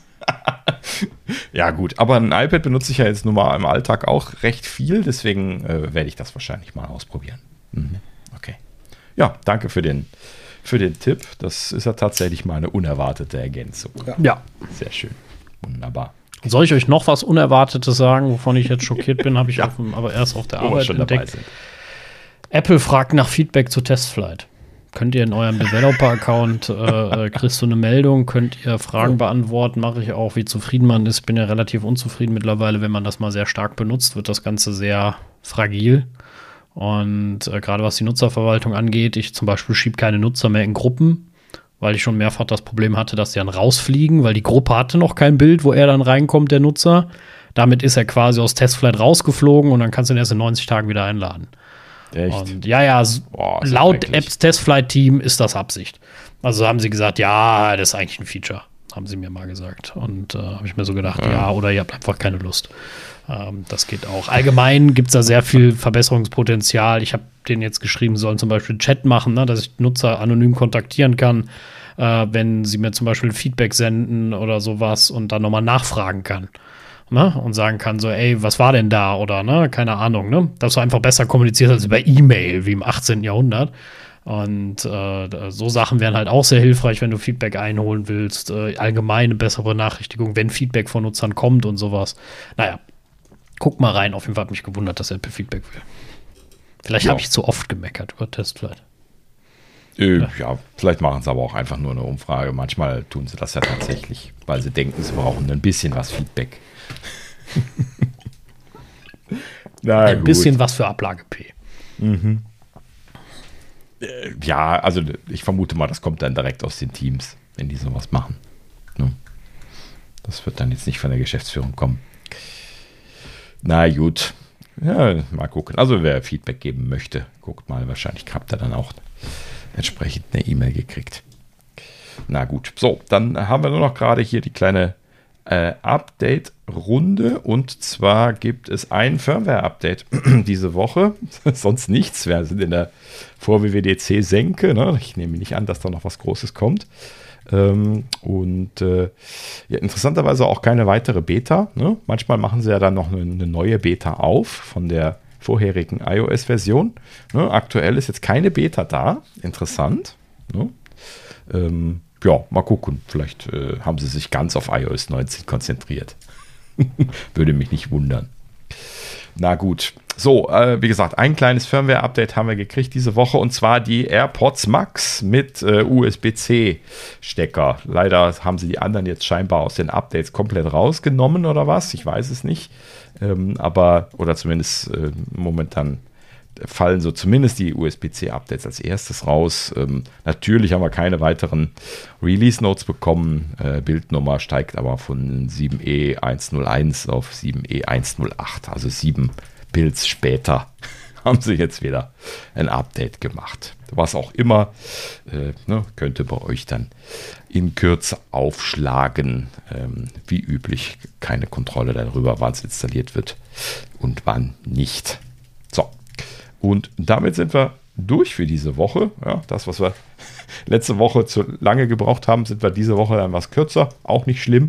Ja, gut. Aber ein iPad benutze ich ja jetzt nun mal im Alltag auch recht viel. Deswegen werde ich das wahrscheinlich mal ausprobieren. Okay. Ja, danke für den Tipp. Das ist ja tatsächlich mal eine unerwartete Ergänzung. ja. Sehr schön. Wunderbar. Soll ich euch noch was Unerwartetes sagen, wovon ich jetzt schockiert bin, habe ich aber erst auf der Wo wir Arbeit schon dabei entdeckt. sind. Apple fragt nach Feedback zu Testflight. Könnt ihr in eurem Developer-Account, kriegst du eine Meldung, könnt ihr Fragen beantworten, mache ich auch, wie zufrieden man ist. Bin ja relativ unzufrieden mittlerweile, wenn man das mal sehr stark benutzt, wird das Ganze sehr fragil. Und gerade was die Nutzerverwaltung angeht, ich zum Beispiel schiebe keine Nutzer mehr in Gruppen, weil ich schon mehrfach das Problem hatte, dass die dann rausfliegen, weil die Gruppe hatte noch kein Bild, wo er dann reinkommt, der Nutzer. Damit ist er quasi aus Testflight rausgeflogen und dann kannst du ihn erst in 90 Tagen wieder einladen. Echt? Und ja, Boah, ist laut schrecklich. Apps Testflight-Team ist das Absicht. Also haben sie gesagt, ja, das ist eigentlich ein Feature, haben sie mir mal gesagt. Und habe ich mir so gedacht, ja, oder ihr habt einfach keine Lust. Das geht auch. Allgemein gibt es da sehr viel Verbesserungspotenzial. Ich habe denen jetzt geschrieben, sie sollen zum Beispiel Chat machen, ne, dass ich Nutzer anonym kontaktieren kann, wenn sie mir zum Beispiel Feedback senden oder sowas und dann nochmal nachfragen kann. Ne? Und sagen kann so, ey, was war denn da? Oder, ne, keine Ahnung, ne? Dass du einfach besser kommunizierst als über E-Mail, wie im 18. Jahrhundert. Und so Sachen wären halt auch sehr hilfreich, wenn du Feedback einholen willst. Allgemeine bessere Benachrichtigung, wenn Feedback von Nutzern kommt und sowas. Naja, guck mal rein. Auf jeden Fall hat mich gewundert, dass Apple Feedback will. Vielleicht habe ich zu oft gemeckert über Testflight. Ja, vielleicht machen sie aber auch einfach nur eine Umfrage. Manchmal tun sie das ja tatsächlich, weil sie denken, sie brauchen ein bisschen was Feedback. Na, Ein bisschen was für Ablage P. Ja, also ich vermute mal, das kommt dann direkt aus den Teams, wenn die sowas machen. Ne? Das wird dann jetzt nicht von der Geschäftsführung kommen. Na gut. Ja, mal gucken. Also wer Feedback geben möchte, guckt mal. Wahrscheinlich habt ihr dann auch entsprechend eine E-Mail gekriegt. Na gut. So, dann haben wir nur noch gerade hier die kleine Update-Runde. Und zwar gibt es ein Firmware-Update diese Woche. Sonst nichts. Wir sind in der Vor-WWDC-Senke. Ne? Ich nehme nicht an, dass da noch was Großes kommt. Ja, interessanterweise auch keine weitere Beta. Ne? Manchmal machen sie ja dann noch eine neue Beta auf von der vorherigen iOS-Version. Ne? Aktuell ist jetzt keine Beta da. Interessant. Ne? Ja, mal gucken. Vielleicht haben sie sich ganz auf iOS 19 konzentriert. Würde mich nicht wundern. Na gut. So, wie gesagt, ein kleines Firmware-Update haben wir gekriegt diese Woche, und zwar die AirPods Max mit USB-C-Stecker. Leider haben sie die anderen jetzt scheinbar aus den Updates komplett rausgenommen oder was, ich weiß es nicht. Oder zumindest momentan fallen so zumindest die USB-C-Updates als erstes raus. Natürlich haben wir keine weiteren Release-Notes bekommen. Bildnummer steigt aber von 7E101 auf 7E108, also 7 Builds später haben sie jetzt wieder ein Update gemacht. Was auch immer, könnte bei euch dann in Kürze aufschlagen. Wie üblich, keine Kontrolle darüber, wann es installiert wird und wann nicht. So, und damit sind wir durch für diese Woche. Ja, das, was wir letzte Woche zu lange gebraucht haben, sind wir diese Woche dann was kürzer. Auch nicht schlimm.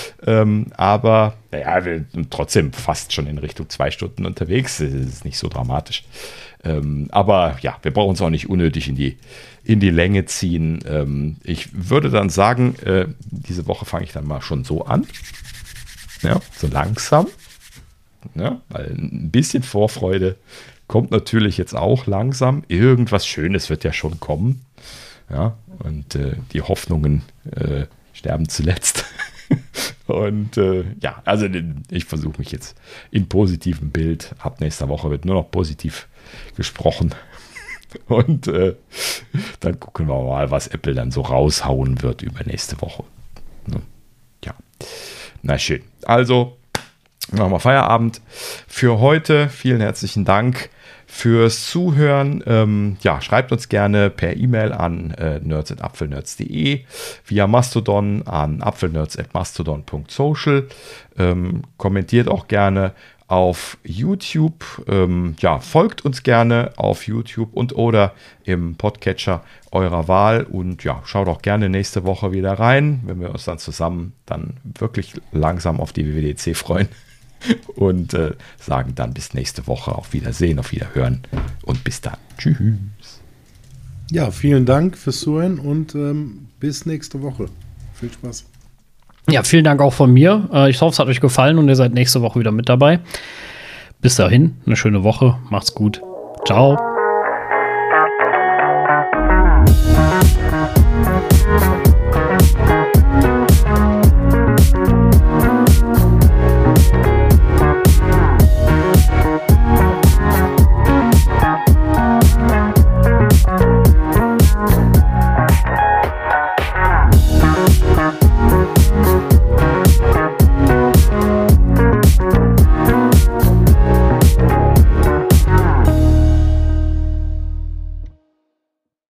Aber naja, wir sind trotzdem fast schon in Richtung 2 Stunden unterwegs. Das ist nicht so dramatisch. Aber ja, wir brauchen uns auch nicht unnötig in die Länge ziehen. Ich würde dann sagen, diese Woche fange ich dann mal schon so an. Ja, so langsam. Ja, weil ein bisschen Vorfreude kommt natürlich jetzt auch langsam. Irgendwas Schönes wird ja schon kommen. Ja, und die Hoffnungen sterben zuletzt. Und ja, also ich versuche mich jetzt in positivem Bild. Ab nächster Woche wird nur noch positiv gesprochen. Und dann gucken wir mal, was Apple dann so raushauen wird über nächste Woche. Ja, na schön. Also machen wir Feierabend für heute. Vielen herzlichen Dank fürs Zuhören. Ja, schreibt uns gerne per E-Mail an nerds@apfelnerds.de, via Mastodon an apfelnerds@mastodon.social. Kommentiert auch gerne auf YouTube. Ja, folgt uns gerne auf YouTube oder im Podcatcher eurer Wahl. Und ja, schaut auch gerne nächste Woche wieder rein, wenn wir uns dann zusammen dann wirklich langsam auf die WWDC freuen. Und sagen dann bis nächste Woche. Auf Wiedersehen, auf Wiederhören und bis dann. Tschüss. Ja, vielen Dank fürs Zuhören und bis nächste Woche. Viel Spaß. Ja, vielen Dank auch von mir. Ich hoffe, es hat euch gefallen und ihr seid nächste Woche wieder mit dabei. Bis dahin, eine schöne Woche. Macht's gut. Ciao.